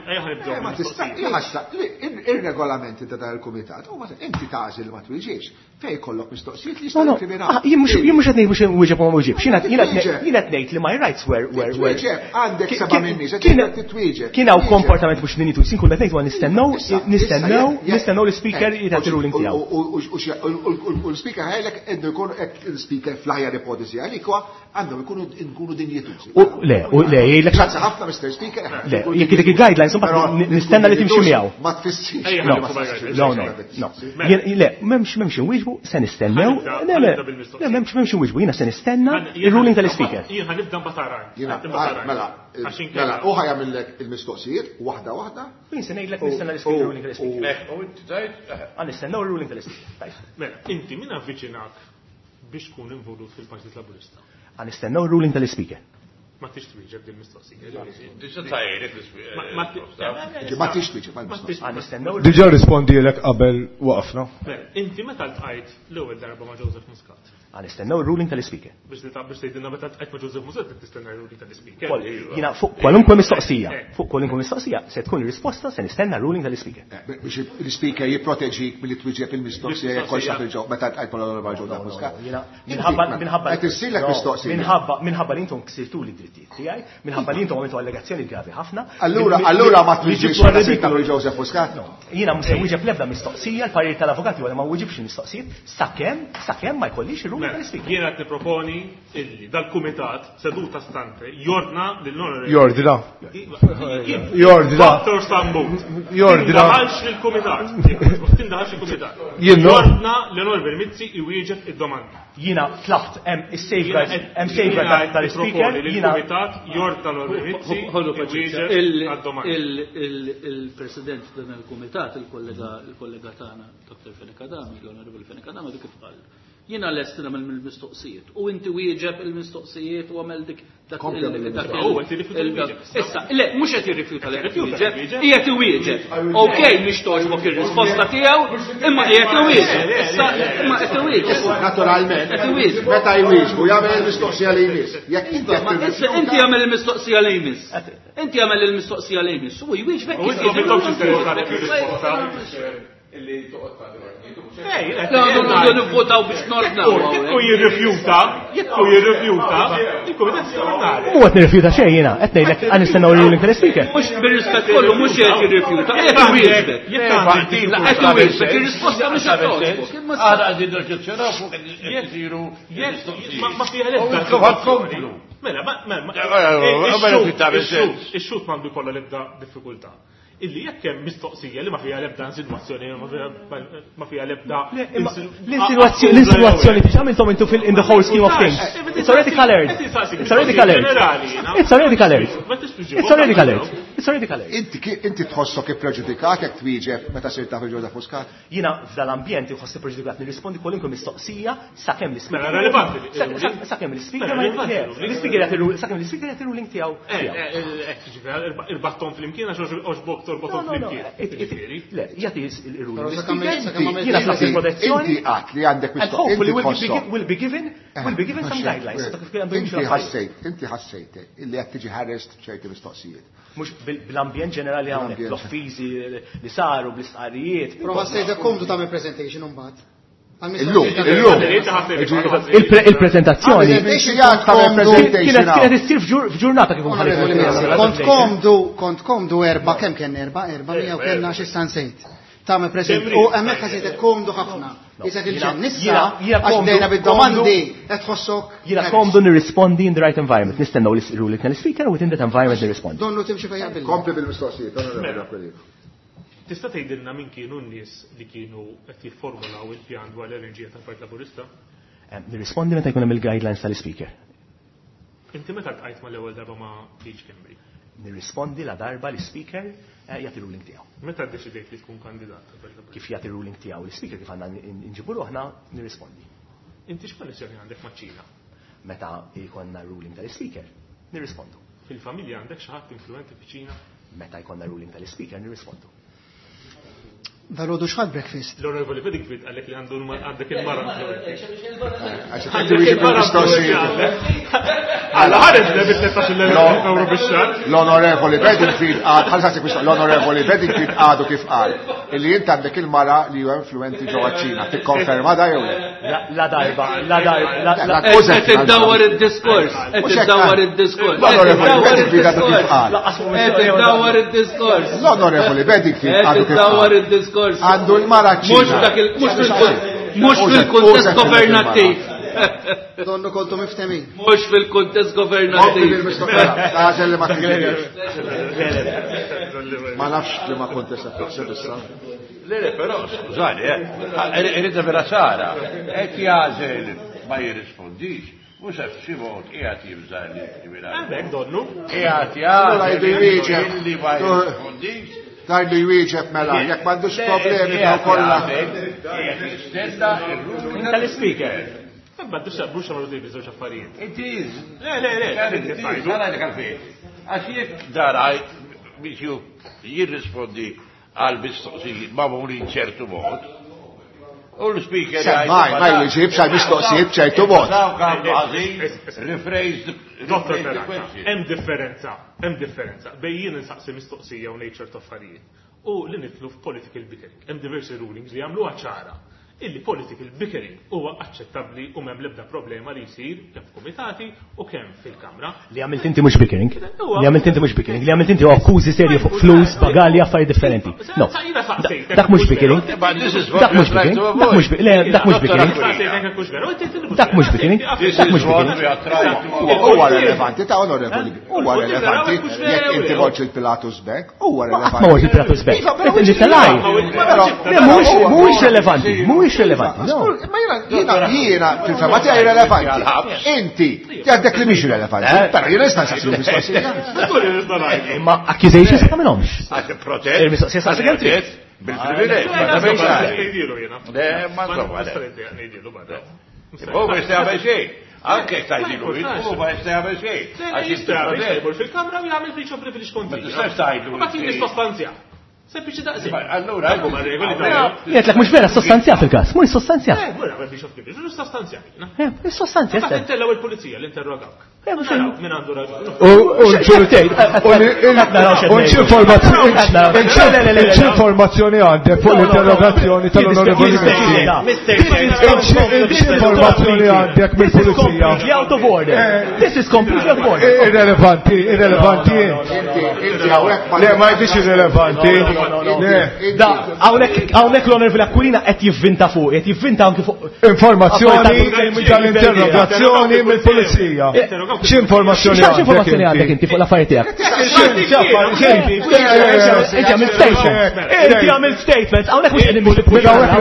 Ir-regolamenti ta' tal-kumitat huma inti tażil ma twieġiex fejn kollok mistoqsijiet li jistgħu kriminali. Jien mhux qed ngħid biex wieġeb ma wieġibx. Jiena qed ngħid li my rights were għandek seba' minni se titwieġeb. Kien hawn komportament mhux ninitu jsin kull qed ngħid nistennew l-speaker jitgħid ruling tiegħu. U l-speaker ħajlek għandu jkun l-speaker fl-ħajja ipotesi għalik għandhom ikunu dinjetużi. Le, jgħidlek ċansa ħafna Mr. Speaker. Le, jekk dik il-guidelines imbagħad nistenna li timxi miegħu. Ma tfissirx. No. Le, m'hemmx inwieġbu, se nistennew. Le, m'hemmx inwieġbu, jiena se nistenna ir-ruling tal-speaker. Jien ħanibda mbagħad Mela, u ħajamillek il-mistoqsijiet waħda. Jien se ngħidlek nistenna l-ruling tal-speaker. Nistennew ir-ruling tal-speaker. Mela, inti min avviċinak biex tkun involut fil-Partit Laburista? Nistennew ir-ruling tal-speaker. Ma tix twieġeb din mistoqsija. Tista' tajjeb Ma tix twieġeb Diġà rispondilek qabel waqfna. Inti meta ltqajt l-ewwel darba ma' Joseph Muscat? Nistennew ruling tal-Speaker. Biex tgħidilna meta ltqajt ma' Joseph Muscat tistenna ruling tal-Speaker. Jiena fuq kwalunkwe mistoqsija se tkun ir-risposta se nistenna ruling tal-Speaker. Biex il-Speaker jipproteġik billi twieġeb il-mistoqsija jekk kolx fil-ġew meta ltqajt mal-ewwel Joseph Muscat. Minħabba li intom ksirtu li drittijiet tiegħi, minħabba li intom għamiltu allegazzjoni gravi ħafna. Allura ma twieġibx Joseph Muscat. Jiena mhux se wieġeb l-ebda mistoqsija, l-parir tal-avukati wara ma wieġibx il-mistoqsijiet sakemm ma jkollix ir-ruling tal-Speaker. Jiena qed nipproponi illi dal-kumitat seduta stante jordna lill-onorevoli. Jordna. Dr. Stambut. Tindaħalx lill-kumitat. Tindaħalx lill-kumitat. Jordna l-onorevoli Mizzi iwieġeb id-domanda. Jiena tlabt hemm is-safeguard tal-Speaker. Il-kumitat jordna l-onorevoli Mizzi iwieġeb id-domanda. Il-President dan il-kumitat, il-kollega tagħna Dr. Fenekadami, l-Onorevoli Fenekadami dik kif qal. Jiena lest nagħmel mill-mistoqsijiet u inti wieġeb il-mistoqsijiet u għamel dik issa, le, mhux qed jirrifjuta li wieġeb, qiegħed iwieġeb. Okej, mhix toġbok ir-risposta tiegħu, imma qiegħed iwieġeb. Issa imma qed iwieġeb. Naturalment. Meta jwieġbu jagħmel il-mistoqsija li jmiss. Jekk inti jagħmel il-mistoqsija li jmiss. Inti jagħmel il-mistoqsija li jmiss. U jwieġbek illi toqgħod nivvotaw biex nordnaw. Jekku jirrifjuta, il-kumitat jistgħu. U qed nirrifjuta xejn jiena, qed ngħidlek għan nistennew ir-ruling tal-Speaker. Mhux bir-rispett kollu mhux qed jirrifjuta, qed iwieġbek. Qed iwieġbek, ir-risposta mhux qed toġbok. Għada qegħdin noġġezzjonaw fuq jiru ma fiha l-ebda. Mela, ix-xut m'għandu jkollha l-ebda diffikultà. Illi jekk hemm mistoqsija li ma fiha l-ebda insinwazzjoni, ma fiha l-ebda. L-insinwazzjoni diġà għamilthom intu in the whole scheme of things. It's already colored. Inti tħossok ippreġudikat jekk twieġeb meta sirta fil-Joseph Muscat? Jiena f'dal-ambjent iħossi preġudikat nirrispondi kwalunkwe mistoqsija sakemm l-Speaker. Sakemm l-Speaker qed ir-ruling tiegħu. Il-batton fl-imkien għax oġbok torbotom fl-imkien. Le, jagħti il-ruling. Jiena fl protezzjoni. Inti qatt li għandek mistoqsija. Will be given some guidelines. Inti ħassejt illi qed tiġi ħarest ċerti mistoqsijiet. Mhux bl-ambjent ġenerali hawnhekk, l-offiżi li saru bl-istqarrijiet. Prova sejda komdu tagħmel presentation imbagħad. Il-prezentazzjoni kienet issir f'ġurnata kif kont komdu erba' kemm kien erba' mija u kellna xi stansejt. Tagħmel preżent u hemmhekk ħasejtek komdu ħafna. Isek il-ġen nissa għax dejna bid-domandi qed tħossok. Jiena komdu nirrispondi in the right environment. Nistennew l-ruling tal-Speaker u within that environment nirrispondi. Donnu timxi fejn jaqbil. Kompli bil-mistoqsijiet. Tista' tgħidilna min kienu n-nies li kienu qed jifformulaw il-pjan dwar l-enerġija tal-Partit Laburista? Nirrispondi meta jkun hemm il-guidelines tal-Speaker. Inti meta ltqajt mal-ewwel darba ma' Beach Kembri? Nirrispondi la darba l-Speaker jagħti ruling tiegħu. Meta ddeċidejt li tkun kandidat? Kif jagħti ruling tiegħu l-Speaker kif għandna nġibu ruħna nirrispondi. Inti x'konnessjoni għandek maċ-Ċina? Meta jkollna ruling tal-Speaker nirrispondu. Fil-familja għandek xi ħadd influenti fiċ-Ċina? Meta jkollna ruling tal-Speaker nirrispondu. Dal-għodu xħad breakfast. L-onorevoli Bedingfield għallek li għandek il-mara. L-onorevoli Bedingfield għadu kif għal. Illi jint għandek il-mara li ju influenti ġowa ċina. Tikkonferma da jew? La darba. Qed iddawwar id-diskors. L-onorevoli Bedingfield għadu kif għal. L-onorevoli Bedingfield għadu kif għal. Għandu l-mara ċina. Mux fil-kontest governattiv. Donnu kontu miftemi. Mux fil-kontest governattiv. Għazel li ma t-għiriex. Ma nafx li ma kontest għazel. Le, però, skużani, irrita vera ċara. Ek jazel ma jirrispondix. Mux għaf xivot, ijat jibżar li kriminali. Għabek, donnu. Ijat jazel li ma jirrispondix. Tajdu jwieġeb mela, jekk m'għandux problemi ta' kollha. Tal-Speaker. Imbagħad Bruce Amaro Davis żewġ affarijiet. It is. Le. Għalajlek għalfejn. Għax jekk daraj biex jirrispondi għal mistoqsijiet magħmulin ċertu mod. U l-speaker ma jġibx għal mistoqsijiet ċertu mod. Dottor Ferrara, hemm differenza bejn jien insaqsi mistoqsija u ngħid ċertu affarijiet u li nitlu f'political bickering. Hemm diversi rulings li jagħmluha ċara illi political bickering huwa aċċettabbli u m'hemm l-ebda problema li jsir kemm f'kumitati u kemm fil-Kamra. Li għamilt inti mhux bickering. Li għamilt inti huwa akkużi serji fuq flus, bagali, affarijiet differenti. No. Dak mhux bickering. Dak mhux bickering. Dak mhux bickering. Dak mhux bickering. Dak mhux bickering. Huwa relevanti ta' onorevoli. Huwa relevanti jekk inti morġ il-Pilatus Bank, huwa relevanti. Ma morġ il-Pilatus Bank. Inti talaj. Mhuwiex relevanti. Mhuwiex relevanti. Jiena fil-fema tiegħi relevanti. Inti għandek li mhix relevanti. Però jiena nista' nsaqsi mistoqsija. Imma accusations ta' minnhomx. Il-mistoqsija sa' segretit. Bil-privileġġ. Ma jistgħu xejn. Anke tajdilu, ma jistgħu xejn. Jistgħu fil-Kamra u jagħmel breach of privilege continu. Ma kien sostanzja. Sempliċi daqsi. Allura, Jgħetlek mhux vera sostanzjat il-każ, mhux sostanzjat. Breach of privilege, mhux sostanzjat. Sostanzjat. Ma tintellaw il-pulizija li interrogawk. Min għandu raġun. Informazzjoni għandek fuq l-interrogazzjoni tal-onorevoli informazzjoni għandek mill-pulizija. Out of order. This is completely out of order. Irrelevanti. Le, ma jfix irrelevanti. Għawnek l-onorevoli Aquilina qed jivvinta fuq, qed jivvinta anke fuq. Informazzjoni tal-interrogazzjoni mill-pulizija. X'informazzjoni għandek inti fuq l-affarijiet tiegħek? Inti għamil statement. Inti għamil statement. Hawnhekk mhux qegħdin biex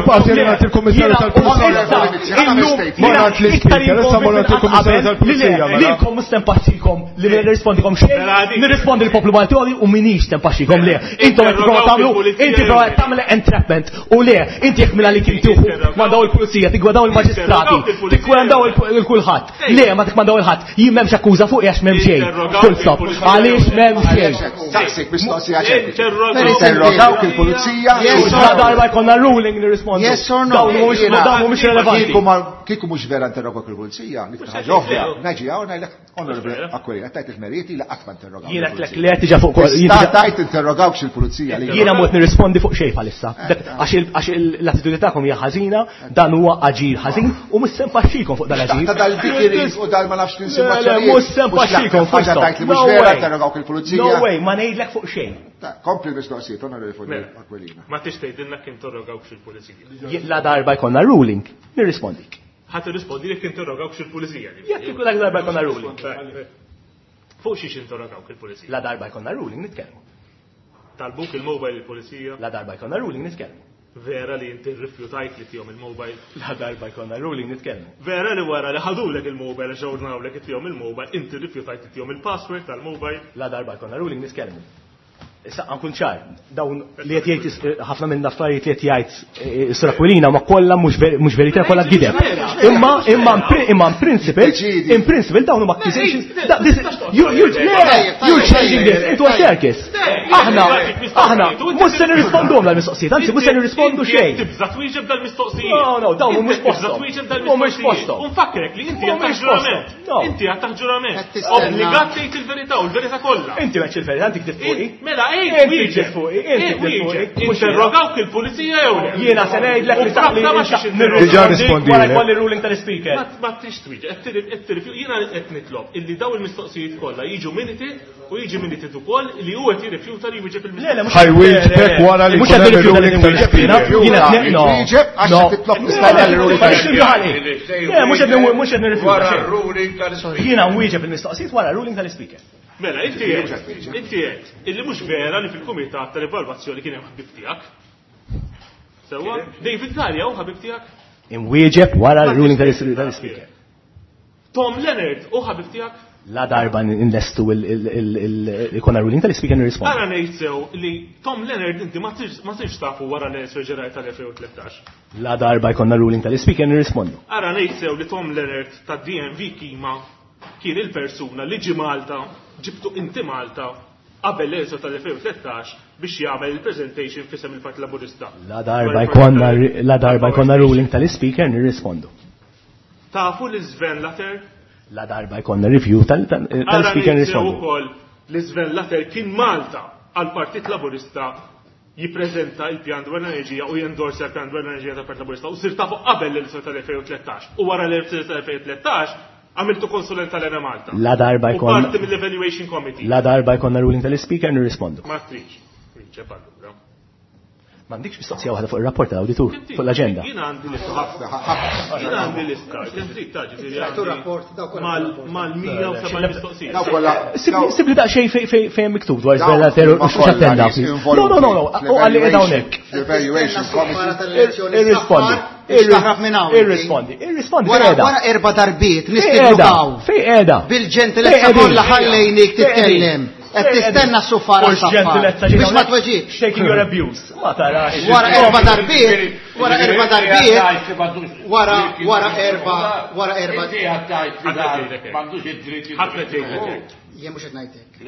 lilkom mhux tempaxxikom li nirrispondikom xejn, nirrispondi l-poplu Malti u minix tempaxxikom le. Intom qed tagħmel entrapment u le, inti jekk minn għalik inti mandaw il-pulizija, tigwadaw il-maġistrati, tikwandaw il-kulħadd. Le, ma tikmandaw il-ħadd. Jien m'hemmx akkuża fuq għax m'hemm xejn. Full stop. Għaliex m'hemm xejn. Saqsik mistoqsija interrogaw il-pulizija. La darba jkollna ruling nirrispondi. Yes or no? Dawn mhumiex relevanti. Kieku mhux vera interrogaw il-pulizija, niftaħ ġoħra, naġi hawn ngħidlek onorevoli Aquilina, tajt il-meriti li qatt ma interrogaw. Jiena qed li qed tiġa fuq tajt interrogawx il-pulizija. Jiena mod nirrispondi fuq xejn bħalissa. Għax l-attitudni tagħkom hija ħażina, dan huwa aġir ħażin u mhux sempaxxikom fuq dal-aġir. Ta' dal-bikirin u dal ma nafx tinsimazzjoni. Mhux sempaxxikom fuq tajt li mhux vera interrogawk il-pulizija. No way, ma ngħidlek fuq xejn. Kompli mistoqsijiet onorevoli Aquilina. Ma tix tgħidilna kien interrogawx il-pulizija. La darba jkollna ruling, nirrispondik. Ħadd irrispondi jekk interrogawx il-pulizija. Jekk ikun dak darba jkollna ruling. Fuq xiex interrogawk il-pulizija. La darba jkollna ruling nitkellmu. Talbuk il-mobile il-pulizija. La darba jkollna ruling nitkellmu. Vera li inti rrifjutajt li tihom il-mobile. La darba jkollna ruling nitkellmu. Vera li wara li ħadulek il-mobile ġewrnawlek tihom il-mobile, inti rrifjutajt li tihom il-password tal-mobile. La darba jkollna ruling nitkellmu. Issa għankun ċar, dawn li qed jgħid ħafna minn affarijiet li qed jgħid Sra Aquilina ma kollha mhux verità kollha gideb. Imma in principle dawn huma accusations. You changing this into a circus. Aħna mhux se nirrispondhom dal-mistoqsijiet, anzi mhux se nirrispondu xejn. Tibża twieġeb dal-mistoqsijiet. No, dawn mhux posthom. Mhux posthom. Unfakkrek li inti qed taħ-ġurament. Inti qed taħ-ġurament. Obbligat tgħid il-verità u l-verità kollha. Inti għedx il-verità, inti ktib fuqi. Mela interrogawk il-pulizija jew le? Jiena se ngħidlek li diġà rispondi. Wara jkolli ruling tal-speaker. Ma tix twieġeb, jiena qed nitlob illi daw il-mistoqsijiet kollha jiġu miniti u jiġi miniti ukoll li huwa qed jirrifjuta li jwieġeb il-mistoqsijiet. Ħajwieġbek wara li jkun hemm ruling tal-speaker. Jiena jwieġeb għax titlob mistoqsija l-ruling tal-speaker. Mhux qed nirrifjuta. Jiena nwieġeb il-mistoqsijiet wara ruling tal-speaker. Mela, inti għed, illi mux vera li fil-komitat tal-evalvazzjoni kien hemm ħabib tiegħek. Sewwa, David Gallia u ħabib tiegħek. Imwieġeb wara l-ruling tal-speaker. Tom Leonard u ħabib tiegħek. La darba investu il-konna ruling tal-speaker nirrispondi. Ara ngħid sew li Tom Leonard inti ma tix tafu wara l-elezzjoni ġenerali tal-2013. La darba jkollna ruling tal-speaker nirrispondu. Ara ngħid sew li Tom Leonard tad-DMV Kima kien il-persuna li ġi Malta, ġibtu inti Malta qabel l-elezzjoni tal-2013 biex jagħmel il-presentation fisem il-Partit Laburista. La darba jkollna ruling tal-speaker nirrispondu. Tafu li Sven Latter la darba jkollna review tal-speaker nirrispondu. Ukoll li Sven Latter kien Malta għal Partit Laburista jippreżenta l-pjan dwar l-enerġija u jendorsa l-pjan dwar l-enerġija tal-Partit Laburista u sir tafu qabel l-elezzjoni tal-2013 u wara l-elezzjoni tal-2013 għamiltu konsulent tal-Ena Malta. La darba jkollna. U parti mill-evaluation committee. La darba jkollna ruling tal-speaker nirrispondu. Ma trix. Ċepallura. M'għandikx mistoqsija waħda fuq ir-rapport tal-awditur fuq l-aġenda. Jien għandi lista. Jien għandi lista. Kemm trid taġi mal-107 mistoqsija. Sibli daqsxejn fejn miktub dwar Sven Latter u x'attenda. No, għalli qiegħda hawnhekk. Irrispondi. Wara erba' darbiet nistiblukaw. Fej qiegħda. Bil-ġentilezza kollha ħallejnik titkellem. Qed tistenna s-suffara biex ma tweġibx. Shaking your abuse. Ma tarax. Wara erba' darbiet. Wara erba'. M'għandux id-dritt. Jien mhux qed ngħidlek.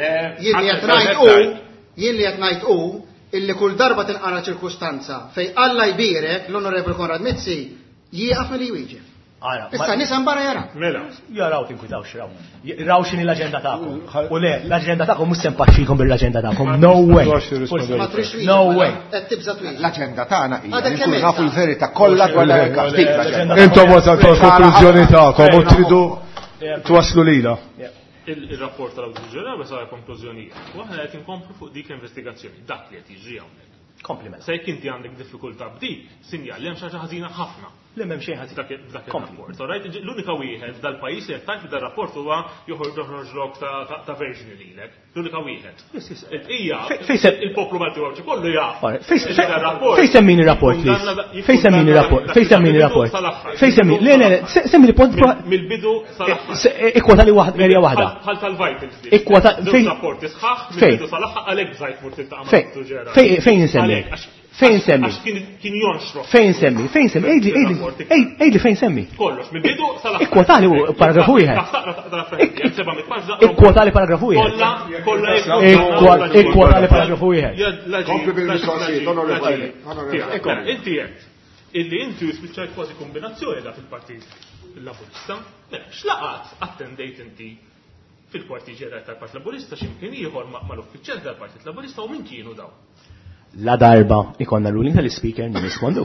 Jien li qed ngħid hu illi kull darba tinqara ċirkustanza fej Alla jbierek l-Onorevoli Konrad Mizzi jieqaf milli jwieġeb. Issa nisan barra jara. Mela. Jaraw tinkwitaw xraw. Raw x'inhi l-aġenda tagħkom. U le, l-aġenda tagħkom mhux se mpaċċikom bil-aġenda tagħkom. No way. No way. Qed tibża twil. L-aġenda tagħna hija li nkunu nafu l-verità kollha dwar l-każ. Intom wasaltu l-konklużjoni tagħkom u tridu twaslu lila. Il-rapport tal-Awditur Ġenerali sa konklużjonijiet. U aħna qed inkomplu fuq dik l-investigazzjoni. Dak li qed jiġri hawnhekk. Compliment. Se jekk inti għandek diffikultà b'dik, sinjal hemm xi ħaġa ħażina ħafna. Le m'hemm xejn ħażin dak ir-rapport. L-unika wieħed dal-pajjiż li qed tajt fid-rapport huwa joħorġlok ta' verżjoni lilek. L-unika wieħed. Hija il-poplu Malti kollu jaf. Fejn semmini rapport li? Fejn semmini rapport? Fejn semmini rapport? Fejn semmini? Le, semmi li pont mill-bidu sal-aħħar. Ikkwota li waħda. Bħal tal-Vitals. Ikkwota fejn rapport isħaħ mill-bidu sal-aħħar għalhekk żgħid mur tiltaqa' fejn insemmi? Fejn semmi? Kien jonxrof. Fejn semmi? Ejli fejn semmi? Kollox, mill-bidu sal-aħħar. Ikkwotali paragrafu wieħed. Ikkwotali paragrafu wieħed. Ikkwotali paragrafu wieħed. Kompli bil-mistoqsijiet, onorevoli. Inti jgħid illi inti spiċċajt kważi kombinazzjoni da fil-Partit Laburista. X'laqat attendejt inti fil-Kwartier Ġenerali tal-Partit Laburista x'imkien ieħor mal-uffiċjali tal-Partit Laburista u min kienu daw? La darba ikonna ruling tal-speaker nirrispondu.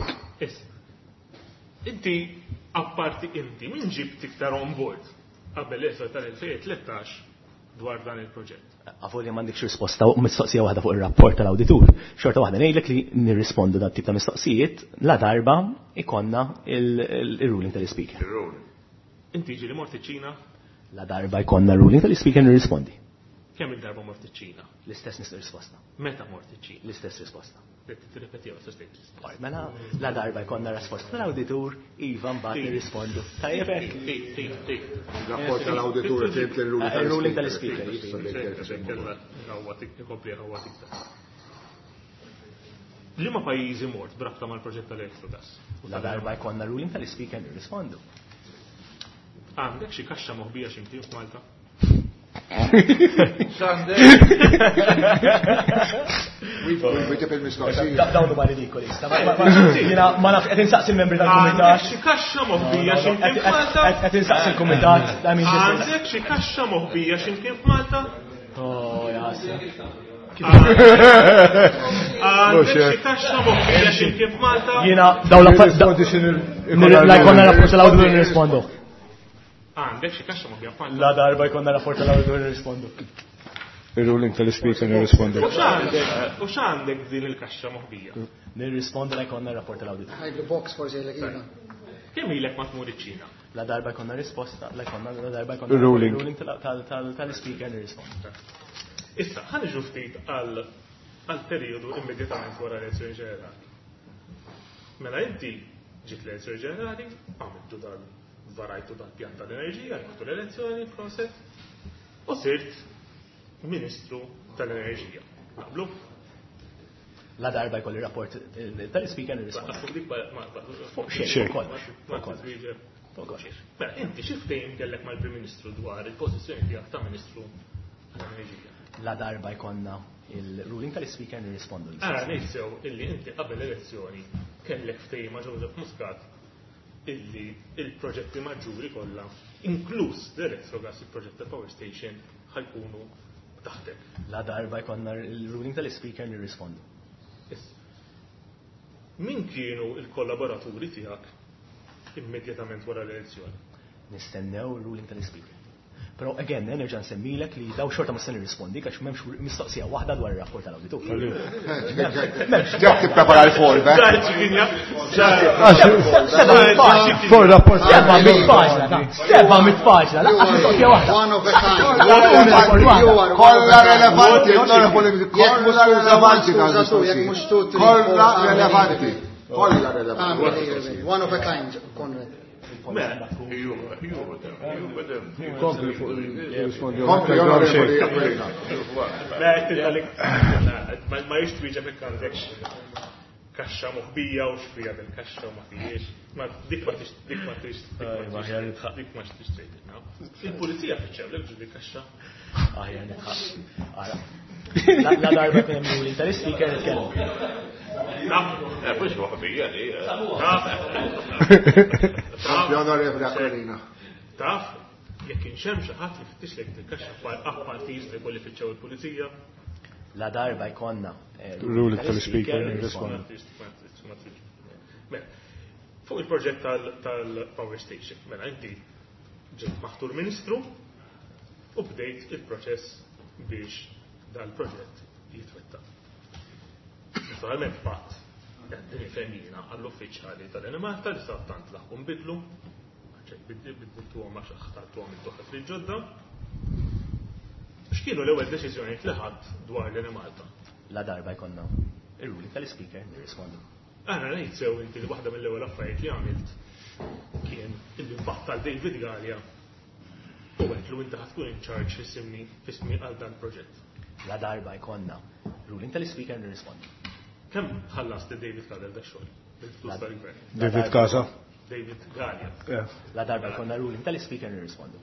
Inti apparti inti min ġibt iktar on board qabel l-elezzjoni tal-2013 dwar dan il-proġett? Għafu li m'għandekx risposta u mistoqsija waħda fuq ir-rapport tal-awditur. Xorta waħda ngħidlek li nirrispondu dat tip ta' mistoqsijiet la darba ikonna il-ruling tal-speaker. Inti ġieli mort iċ-Ċina? La darba ikonna ruling tal-speaker nirrispondi. Kemm il-darba mort iċ-Ċina? L-istess risposta. Meta mort iċ-Ċina? L-istess risposta. Tirrepetiha s-istess. Mela la darba jkollna risposta tal-awditur iva mbagħad nirrispondu. Tajjeb rapport tal-awditur il-ruling tal-speaker. Liema pajjiżi mort b'rabta mal-proġett tal-Exodus? La darba jkollna ruling tal-speaker nirrispondu. Għandek xi kaxxa moħbija x'imkien f'Malta? Dawnu ma ridikoli. Jina ma naf qed insaqsi membri tal-kumitat. Xi kaxxa moħbija x'imkien f'Malta? Qed insaqsi l-kumitat. Għandek xi kaxxa moħbija x'imkien f'Malta? Oh, jasi. Għandek xi kaxxa moħbija x'imkien f'Malta? Jiena dawn la jkollna rapport tal-awditur nirrispondu. Għandek xi kaxxa moħbija f'Malta? La darba jkollna rapport tal-awditur nirrispondu. Il-ruling tal-speaker nirrispondu. U x'għandek din il-kaxxa moħbija? Nirrispondu la jkollna rapport tal-awditur. Ħajdu box forsi l-għina. Kemm ilek ma tmur iċ-Ċina? La darba jkollna risposta, la darba jkollna ruling tal-speaker nirrispondu. Issa, ħaniġu ftit għal-periodu immedjatament wara l-elezzjoni ġenerali. Mela inti ġiet l-elezzjoni ġenerali, għamiltu varajtu dal-pjan tal-enerġija, jgħatu l-elezzjoni, proset. u sirt Ministru tal-Enerġija. Naqblu? La darba jkolli rapport tal-speaker nirrispondi. Fuq xejn ukoll. Mela, inti xi ftehim kellek mal-Prim Ministru dwar il-pożizzjoni tiegħek ta' Ministru tal-Enerġija? La darba jkollna il-ruling tal-speaker nirrispondu. Ngħid sew illi inti qabel elezzjoni kellek ftehim ma' Joseph Muscat illi il-proġetti maġġuri kollha, inkluż l-Electrogas il-proġett ta' Power Station, ħajkunu taħtek. La darba jkollna il-ruling tal-speaker nirrispondu. Min kienu il-kollaboraturi tiegħek immedjatament wara l-elezzjoni? Nistennew il-ruling tal-speaker. Però again, nerġa' nsemmilek li daw xorta ma se nirrispondi għax m'hemmx mistoqsija waħda dwar ir-rapport tal-awditur. Ġab tipprepara l-folder. For rapport. Seba' mit-faċla, laqqas mistoqsija waħda. One of a kind. Kollha relevanti, kollha relevanti kollha relevanti. Kollha relevanti. One of a kind, Konrad. Kompli fuq il-rispondi. Ma jixtwieġa mek għandek kaxxa moħbija u xfija bil-kaxxa u ma fijiex. Ma dik ma tixtri. Il-pulizija fiċċewlek ġu bil-kaxxa. Aħjar nitħass. La darba kien hemm ruling tal-speaker nitkellem. Mhux moħbija li. Taf, jekk inxemm xi ħadd li fittixlek il-kaxxa appartiż li jkolli fiċċew il-pulizija. La darba jkollna ruling tal-speaker nirrispondi. Fuq il-proġett tal-Power Station, mela inti ġejt maħtur Ministru u bdejt il-proċess biex dal-proġett jitwetta. Naturalment fatt din femina għall-uffiċjali tal-Enemata li sa tant laħqu nbidlu, bidluhom għax aħtartuhom id-doħra fil-ġodda. X'kienu l-ewwel deċiżjonijiet li ħadd dwar l-Enemata? La darba jkollna ir-ruling tal-speaker nirrispondi. Aħna ngħid sew inti li waħda mill-ewwel affarijiet li għamilt kien illi mbattal David Gallia u għedlu inti ħatkun in charge fismi għal dan proġett. La darba jkollna ruling tal-speaker nirrispondi. Kemm ħallas David Gallia da xogħol? David Casa. David Gallia. La darba jkollna ruling tal-speaker nirrispondi.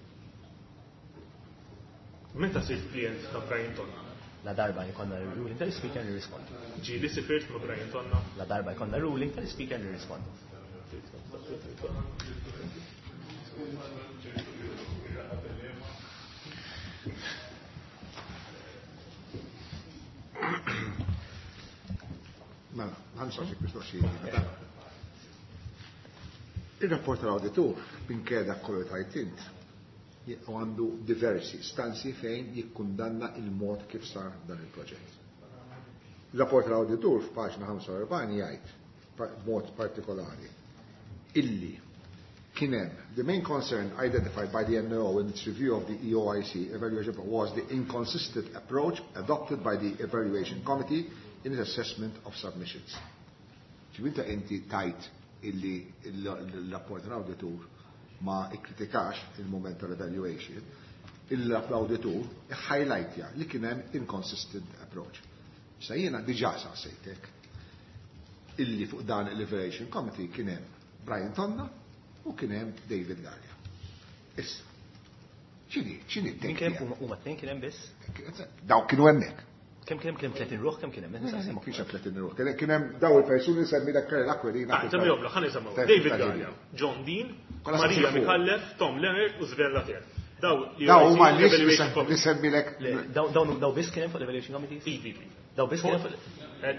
Meta sirt klient ta' Brian Tonna? La darba jkollna ruling tal-speaker nirrispondi. Ġieli sifirt ma' Brian Tonna? La darba jkollna ruling tal-speaker nirrispondi. Mela, ħansaġik mistoqsijiet. Il-rapport tal-auditur binkeda kollu tajtint għandu diversi stanzi fejn jikkundanna il-mod kif sar dan il-proġett. Il-rapport tal-auditur f'paġna 45 jgħid mod partikolari illi kienem the main concern identified by the NRO in its review of the EOIC evaluation was the inconsistent approach adopted by the evaluation committee in its assessment of submissions. Ġibinta inti tajt illi l-rapport tal-auditur ma ikkritikax il-moment tal-evaluation, l-auditur highlightja li kienem inconsistent approach. Sa jiena diġa saqsejtek illi fuq dan l-evaluation committee kienem Brian Tonna u kienem David Gallia. Issa, ċini t-teknika? U ma t-tejn kienem biss? Daw kienu emmek. Kem 30 ruħ, kem kienem? Ma kienx 30 ruħ. Kienem daw il-persuni semmi dak l-akwelina. Semmi obla, ħan nisemmu. David Gallia, John Dean, Marija Mikallef, Tom Leonard u Sven Latier. Daw huma li semmilek. Daw biss kienem fuq l-evaluation committee? Daw biss kienem fuq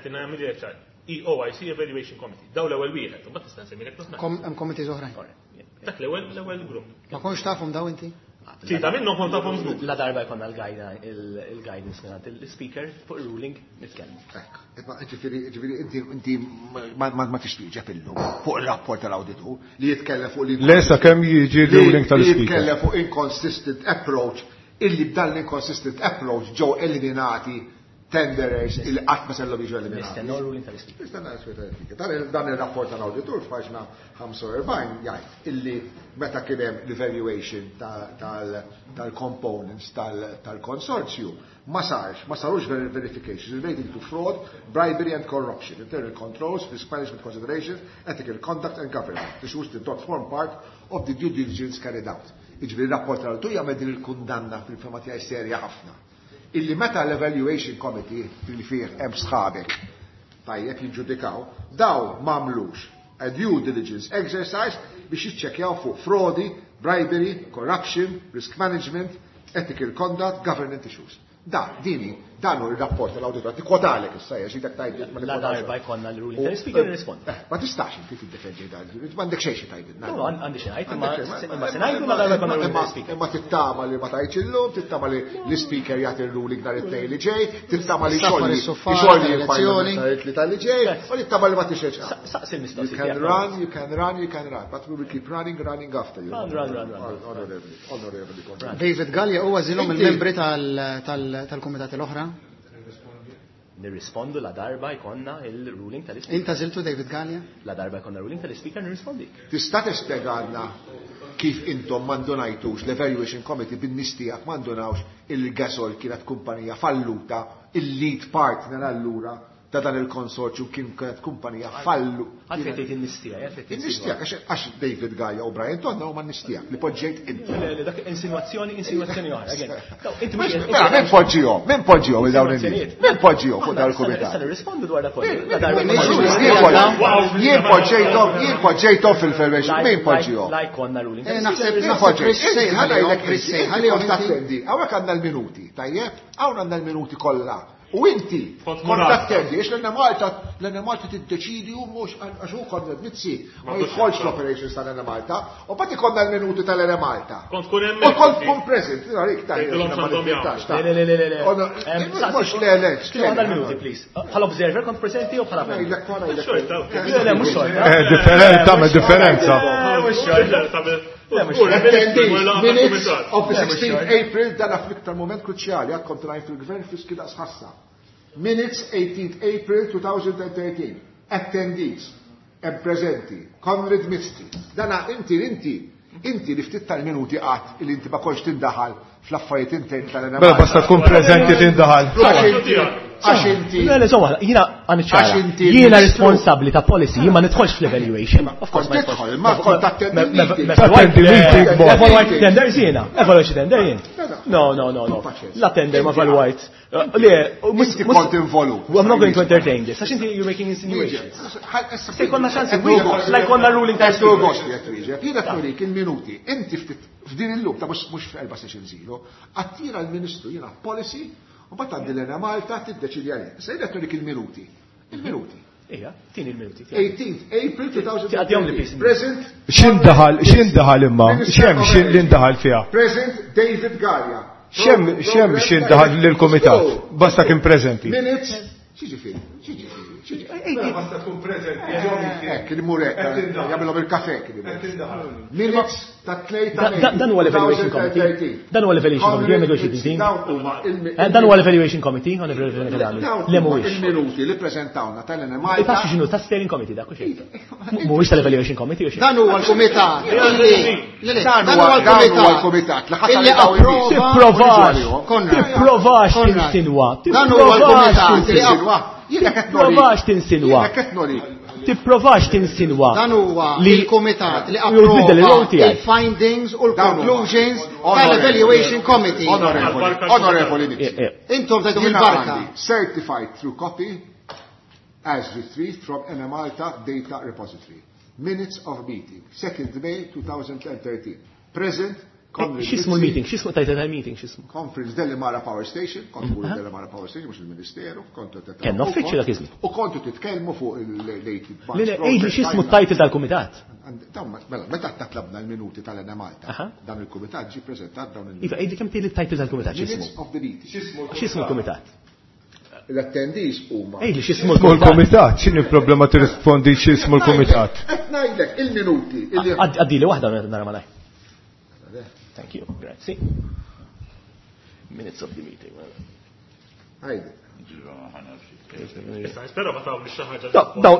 EOIC Evaluation Committee. Daw l-ewwel wieħed, u mbagħad tista' nsemmilek nofna. Hemm committees oħrajn. Dak l-ewwel grupp. Ma konx tafhom daw inti? Ċita minnhom kont tafhom żgur. La darba jkollna il-guidance mingħand il-speaker fuq ir-ruling nitkellmu. Ġifieri inti ma tixtieq illum fuq ir-rapport tal-awditur li jitkellem fuq li Lesa kemm jiġi ruling tal-speaker. Jitkellem fuq inconsistent approach illi b'dan l-inconsistent approach ġew eliminati tenderers il-qatt ma sellhom jiġu eliminati. Nistennew ruling tal-Speaker. Dan il-rapport tal-Awditur f'paġna 45 jgħid illi meta kien hemm l-evaluation tal-components tal-consortium ma sarux verifications relating to fraud, bribery and corruption, internal controls, risk management considerations, ethical conduct and governance. Issues did not form part of the due diligence carried out. Iġbiri rapport tal-Awditur jagħmel din il-kundanna fil-fema tiegħi serja ħafna. Illi meta l-evaluation committee li fih hemm sħabek tajjeb jiġġudikaw, daw m'għamlux a due diligence exercise biex jiċċekkjaw fuq frodi, bribery, corruption, risk management, ethical conduct, governance issues. Dan hu r-rapport tal-Awditur tikwotalek issa hija xi dak tajjeb ma La darba jkollna l-ruling tal-Speaker nirrispondi. Ma tistax inti tiddefendi dan, m'għandek xejn tgħidilna. Għandi xi ngħid imma se ngħidu la darba jkollna l-ruling tal-Speaker. Imma tittama li ma tgħidx illum, tittama li l-Speaker jagħti r-ruling nhar it-tnejn li ġej, tittama li xogħol il-Parlament li ġej, u tittama li ma tixex. Saqsi mistoqsija. You can run, but we will keep running after you. Run. David Gallia huwa żilhom il-membri tal-kumitati l-oħra. Nirrispondu la darba jkollna il-ruling tal-Speaker. Inta żiltu David Gallia? La darba jkollna ruling tal-Speaker nirrispondi. Tista' tispjegalna kif intom m'għandunajtux l-Evaluation Committee bin-nies tiegħek m'għandunawx il-Gasol kienet kumpanija falluta, il-lead partner allura ta' dan il-konsorċju kienet kumpanija fallu. Għalfejn tgħid in-nistija, in-nistija għax David Gallia u Brian Tonna huma n-nistija li poġġejt inti. Dak insinuazzjoni oħra. Men poġġihom il dawn in-nies. Men poġġihom fuq dawn il-kumitat. Issa nirrispondu dwar dak Jien poġġejthom fil-fervex, min poġġihom? La jkollna ruling. Hawnhekk għandna l-minuti, tajjeb? Hawn għandna l-minuti kollha. U inti, kontattendi, l-Ena Malta tiddeċidi u mux, għax u konna d-mitzi, ma jitħolx l-operations tal-Ena Malta, u pati konna l-minuti tal-Ena Malta. Kont kun hemm. U kont kun present, rik tajjeb. Mux l-elex. Għandna l-minuti, please. Bħala observer kont presenti u bħala. Differenza. Minutes of the 16th April dan affliktar moment kruċjali għad kontrajn fil-gvern fiski daqs ħassa. Minutes 18th April 2013. Attendees and presenti. Conrad Mitzi. Dana inti li ftit tal-minuti għat il-inti ma konx tindaħal fl-affarijiet interni tal-Ena Malta. Basta tkun preżenti tindaħal. Jiena responsabbli ta' policy, jien ma nidħolx fl-evaluation. Of course ma nidħol, ma kont attendi tender jiena, evaluation tender jien. No. L-attender ma valwajt. Inti kont involu. I'm not going to entertain this. Għax inti you're making insinuations. Se konna ċansi like konna ruling ta' Jiena turik il-minuti, inti f'din il-lub ta' mux f'erba sessions ilu, attira l-Ministru jiena policy u bat għandi l-Ena Malta tiddeċidi għalih. Sejda turik il-minuti. Ija, tini il-minuti. 18th April 2013. Present. X'indaħal imma? Xem l-indaħal fiha? Present David Gallia. Xem x'indaħal lill-Kumitat? Basta kien preżenti. Minutes. Xiġifieri. Basta tkun preżenti. Kien imurek, jagħmilhom il-kafè kien Minutes ta' Dan huwa l-evaluation committee. Dan huwa l-evaluation committee, negotiating team. Dan huwa l-evaluation committee, li mhuwiex. Il-minuti li preżentawna tal-Ena Malta. Ipax x'inhu ta' steering committee dak u xejn. Mhuwiex tal-evaluation committee u xejn. Dan huwa l-kumitat. Dan huwa l-kumitat. Tipprovax tinsinwa. Dan huwa l-kumitat li Tipprovax tinsinwa. Tipprovax tinsinwa. Dan huwa il-kumitat li approva il-findings u l-conclusions tal-evaluation committee. Honorable Intom ta' il-barka. Certified through copy as retrieved from Ena Malta Data Repository. Minutes of meeting, 2nd May 2013. Present. X'ismu l-meeting? X'ismu tajta tal-meeting? X'ismu? Conference Delimara Power Station, kontu Delimara Power Station, mux il-Ministeru, kontu Kenna uffiċċju dak iżmi. U kontu titkellmu fuq il-lejti. Ejli x'ismu tajta tal-Kumitat? Meta tatlabna l-minuti tal-Ena Malta, dan il-Kumitat ġi preżentat dawn il-minuti. Iva, ejli kemm tgħid tajta tal-Kumitat x'ismu? Minutes of the meeting. X'ismu l-Kumitat? L-attendees huma. Ejli x'ismu l-Kumitat? X'inhi l-problema tirrispondi x'ismu l-Kumitat? Qed ngħidlek il-minuti. Għaddili waħda nara malaj. Thank you. Grazie. Minutes of the meeting. Għajdi. Spero ma tawni xi ħaġa.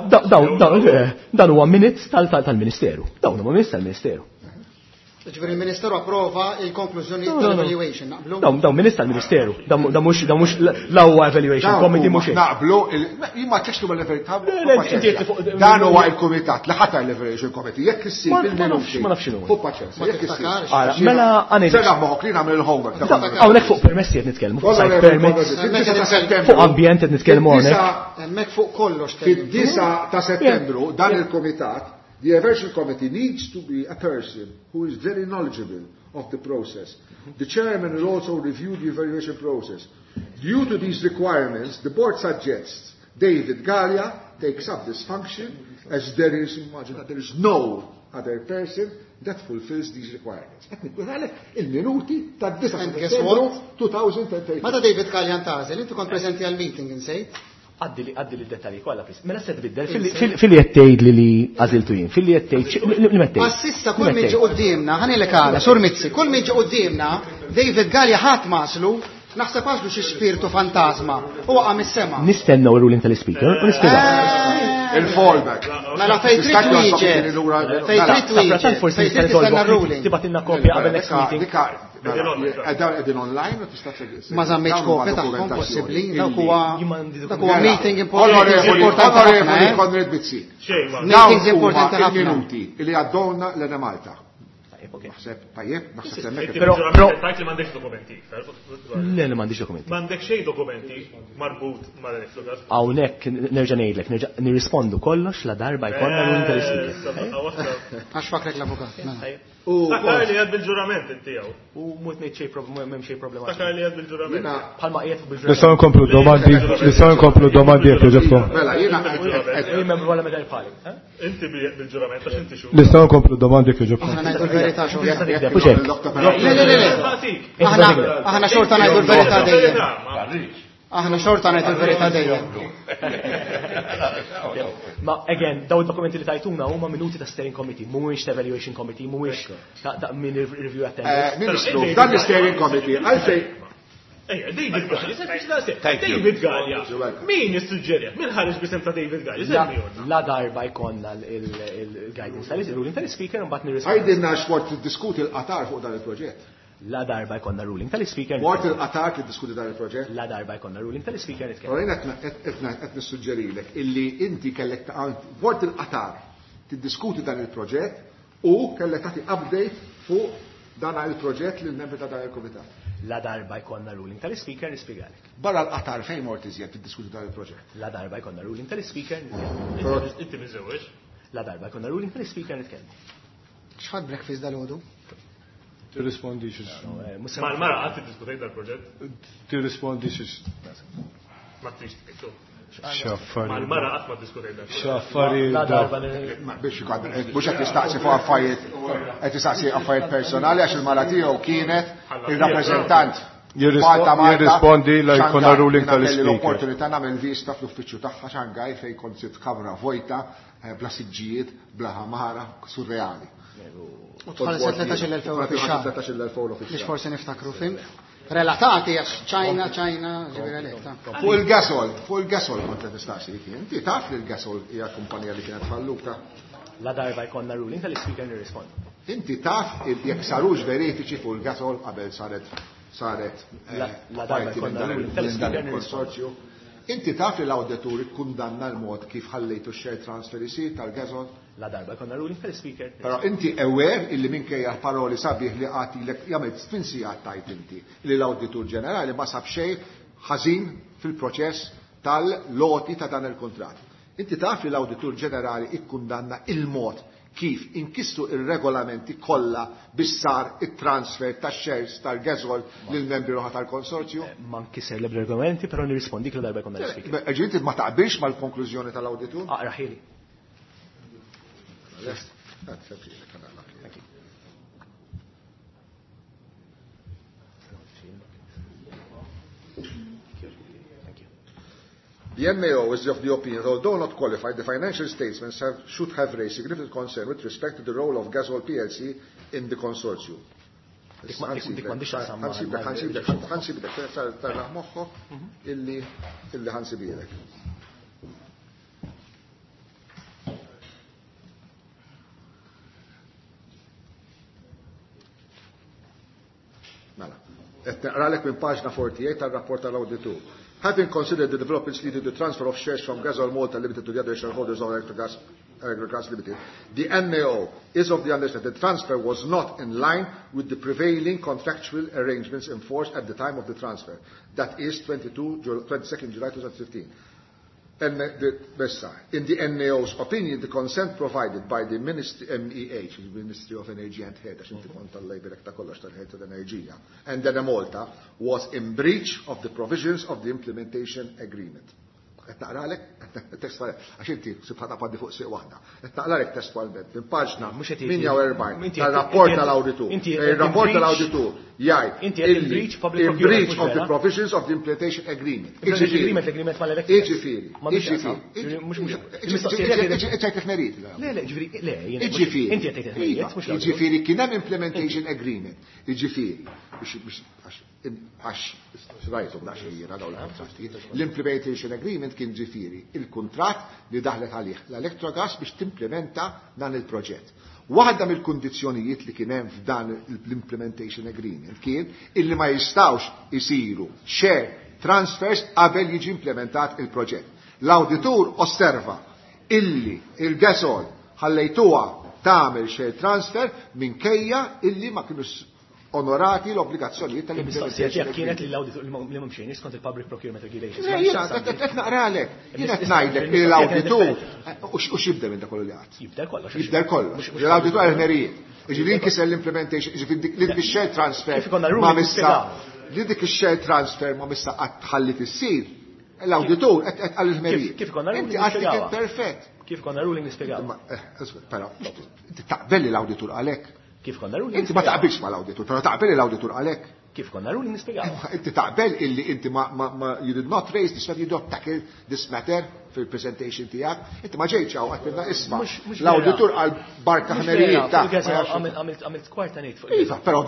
Dan huwa minutes tal-Ministeru. Dawn huma minutes tal-Ministeru. Ġifieri il-Ministeru approva il-konklużjoni tal-evaluation naqblu. Dawn minutes tal-Ministeru. Dan mhux l-ewwa evaluation committee mhux. Naqblu imma textu mal-evaluation. Dan huwa il-kumitat li ħatar l-evaluation committee. Jekk issir bil-minuti. Ma nafx x'inhu. Fuq paċenzja. Jekk issir. Mela għanej. Serra moħok li nagħmel il-homework. Hawnhekk fuq permessi qed nitkellmu. Fuq site permits. Fuq ambjent qed nitkellmu hawnhekk. Hemmhekk fuq kollox. Fid-9 ta' Settembru dan il-kumitat. The evaluation committee needs to be a person who is very knowledgeable of the process. The chairman will also review the evaluation process. Due to these requirements, the board suggests David Gallia takes up this function as there is no other person that fulfills these requirements. Il-minuti ta' 9 Settembru 2013. Meta David Gallia ntażel, intu kont preżenti għal-meeting insejt? Għaddi l-dettalji kollha plis. Mela se tbiddel fil-li qed tgħid li għażiltu jien, fil-li qed tgħid li mettej. Assissa kull min ġie qudiemna, ħanilek għala, Sur Mizzi, kull min ġie qudiemna, David Gallia ħadd maslu, naħseb għażlu xi spiritu fantasma. Huwa qam is-sema. Nistennew ir-ruling tal-Speaker u nispjegaw. Il-fallback. Mela fejn trid twieġeb. Fejn trid twieġeb. Fejn trid tistenna r-ruling. Tibatilna kopja qabel next meeting. Għedin online u tista' ma żammejtx kopja tagħhom possibbli, dak huwa meeting importanti ħafna. Konrad Bizzi. Meetings importanti ħafna. Minuti li għaddowna l-Ena Malta. Tajjeb, naħseb semmek. Però tajt li m'għandekx dokumenti. Le m'għandix dokumenti. M'għandek xejn dokumenti marbut mal-reflugas. Hawnhekk nerġa' ngħidlek, nirrispondu kollox la darba jkollna ruling tal-Speaker. Għax fakrek l-avukat. Takar li għad bil-ġurament intijaw. U mut nejt m'hemm xej problema. Takar li għad bil-ġurament. Bħalma qiegħed bil-ġurament. Nistgħu nkomplu domandi jekk ġobkom. Mela, jiena membru wara medal pali. Inti bil-ġurament għax inti xu. Nistgħu nkomplu domandi jekk ġobkom. Aħna ngħidu l-verità xorta. Aħna xorta ngħidu l-verità dejjem. Aħna xorta ngħidu l-verità dejjem. Ma again, daw id-dokumenti li tajtuna huma minuti ta' steering committee, mhuwiex ta' evaluation committee, mhuwiex ta' min review attendance. Ministru, dan l-steering committee għalfej. David Gallia. Min jissuġġerja? Min ħareġ bisem ta' David Gallia? La darba jkollna il-guidance tal-ruling tal-Speaker mbagħad nirrispondi. Għajdilna x'wort tiddiskuti l-qatar fuq dan il-proġett. La darba jkollna ruling tal-Speaker. Wort il-qatar tiddiskuti dan il-proġett. La darba jkollna ruling tal-Speaker nitkellem. Qed nissuġġerilek illi inti kellek wort il-qatar tiddiskuti dan il-proġett u kellek tagħti update fuq dan il-proġett lil membri ta' dan il-kumitat. La darba jkollna ruling tal-Speaker nispjegalek. Barra l-qatar fejn mort iżjed tiddiskuti dan il-proġett. La darba jkollna ruling tal-Speaker. Inti miżewweġ? La darba jkollna ruling tal-Speaker nitkellem. X'ħad breakfast dal-għodu? Tirrispondi Mal-mara għad tiddiskutejt dal-proġett? Tirrispondi Ma trix tgħidu. Xaffari. Mal-mara għad ma diskutejt dal-proġett. Xaffari. Biex mhux qed tistaqsi fuq affarijiet qed tistaqsi affarijiet personali għax il-mara tiegħu kienet ir-rappreżentant. Jirrispondi la jkollna ruling tal-Speaker. L-opportunità nagħmel vista fl-uffiċċju tagħha Xangaj fejn kont sitt kamra vojta bla siġġijiet, bla ħamara, surreali. U tħallset 13,000 euro fix-xahar. Biex forsi niftakru fin. Relatati għax ċajna ġibireletta. Fuq il-gasol kont qed tistaqsi li kien. Inti taf li l-gasol hija kumpanija li kienet falluta. La darba jkollna ruling tal-Speaker nirrispondi. Inti taf jekk sarux verifiċi fuq il-gasol qabel saret la darba jkollna ruling tal-Speaker konsorzju. Inti taf li l-awdituri kundanna l-mod kif ħallejtu x-share transfer isir tal-gasol? La darba jkollna ruling tal-Speaker. Però inti aware illi minkejja paroli sabiħ li qatilek jagħmel spinsijat tajt inti li l-awditur ġenerali ma sab xejn ħażin fil-proċess tal-loti ta' dan il-kontratt. Inti taf li l-awditur ġenerali ikkundanna il-mod kif inkissu ir-regolamenti kollha biex sar it-transfer tax-shares tal-gasol lill-membri oħra tal-konsorzju? Ma nkisser l-regolamenti, però nirrispondik li darba jkollna l-Speaker. Ġiet ma taqbilx mal-konklużjoni tal-awditur? Aqra ħili. The MAO is of the opinion that although not qualified, the financial statements should have raised significant concern with respect to the role of Gasol PLC in the consortium. ħansibidek tarraħ moħħok illi ħansibidek. Mela, qed naqralek minn paġna 48 tar-rapport tal-Awditur. Having considered the developments leading to the transfer of shares from Gazol Malta Limited to the other shareholders of Electrogas Limited, the NAO is of the understanding that the transfer was not in line with the prevailing contractual arrangements enforced at the time of the transfer. That is 22nd July 2015. In the NAO's opinion, the consent provided by the Ministry, MEH, the Ministry of Energy and Head, and then Malta, was in breach of the provisions of the implementation agreement. Naqralek, għax inti sibħata paddi fuq siq waħda. Naqralek testualment, minn paġna 48 tal-rapport tal-Awditur. Il-rapport tal-Awditur jgħid in breach of the provisions of the implementation agreement. Iġifieri kien hemm implementation agreement. Iġifieri l-implementation agreement kien ġifieri il-kuntratt li daħlet għalih l-Electrogas biex timplementa dan il-proġett. Waħda mill-kundizzjonijiet li kien hemm f'dan l-implementation agreement kien illi ma jistawx isiru share transfers qabel jiġi implementat il-proġett. L-Awditur osserva illi il-Gasol ħallejtuha tagħmel share transfer minkejja illi ma kienux onorati l-obbligazzjonijiet tal-implementazzjoni. Kienet li l-Awditur li m'hemmx skont il-Public Procurement Regulations. Qed naqralek, jien qed ngħidlek li l-Awditur u x'jibda minn dak kollu li għad. Jibda kollox. Jibda kollox. L-Awditur għal-ħnerijiet. Jiġifieri inkisel l-implementation, jiġifieri li dik ix-share transfer ma mista li dik ix-share transfer ma mista qatt tħallit issir. L-Awditur qed għal-ħnerijiet. Kif konna ruling nispjegawha? Perfett. Kif konna ruling nispjegawha? Però taqbel l-Awditur għalhekk. Kif konna ruling? Inti ma taqbilx ma l-Awditur, però taqbel l-Awditur għalhekk. Kif konna ruling nispjegawha? Inti taqbel illi inti you did not raise this matter, you don't tackle this matter fil-presentation tiegħek. Inti ma ġejtx hawn qed isma' l-Awditur għal barka ħnerijiet ta' għamilt kwartanit fuq. Iva, però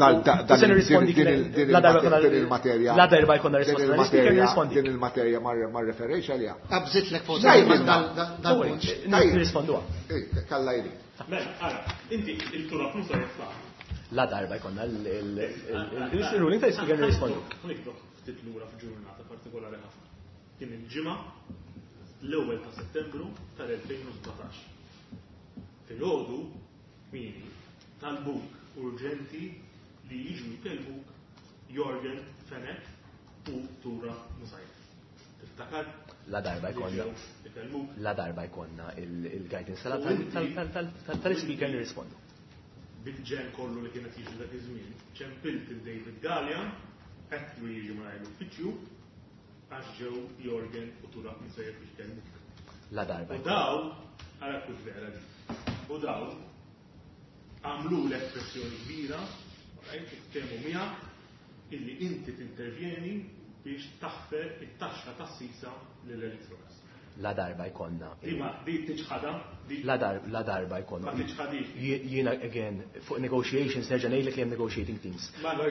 din il-materja. La darba jkollna rispondi. Din il-materja ma referejx għaliha. Abżitlek fuq dal-punt. Nirrisponduha. Kalla jrid. Inti il-tura plusa jitfa. La darba jkollna il-ruling ta' jispjega nirrispondu. Ftit lura f'ġurnata partikolari ħafna. Kien il-ġimgħa l-ewwel ta' Settembru tal-2017. Filgħodu mini tal-buk urġenti li jiġu jkelbuk Jorgen Fenek u Tura Musajt. Tiftakar? La darba jkollna il-guidance tal-speaker nirrispondu. Bil-ġen kollu li kienet jiġi dak iż-żmien, ċempilt il-David Gallia, qed jiġi ma l-uffiċċju għax ġew Jorgen u Tura Musajt biex kellmuk. La darba. U daw, għara kut vera di. U daw, għamlu l-espressjoni kbira, kemmu mija, illi inti tintervjeni biex taħfer it-taxxa tas-sisa lill-Electrogas. La darba jkollna. Di tiġħada? La darba jkollna. Ma tiġħadix. Jiena again fuq negotiations nerġa' ngħidlek li hemm negotiating teams.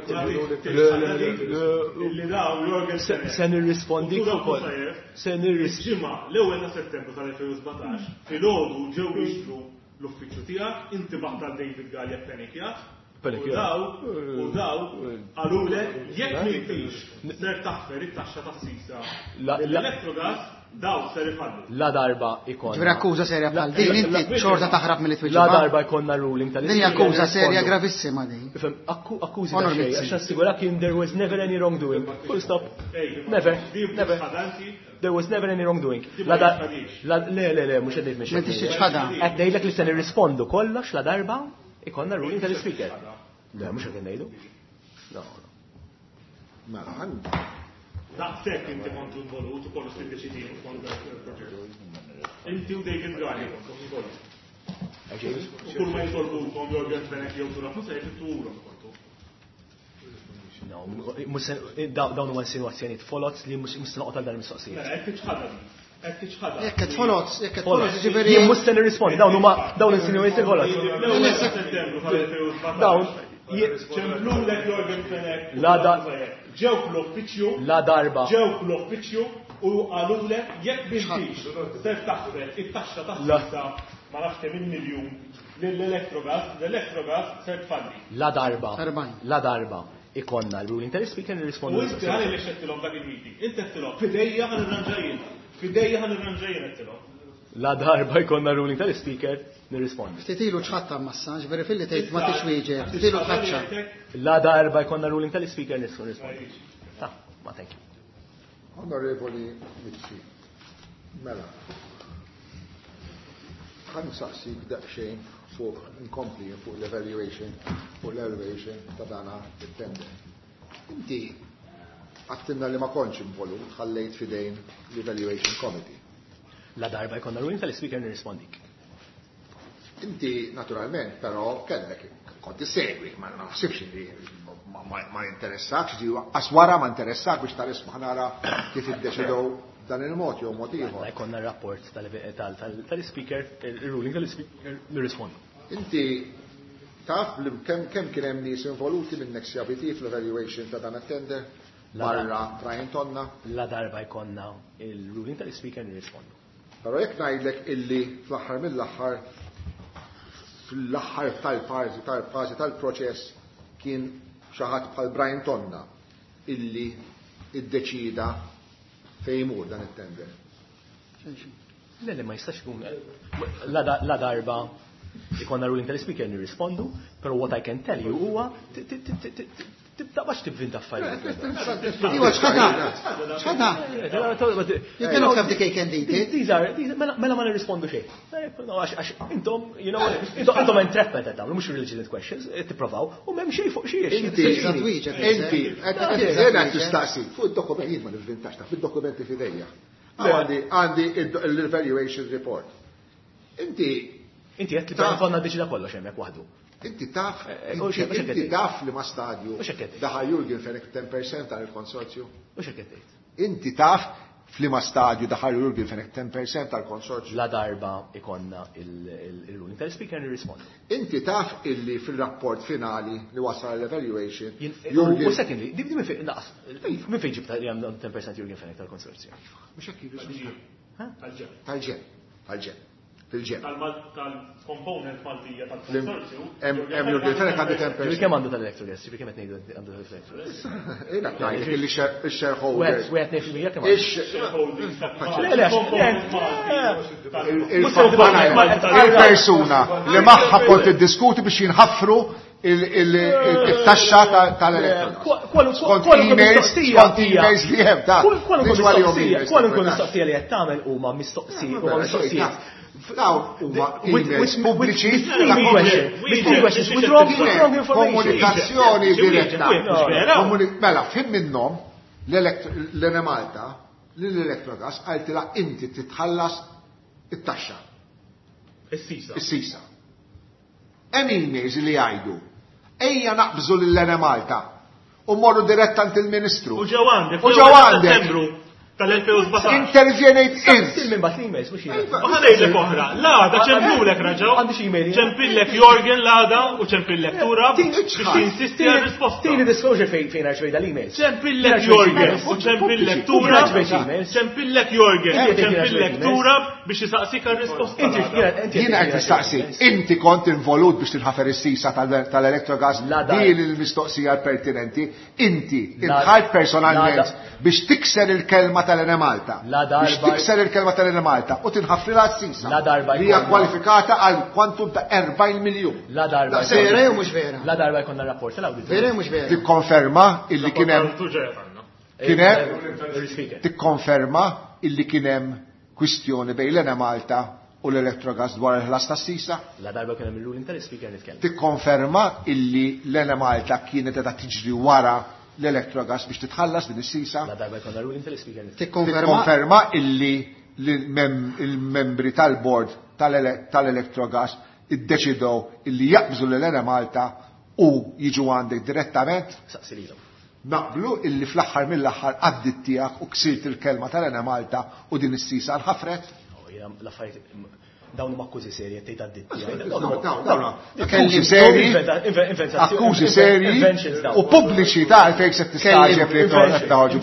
Se nirrispondi ukoll. Ġimgħa l-ewwel ta' Settembru tal-2017 filgħodu ġew jixtru l-uffiċċju tiegħek, inti baħta David Gallia Fenikjak. U daw għalulek jekk m'intix ser taħfer it-taxxa tas-sisa l-Electrogas daw ser ifallu. La darba ikonna. Ġifieri akkuża serja bħal din inti xorta taħrab mill-itwiġġa. La darba jkollna ruling tal-ispeaker. Din hija akkuża serja gravissima din. Ifhem, akkużi ta' xejn għax nassigurak there was never any wrongdoing. Full stop. Never. There was never any wrongdoing. Le, mhux qed ngħid mhix. Ma tixtiex ħada. Qed ngħidlek li se nirrispondu kollox la darba ikonna ruling tal-ispeaker. Le, mhux qed ngħidu. No. Daqshekk inti kontu involut u kollu tiddeċidin fuq il-proġett. Inti u David Gallia kontu involut. U kull ma jitolbukom Jorgen Fenek jew Tura Musajt ittuhom kontu. Dawn huma insinuazzjonijiet folots li mhux noqgħod għal dan il-mistoqsija. Qed tiġħadha. Jekk qed folots, jien mhux se nirrispondi, dawn insinuazzjonijiet folots. L-ewwel Settembru tal-2017. ċemplulek Jorgen Fenek. Ġewk l-uffiċju. La darba. Ġewk l-uffiċju u għalulek jekk bintix. Ser taħseb it-taxxa tas-sissa ma nafx kemm miljun l-elettrogas ser tfalli. La darba. Ikonna l-ruling tal-speaker nirrispondu. U inti għalli li xettilhom dak il-meeting. Inti għettilhom fidejja ħan irranġajjin. Fidejja ħan irranġajjin għettilhom. La darba jkollna ruling tal-speaker nirrispondi. Titilu ċħatta massaġ, veri fil-li tgħid ma tixwieġeb, titilu ċħaċċa. La darba jkollna ruling tal-speaker nirrispondi. Ma thank you. Onorevoli Mizzi, mela, ħan saqsik daqsxejn fuq inkompli fuq l-evaluation ta' dana il-tender. Inti għattinna li ma konċ involut ħallejt fidejn l-evaluation committee. La darba jkollna ruling tal-speaker nirrispondik. Inti naturalment, però kellek konti segwi, ma naħsibx li ma interessakx, aswara ma interessak biex tal-isma nara kif iddeċidew dan il-mod jew mod ieħor. Jkollna rapport tal-speaker, il-ruling tal-speaker nirrispondi. Inti taf kemm kien hemm nies involuti minn XJBT fl-evaluation ta' dan it-tender barra Brian Tonna? La darba jkollna il-ruling tal-speaker nirrispondi. Però jekk ngħidlek illi fl-aħħar mill-aħħar fl-aħħar tal-fażi tal-proċess kien xi ħadd bħal Brian Tonna illi iddeċida fejn jmur dan it-tender. Le ma jistax ikun la darba ikonna ruling tal-speaker nirrispondu, però what I can tell you huwa tibdaqax tibvinta affarijiet. Iwa ċħadha? You cannot have the cake and eat it. Mela ma nirrispondu xejn. Għax intom, intom entrapped qed tagħmlu mhux legitimate questions, tipprovaw u m'hemm xejn fuq xiex. Inti qed tistaqsi fuq id-dokumenti ma nivvintax ta' fid-dokumenti fidejja. Għandi l-evaluation report. Inti qed tibgħu deċida kollox hemmhekk waħdu. Inti taf li ma stadju daħal Jurgen Fenek 10% tal-konsorzju. Inti taf li ma stadju daħal Jurgen Fenek 10% tal-konsorzju. La darba ikonna il-ruling tal-speaker nirrispondi. Inti taf illi fil-rapport finali li wasal l-evaluation. U secondly, minn fejn ġibta li għandhom 10% Jurgen Fenek tal-konsorzju? Tal-ġen. Fil-ġen. Tal-component Maltija tal-konsorzju. Hemm Jurgen Fenek għandu 10%. Kemm għandu tal-electrogas? Kemm qed ngħidu għandu tal-electrogas? Ejna ngħid illi shareholders. Wieħed ngħid kemm il-persuna li magħha kont iddiskuti biex jinħaffru il-taxxa tal-elettrogas. Skont emails li hemm ta' kwalunkwe mistoqsija li qed tagħmel huma mistoqsijiet. Pubbliċi komunikazzjoni diretta. Mela, fim minnom l-Enemalta l-Electrogas għaltila inti titħallas it-taxxa. Is-sisa. Hemm emails li jgħidu ejja naqbżu l-Enemalta u morru direttant il-Ministru. U ġewandek. Tal-2017. Intervjenejt int. Minn bat l-emails, mux jgħid. Uħanejlek oħra. Lada ċempillek raġaw. Għandix email. ċempillek Jorgen Lada u ċempillek Tura. Biex insisti għal risposta. Tini disclosure fejn arċvej dal-emails. ċempillek Jorgen u ċempillek Tura. ċempillek Jorgen u ċempillek Tura biex jisaqsik għal risposta. Jina għed tistaqsi. Inti kont involut biex tinħafer is-sisa tal-Electrogas din il-mistoqsija pertinenti. Inti inħalt personalment biex tikser il-kelma tal-Enemalta. Biex tikser il-kelma tal-Enemalta u tinħaffri l-sisa. Li hija kwalifikata għal kwantum ta' 40 miljun. La darba. Vera u mhux vera? La darba jkollna rapport tal-awdit. Vera u mhux vera? Tikkonferma illi kien hemm tikkonferma illi kien hemm kwistjoni bejn l-Enemalta u l-Electrogas dwar il-ħlas tas-sisa? La darba kien hemm il-ruling tal-speaker nitkellem. Tikkonferma illi l-Enemalta kienet qed tiġri wara l-Electrogas biex titħallas din is-sisa. La darba jkollna ruling tal-speaker. Tikkonferma illi il-membri tal-board tal-Electrogas iddeċidew illi jaqbżu l-Enemalta u jiġu għandek direttament. Saqsililhom. Naqblu illi fl-aħħar mill-aħħar għaddit tiegħek u ksirt il-kelma tal-Enemalta u din is-sisa l-ħafret. dawn huma akkużi serji tgħid għad-ditti. Akkużi serji u pubbliċi ta' fejn se tistaġeb li toħroġu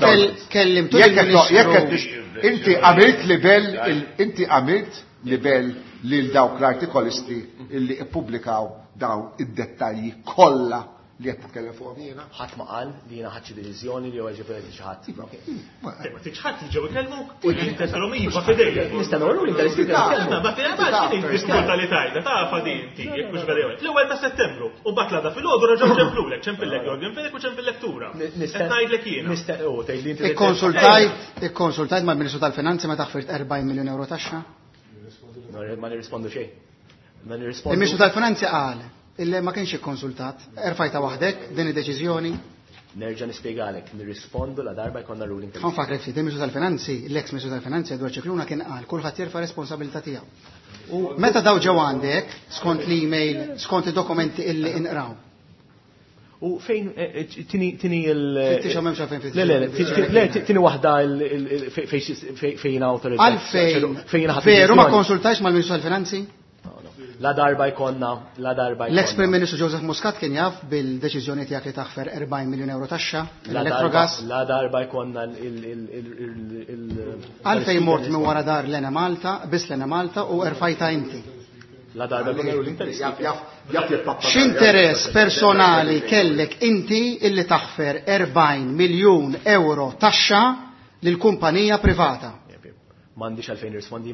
inti għamilt libel lil dawk l-artikolisti illi ippubblikaw dawn id-dettalji kollha li qed titkellem fuqhom jiena. Ħadd ma qal li jiena ħadd xi deċiżjoni li huwa ġifieri xi ħadd. Ma tix ħadd jiġu jkellmuk u jintesalhom iva f'idejja. Nistennew ruling tal-ispika. Ma diffikultà li tajda tafa din inti jekk mhux vera l-ewwel ta' Settembru u mbagħad lada fil-għodu raġgħu ċemplulek, ċempillek Jorgen Felek u ċempillek Tura. Qed ngħidlek jiena. Ikkonsultajt mal-Ministru tal-Finanzi ma taħfirt 40 miljun euro taxxa? Ma nirrispondu xejn. Il-Ministru tal-Finanzi qal illi ma kienx ikkonsultat. Erfajta waħdek din id-deċiżjoni? Nerġa' nispjegalek, nirrispondu la darba jkollna ruling. Ħan fakrek ftit il-Ministru tal-Finanzi, l-eks Ministru tal-Finanzi Edward Ċikluna kien qal kulħadd jerfa' responsabilità tiegħu. U meta daw ġew għandek skont l-email, skont id-dokumenti illi inqraw. U fejn tini Fittix m'hemmx fejn fittix. Le, tini waħda fejn awtorità. Għalfejn veru ma konsultajx mal-Ministru tal-Finanzi? La darba jkollna. L-ex-Prim Ministru Joseph Muscat kien jaf bil-deċiżjoni tiegħek li taħfer 40 miljun euro taxxa l-elettrogas. La darba jkollna Għalfejn mort minn wara dar Lena Malta, biss Lena Malta u erfajta inti. La darba x'interess personali kellek inti illi taħfer 40 miljun euro taxxa lil kumpanija privata? M'għandix għalfejn nirrispondi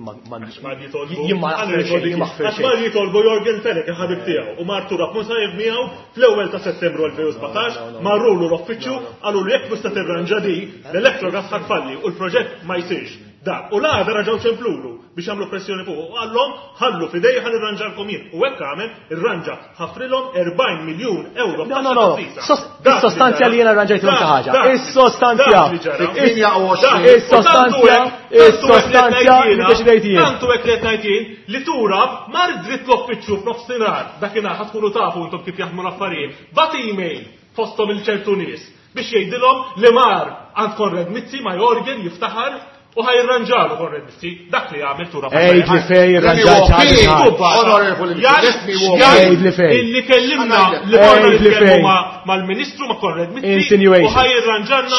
ma jitolbu Jorgen Felek il-ħabib tiegħu u martu rappunsajev miegħu fl-ewwel ta' Settembru 2017 marrulu l-uffiċċju qalu li jekk mista tirranġa di l-elettrogas ħadfalli u l-proġett ma jsirx. Dak, u l-għada raġaw ċemplulu biex għamlu pressjoni fuq. U għallom, ħallu fidej ħallu irranġalkom jien. U għek għamel, irranġa ħafrilom 40 miljun euro. No. Is-sostanzja li jena rranġajtilom ħaġa. Is-sostanzja li deċidejtien. Tantu għek li għetnajtien li Turab mar dritt l-offiċċju f'nofsinhar dakinhar ħadkunu tafu intom kif jaħdmu l-affarijiet. Bat email fostom il-ċertu nies biex jgħidilhom li mar għand Konrad Mizzi ma Jorgen jiftaħar u ħajranġalu Konrad Mizzi, dak li għamil Tura. Ejd li fej illi kellimna li konna nitkellmu mal-Ministru ma Konrad Mizzi u ħajranġalna.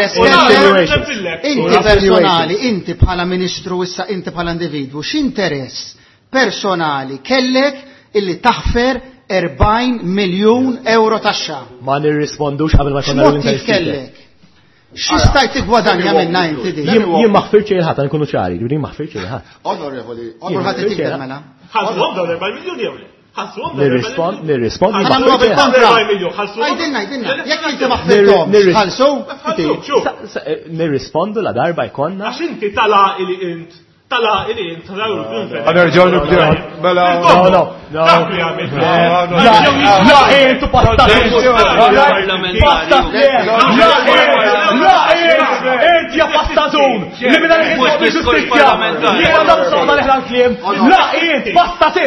Inti personali, inti bħala Ministru issa inti bħala individwu, x'interess personali kellek illi taħfer 40 miljun euro taxxa? Ma nirrispondux qabel ma konna kellek. X'istaj tigwadanja minna inti di? Jien ma ħfirx il-ħadd nkunu ċari, jien ma ħfirx il-ħadd. Onorevoli, ħadd itikber mela. Ħassuhom dawn 40 miljun jew le? Nirrispondi. Ħallu bil-kontra. Għajdinna, jekk inti ma ħfirhom. Ħalsu? Nirrispondu la darba jkollna. Għax inti tala il-int. Għanerġaw nibdew. Mela. No. La intu pastatun. Inti ja pastatun. Li minna l-ħidmu ġustizja. Jiena da b'soqna liħna l-klim. La int pastatin.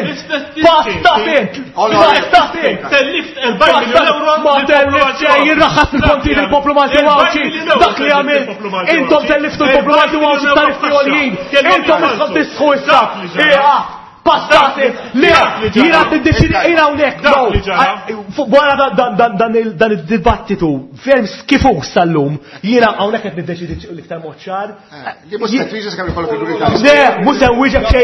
Tellift 40 miljon euro. Ma tellift jirraħas il-kontin il-poplu Malti Wawċi. Dak li għamil. Intom telliftu il-poplu Malti Wawċi tarifti għoljien. Intom isħab tisħu issa. Passati, li jina t-deċidi jina unek, wara dan il-dibattitu, ferm skifu sal-lum, jina għawnek għet n-deċidi l-iktar moċċar. Li mus t-tfiġi s-kam jkollu fil-gurita. Le, mus n-wieġeb xej,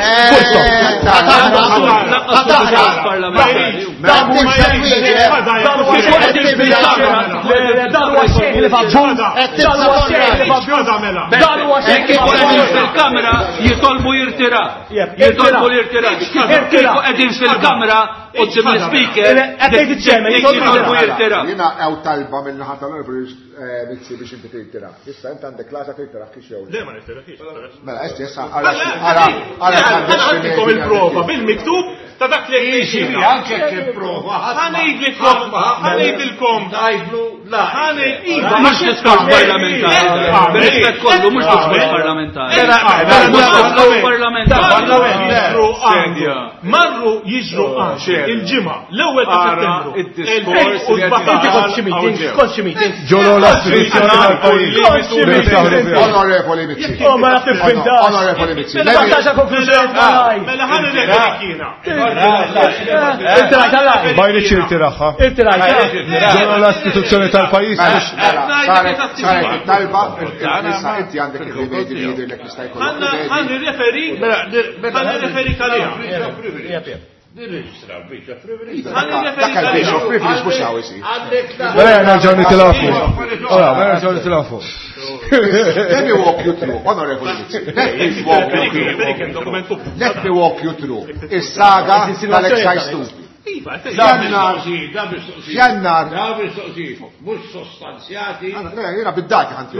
Għedin fil-kamra u ġim l-speaker jitolbu jirtira. Jina għaw talba mill-ħata l-orbri Mizzi biex inti tirtira. Issa inti għandek klasa tirtira kix jew. Le ma nirtirax. Mela, issa għara il-prova bil-miktub ta' dak li jgħixina. Anke il-prova. ħanejdilkom. La, mux diskors parlamentari. Rispet kollu, mux diskors parlamentari. Marru jiġru il-ġimgħa l-ewwel ta' Settembru. Id-diskors ġolo l-istituzzjoni tal-pajjiż. Onorevoli Mizzi. Ma naf tiffinta. Onorevoli Mizzi. Mela ħan il-referikina. Bajli ċirti raħħa. Ġolo l-istituzzjoni tal-pajjiż. Saret it-talba, inti għandek il-rimedi li jidilek jista' jkun. Ħan il-referi kalija. Nirreġistra biex privilege. Dak il-biex of privilege mhux hawn isir. Mela nerġgħu nitilgħu. Ora, nerġgħu nitilgħu. Let me walk you through, Honorable Mizzi. Let me walk you through. Is-saga tal-excise duty. Fjannar. Mux sostanzjati. Jena bid-dati ħanti.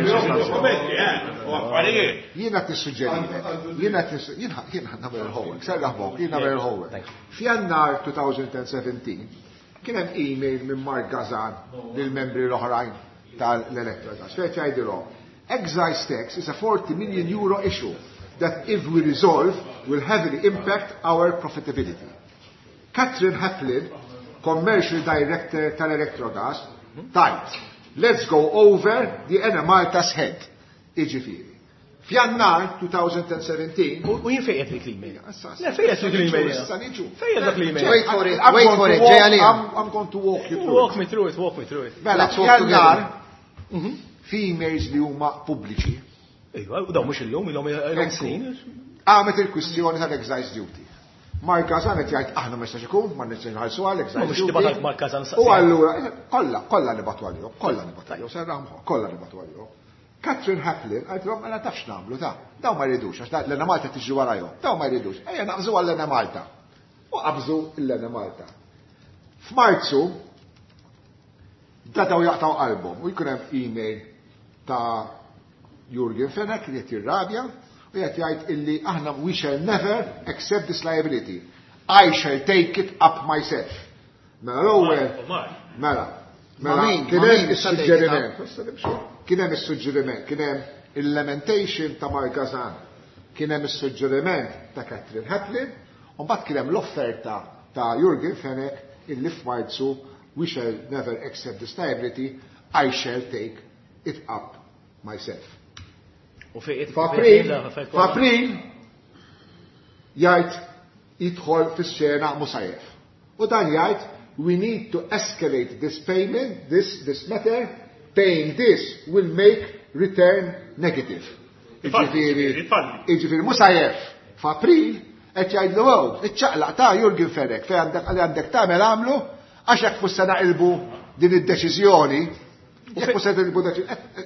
Jena t-sugġerilek. Jena namel il-ħowek. Serraħbok, jena namel il-ħowek. Fjannar 2017 kienem e-mail minn Mark Gazan lil-membri l-oħrajn tal-electoral. Speċi għajdilom. Excise tax is a 40 million euro issue that if we resolve will heavily impact our profitability. Catherine Haplin, Commercial Director tal-Electrogas, tajt, let's go over the Ena Malta's head. Iġifiri. Fjannar 2017. U jien fejqet l-klima. Fejqet l-klima. Fejqet l-klima. Wait for it, ġejali. I'm going to walk you through it. Walk me through it. Mela, fjannar, females li huma pubbliċi. Ejwa, u daw mux il-lum, il-lum snin. Għamet il-kwistjoni tal-excise duty. Mark Gazan qed jgħid aħna ma jistax ikun, ma nistgħux nħallsu għalek żgħir. U allura kollha nibatu għalihom, kollha nibatu għalihom. Catherine Haplin għalthom ma tafx nagħmlu ta' daw ma jridux għax l-Ena Malta tiġi warajhom, daw ma jridux. Ejja naqbżu għall-Ena Malta. U qabżu l-Ena Malta. F'Marzu dataw jaqtaw qalbhom u jkun hemm email ta' Jurgen Fenek li qed jirrabja. U jgħat jgħid illi aħna we shall never accept this liability. I shall take it up myself. Mela l-ewwel. Kien hemm is-suġġeriment, kien hemm il-lamentation ta' Mark Gazan, kien hemm is-suġġeriment ta' Catherine Haplin, u mbagħad kien hemm l-offerta ta' Jurgen Fenek illi f'Marzu we shall never accept this liability. I shall take it up myself. F'April jgħid jidħol fis-xena Musajef. U dan jgħid we need to escalate this payment, this matter, paying this will make return negative. Iġifieri Musajef f'April qed jgħidlu wow, iċċaqlaq ta' Jurgen Fenek fejn għandek tagħmel għamlu għax hekk fuq se naqilbu din id-deċiżjoni. Jekk se tilbu dak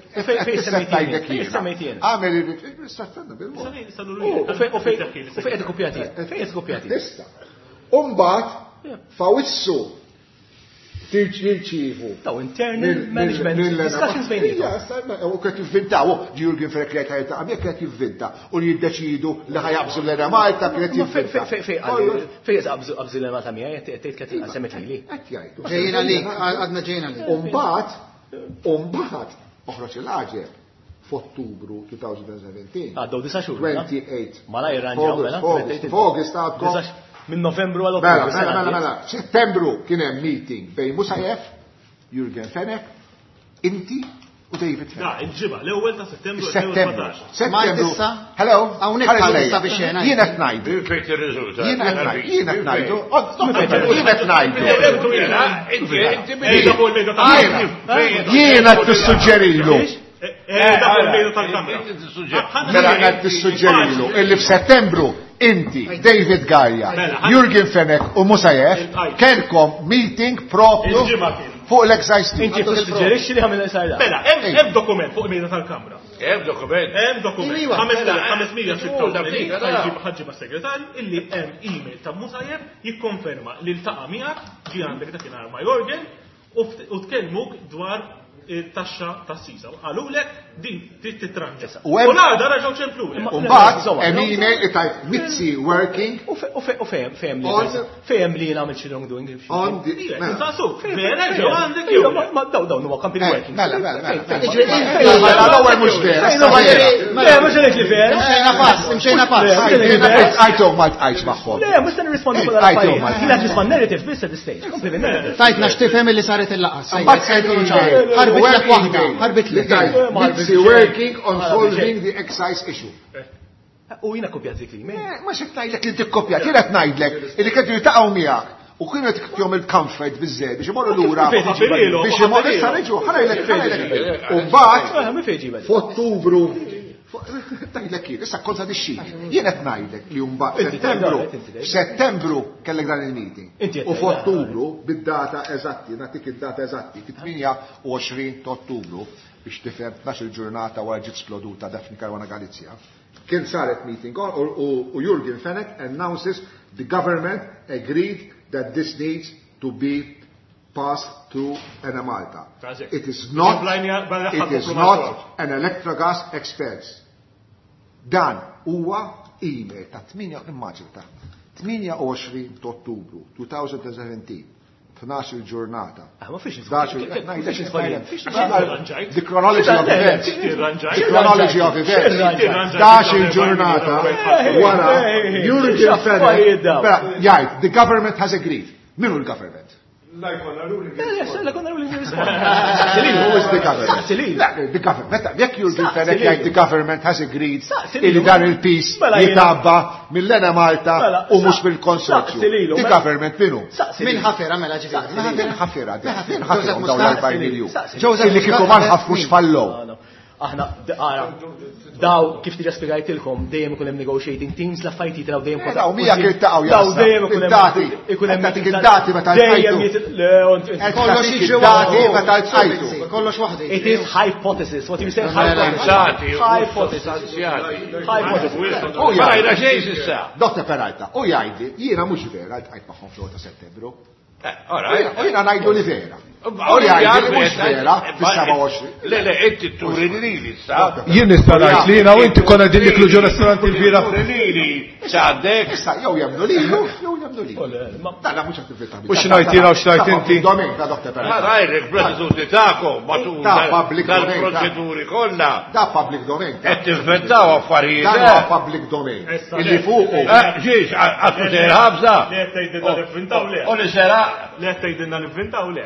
għamel il-istattanna bil-mod. U fejn kopjati? Tista. Umbagħad fawissu tirċievu. Taw internal management discussions bejnietom. U qed jivvintaw Jurgen Fenek li qed jgħid qed jivvinta u li jiddeċidu li ħajabżu l-Ena Malta kienet jivvinta. Fejn qabżu l-Ena Malta miegħi qed tgħid qed li. Qed jgħidu. Ġejna li, għadna ġejna li. Umbaħt, oħroċ il-ħagġeb, f'Ottubru 2017. Għaddew 9 xhur. 28. Mala jirranġaw mela. F'August għadkom. Minn Novembru għal Ottubru. Mela. Settembru kien hemm meeting bejn Musajef, Jurgen Fenek, inti u David Fenek. Il-ġimgħa l-ewwel ta' Settembru 2017. Settembru. Hello. Hawnhekk ħalejja biex jena. Jien qed ngħidu. Jien qed ngħidu. Jiena qed tissuġġerilu. Mela qed tissuġġerilu illi f'Settembru inti, David Garja, Jurgen Fenek u Musajef kellkom meeting propju fuq l-excise duty. Inti tissuġġerixxi li ħamilha sajda. Mela, hemm dokument fuq il-mejda tal-Kamra. Hemm dokument. 586 ħaġġiba segretarju illi hemm email ta' Musajef jikkonferma li ltaqa' miegħek ġie għandek dakinhar ma' Jorgen u tkellmuk dwar il-taxxa tas-sisa. Għalulek din trid titranġa. U ngħadha raġgħu ċemplu. U mbagħad hemm email li tajt Mitzi working u fehem li jien għamil xi wrongdoing. Vera ġew għandek jew. Dawn huwa campaign working. Mela. L-ewwel mhux vera. Mhux li vera. Imxejna pass. Għajthom ma tqajx magħhom. Le, mhux se nirrispondi fuq l-affarijiet. Kien qed nisma' narrative biss at this stage. Tajtna x'tifhem li saret il-laqgħa. Ħarbit li Mitzi working on solving the excise issue. U jiena kopjat dik li ma xek ngħidlek li tikkopjat, jien qed ngħidlek li kienu jiltaqgħu miegħek u kienu qed jom il-comfort biżżejjed biex imorru lura biex imorru issa reġgħu ħanajlek. U mbagħad f'Ottubru tajlek jien, issa kontradixxi. Jien qed ngħidlek li mbagħad f'Settembru kellek dan il-meeting. U f'Ottubru bid-data eżatti, nagħtik id-data eżatti, fit-28 ta' Ottubru biex tifhem 12 ġurnata wara ġiet sploduta Daphne Caruana Galizia. Kien saret meeting u Jürgen Fenech announces the government agreed that this needs to be passed through Malta. It is not an electrogas expense. Dan huwa email ta' 28 Ottubru 2017. 12 ġurnata. Ma fiex The chronology of events. The chronology of events. 12 ġurnata wara Jürgen Fenech. The government has agreed. Minu l-government? L-għonna ruling. Who is the government? The government. Jekk Jürgen Fenech jgħid the government has agreed illi dan il-peace jitabba mill-Lena Malta u mhux bil-konsorzju. The government minu? Min ħafera mela ġifieri. Min ħafera dawn l-40 miljun. Illi kieku ma nħaffux fallow. Aħna daw kif tiġa spjegajtilkom dejjem ikun hemm negotiating teams la-affarijiet jitraw dejjem kont. Daw mija kiltaqgħu daw dejjem ikun hemm id-dati meta kollox id-dati meta tqajtu. Kollox waħdi. It is hypothesis. What you say hypothesis. U jgħidha xejn issa. Dottor Peralta, u jgħidli jiena mhux vera tqajt magħhom fl-8 ta' Settembru. U jiena ngħidu li vera. Le, inti turi li sa. Jien nista' ngħid li jiena u inti konna din nikluġu restaurant il-bira. Ċaddek. Jew jemnu li, jew jemnu li. Dalla mhux attività. U x'ngħid jiena u x'ngħid inti? Domenica, Dr. Peralta. Ma rajrek bl-attitudni tagħkom matul dal-proċeduri kollha. Da public domain. Qed tinventaw affarijiet. Da public domain. Illi fuqu. Ġiex, għattu ħabsa. Li qed tgħidilna nivvintaw le. U li sera. Li qed tgħidilna nivvintaw le.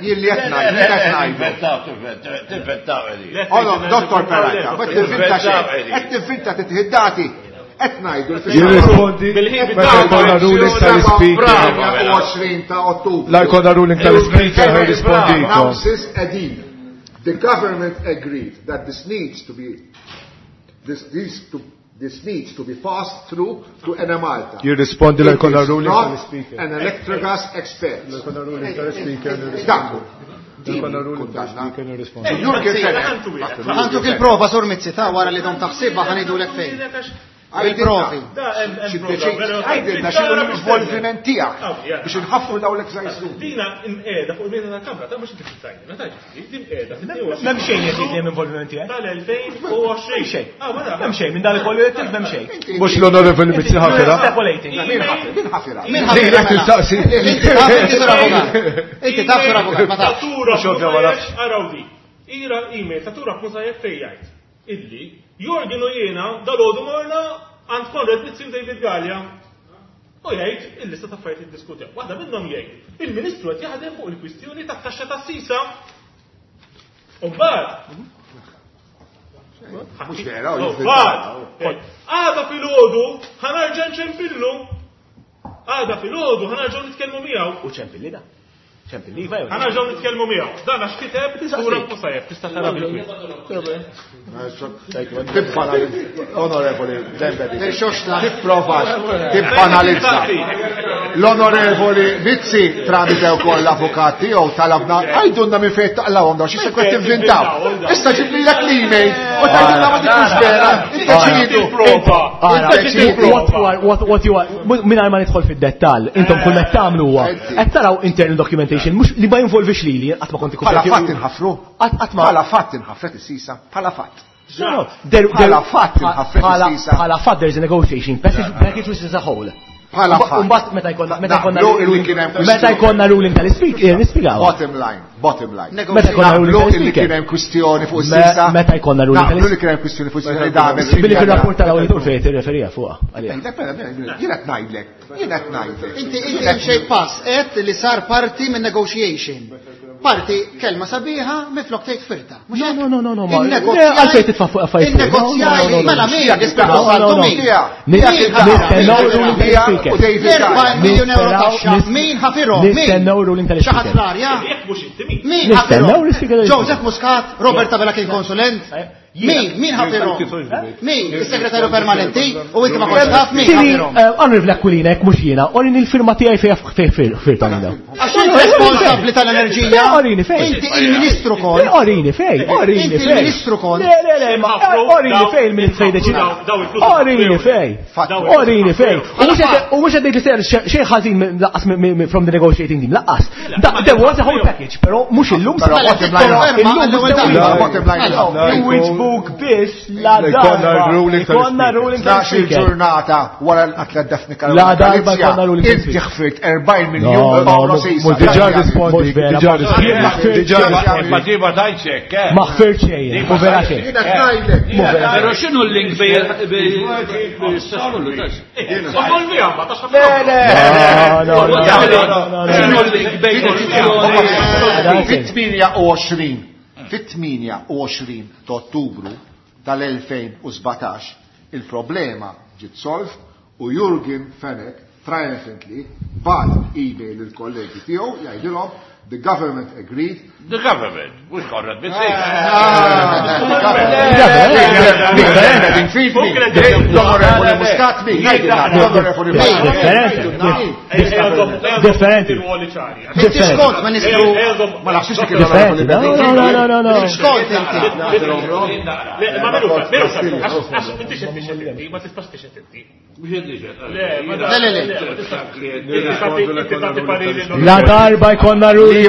Dottor Peralta, ma t-tinfinta xejn, qed tinfinta titħiddati, qed ngħidu jirrispondi meta jkollna ruling tal-Speaker. 20 ta' Ottubru. La jkollna ruling tal-Speaker ħajrispondikom. The government agreed that this needs to be passed through to Malta. Jirrispondi la jkollna ruling tal-Speaker. An electrogas expense. La jkollna ruling tal-Speaker. Għandu il-prova sur Mitzi ta' wara li dom taħsibha ħanidu l fejn. Il-provi. Għajdilna xinu l-involviment tijak biex nħaffu daw l-exercise. Dina imqeda fuq il-mena tal-kamra, ta' mux inti Mem xejn jgħid li involviment tijak? Tal-2020. Mem xejn, minn dan il-kollu jgħid mem xejn. Mux l-onorevoli Mitzi ħafira. Min ħafira? Inti taf sur avukat, ma taf. Araw di. Ira email, tatura f'Musajef fejjajt. Illi, Jorgen u jiena, dal-ħodu morna, għand Konrad Mitzi David Gallia. U jgħid, illi sta taffajt id-diskutja. Waħda minnhom jgħid, il-Ministru qed jaħdem fuq il-kwistjoni tat-taxxa tas-sisa. U mbagħad. Mhux vera, għada fil-ħodu ħanarġa' nċempillu. Għada fil-ħodu ħanarġgħu nitkellmu miegħu. U ċempilli da? ċempilli, ħana ġaw nitkellmu miegħu. Dan għax kiteb sura Musajef tista' tara bil-kwit. Onorevoli Dembedi. Tipprova tippanalizza. L-onorevoli Mizzi tramitew koll l-avukat tiegħu talabna għajdunna minn fejn taqlawhom dawn xi sekret inventaw. Issa ġibli lek l-email u tgħidilna ma tikunx vera. Mingħajr ma nidħol fid-dettall, intom kull qed tagħmlu huwa qed taraw internal documentation mhux li ma jinvolvix lili qatt ma kont ikun bħala fatt inħaffru. Bħala fatt inħaffret is-sisa. Bħala fatt. Bħala fatt there's a negotiation package which is a whole. Bħala fatt. Meta jkollna ruling tal-ispiegaw. Bottom line. Meta jkollna ruling tal-ispiegaw. Kien hemm kwistjoni fuq is-sisa. Meta jkollna ruling tal-ispiegaw. Li kien hemm kwistjoni fuq is-sisa. Billi fir-rapport tal-awlitur fejn tirreferija fuqha. Jien qed ngħidlek. Inti hemm xejn pass qed li sar parti minn negotiation. Parti kelma sabiħa miflok tgħid firta. No. Għalfejn titfa' fuq affarijiet. In-negozjati mela mija disperaw min ħafirhom nistennew ruling tal-ispiegaw. Xi ħadd min ħafirhom? Joseph Muscat, Robert Tabela kien konsulent. Min ħafirhom? Min is-segretarju permanenti u inti ma kontx taf min ħafirhom. Għanrif l-akkulina jekk mhux jiena, orin il-firma tiegħi fejn firta minna. Għax inti responsabbli tal-enerġija. Orini fejn. Inti il-Ministru kon. Orini fejn. Inti il-Ministru kon. Orini fejn il-Ministru deċida. Orini fejn. Orini fejn. U mhux qed li ser xejn ħażin laqqas from the negotiating team laqqas. There was a whole package, però mhux illum sa book biss la darba konna ruling tal-ġurnata wara l-atlet defnika la darba konna ruling inti ħfirt 40 miljun euro sejsa. Diġà rispondi. Ma ġiba dajċek, ma ħfirt xejn, u vera xejn. Però x'inhu l-link bej-kollu tax? X'inhu l-link bej-kollu? Fit-28 ta' Ottubru tal-2017 il-problema ġiet solv u Jurgen Fenech triumphantly bat email il-kollegi tiegħu jgħidilhom the government agreed. The government, mhux Konrad Mizzi. Differenti. Skont ma nisbu ma naħsibx li kienu No. skont inti. Ma tistax tixetti. La darba jkollna ruling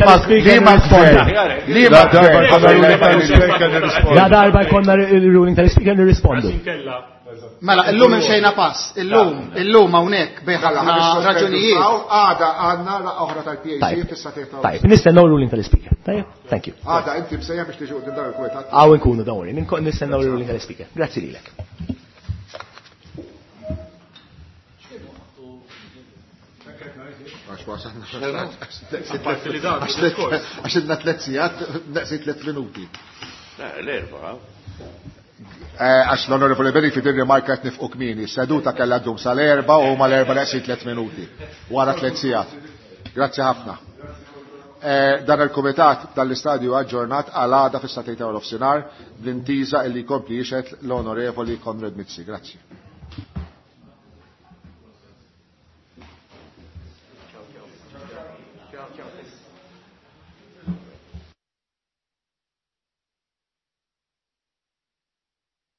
tal-ispiegaw nirrispondu. Mela, illum imxejna pass, illum hawnhekk ħafna raġunijiet. Għada għandna oħra tal-PAC tista' tgħid. Tajb, nistennew ruling tal-ispiegaw. Tajb, thank you. Għada inti bsejja biex tiġi qudiem dar il-kwetat. Għaw nkunu dawri, nistennew ruling tal-ispiegaw. Grazzi lilek. Għax idna 3 sigħat, naqsi 3 minuti. L-erba. Għax l-onorevoli Berri fi dir rimarka qed nifqu kmieni, seduta kellha ddum sal-erba' u mal-erba' naqsi 3 minuti. Wara 3 sigħat. Grazzi ħafna. Dan il-Kumitat tal-Istadju aġġornat għal għada fis-satejta u l-ofsinar bl-intiża illi jkompli jixed l-onorevoli Konrad Mizzi. Grazzi.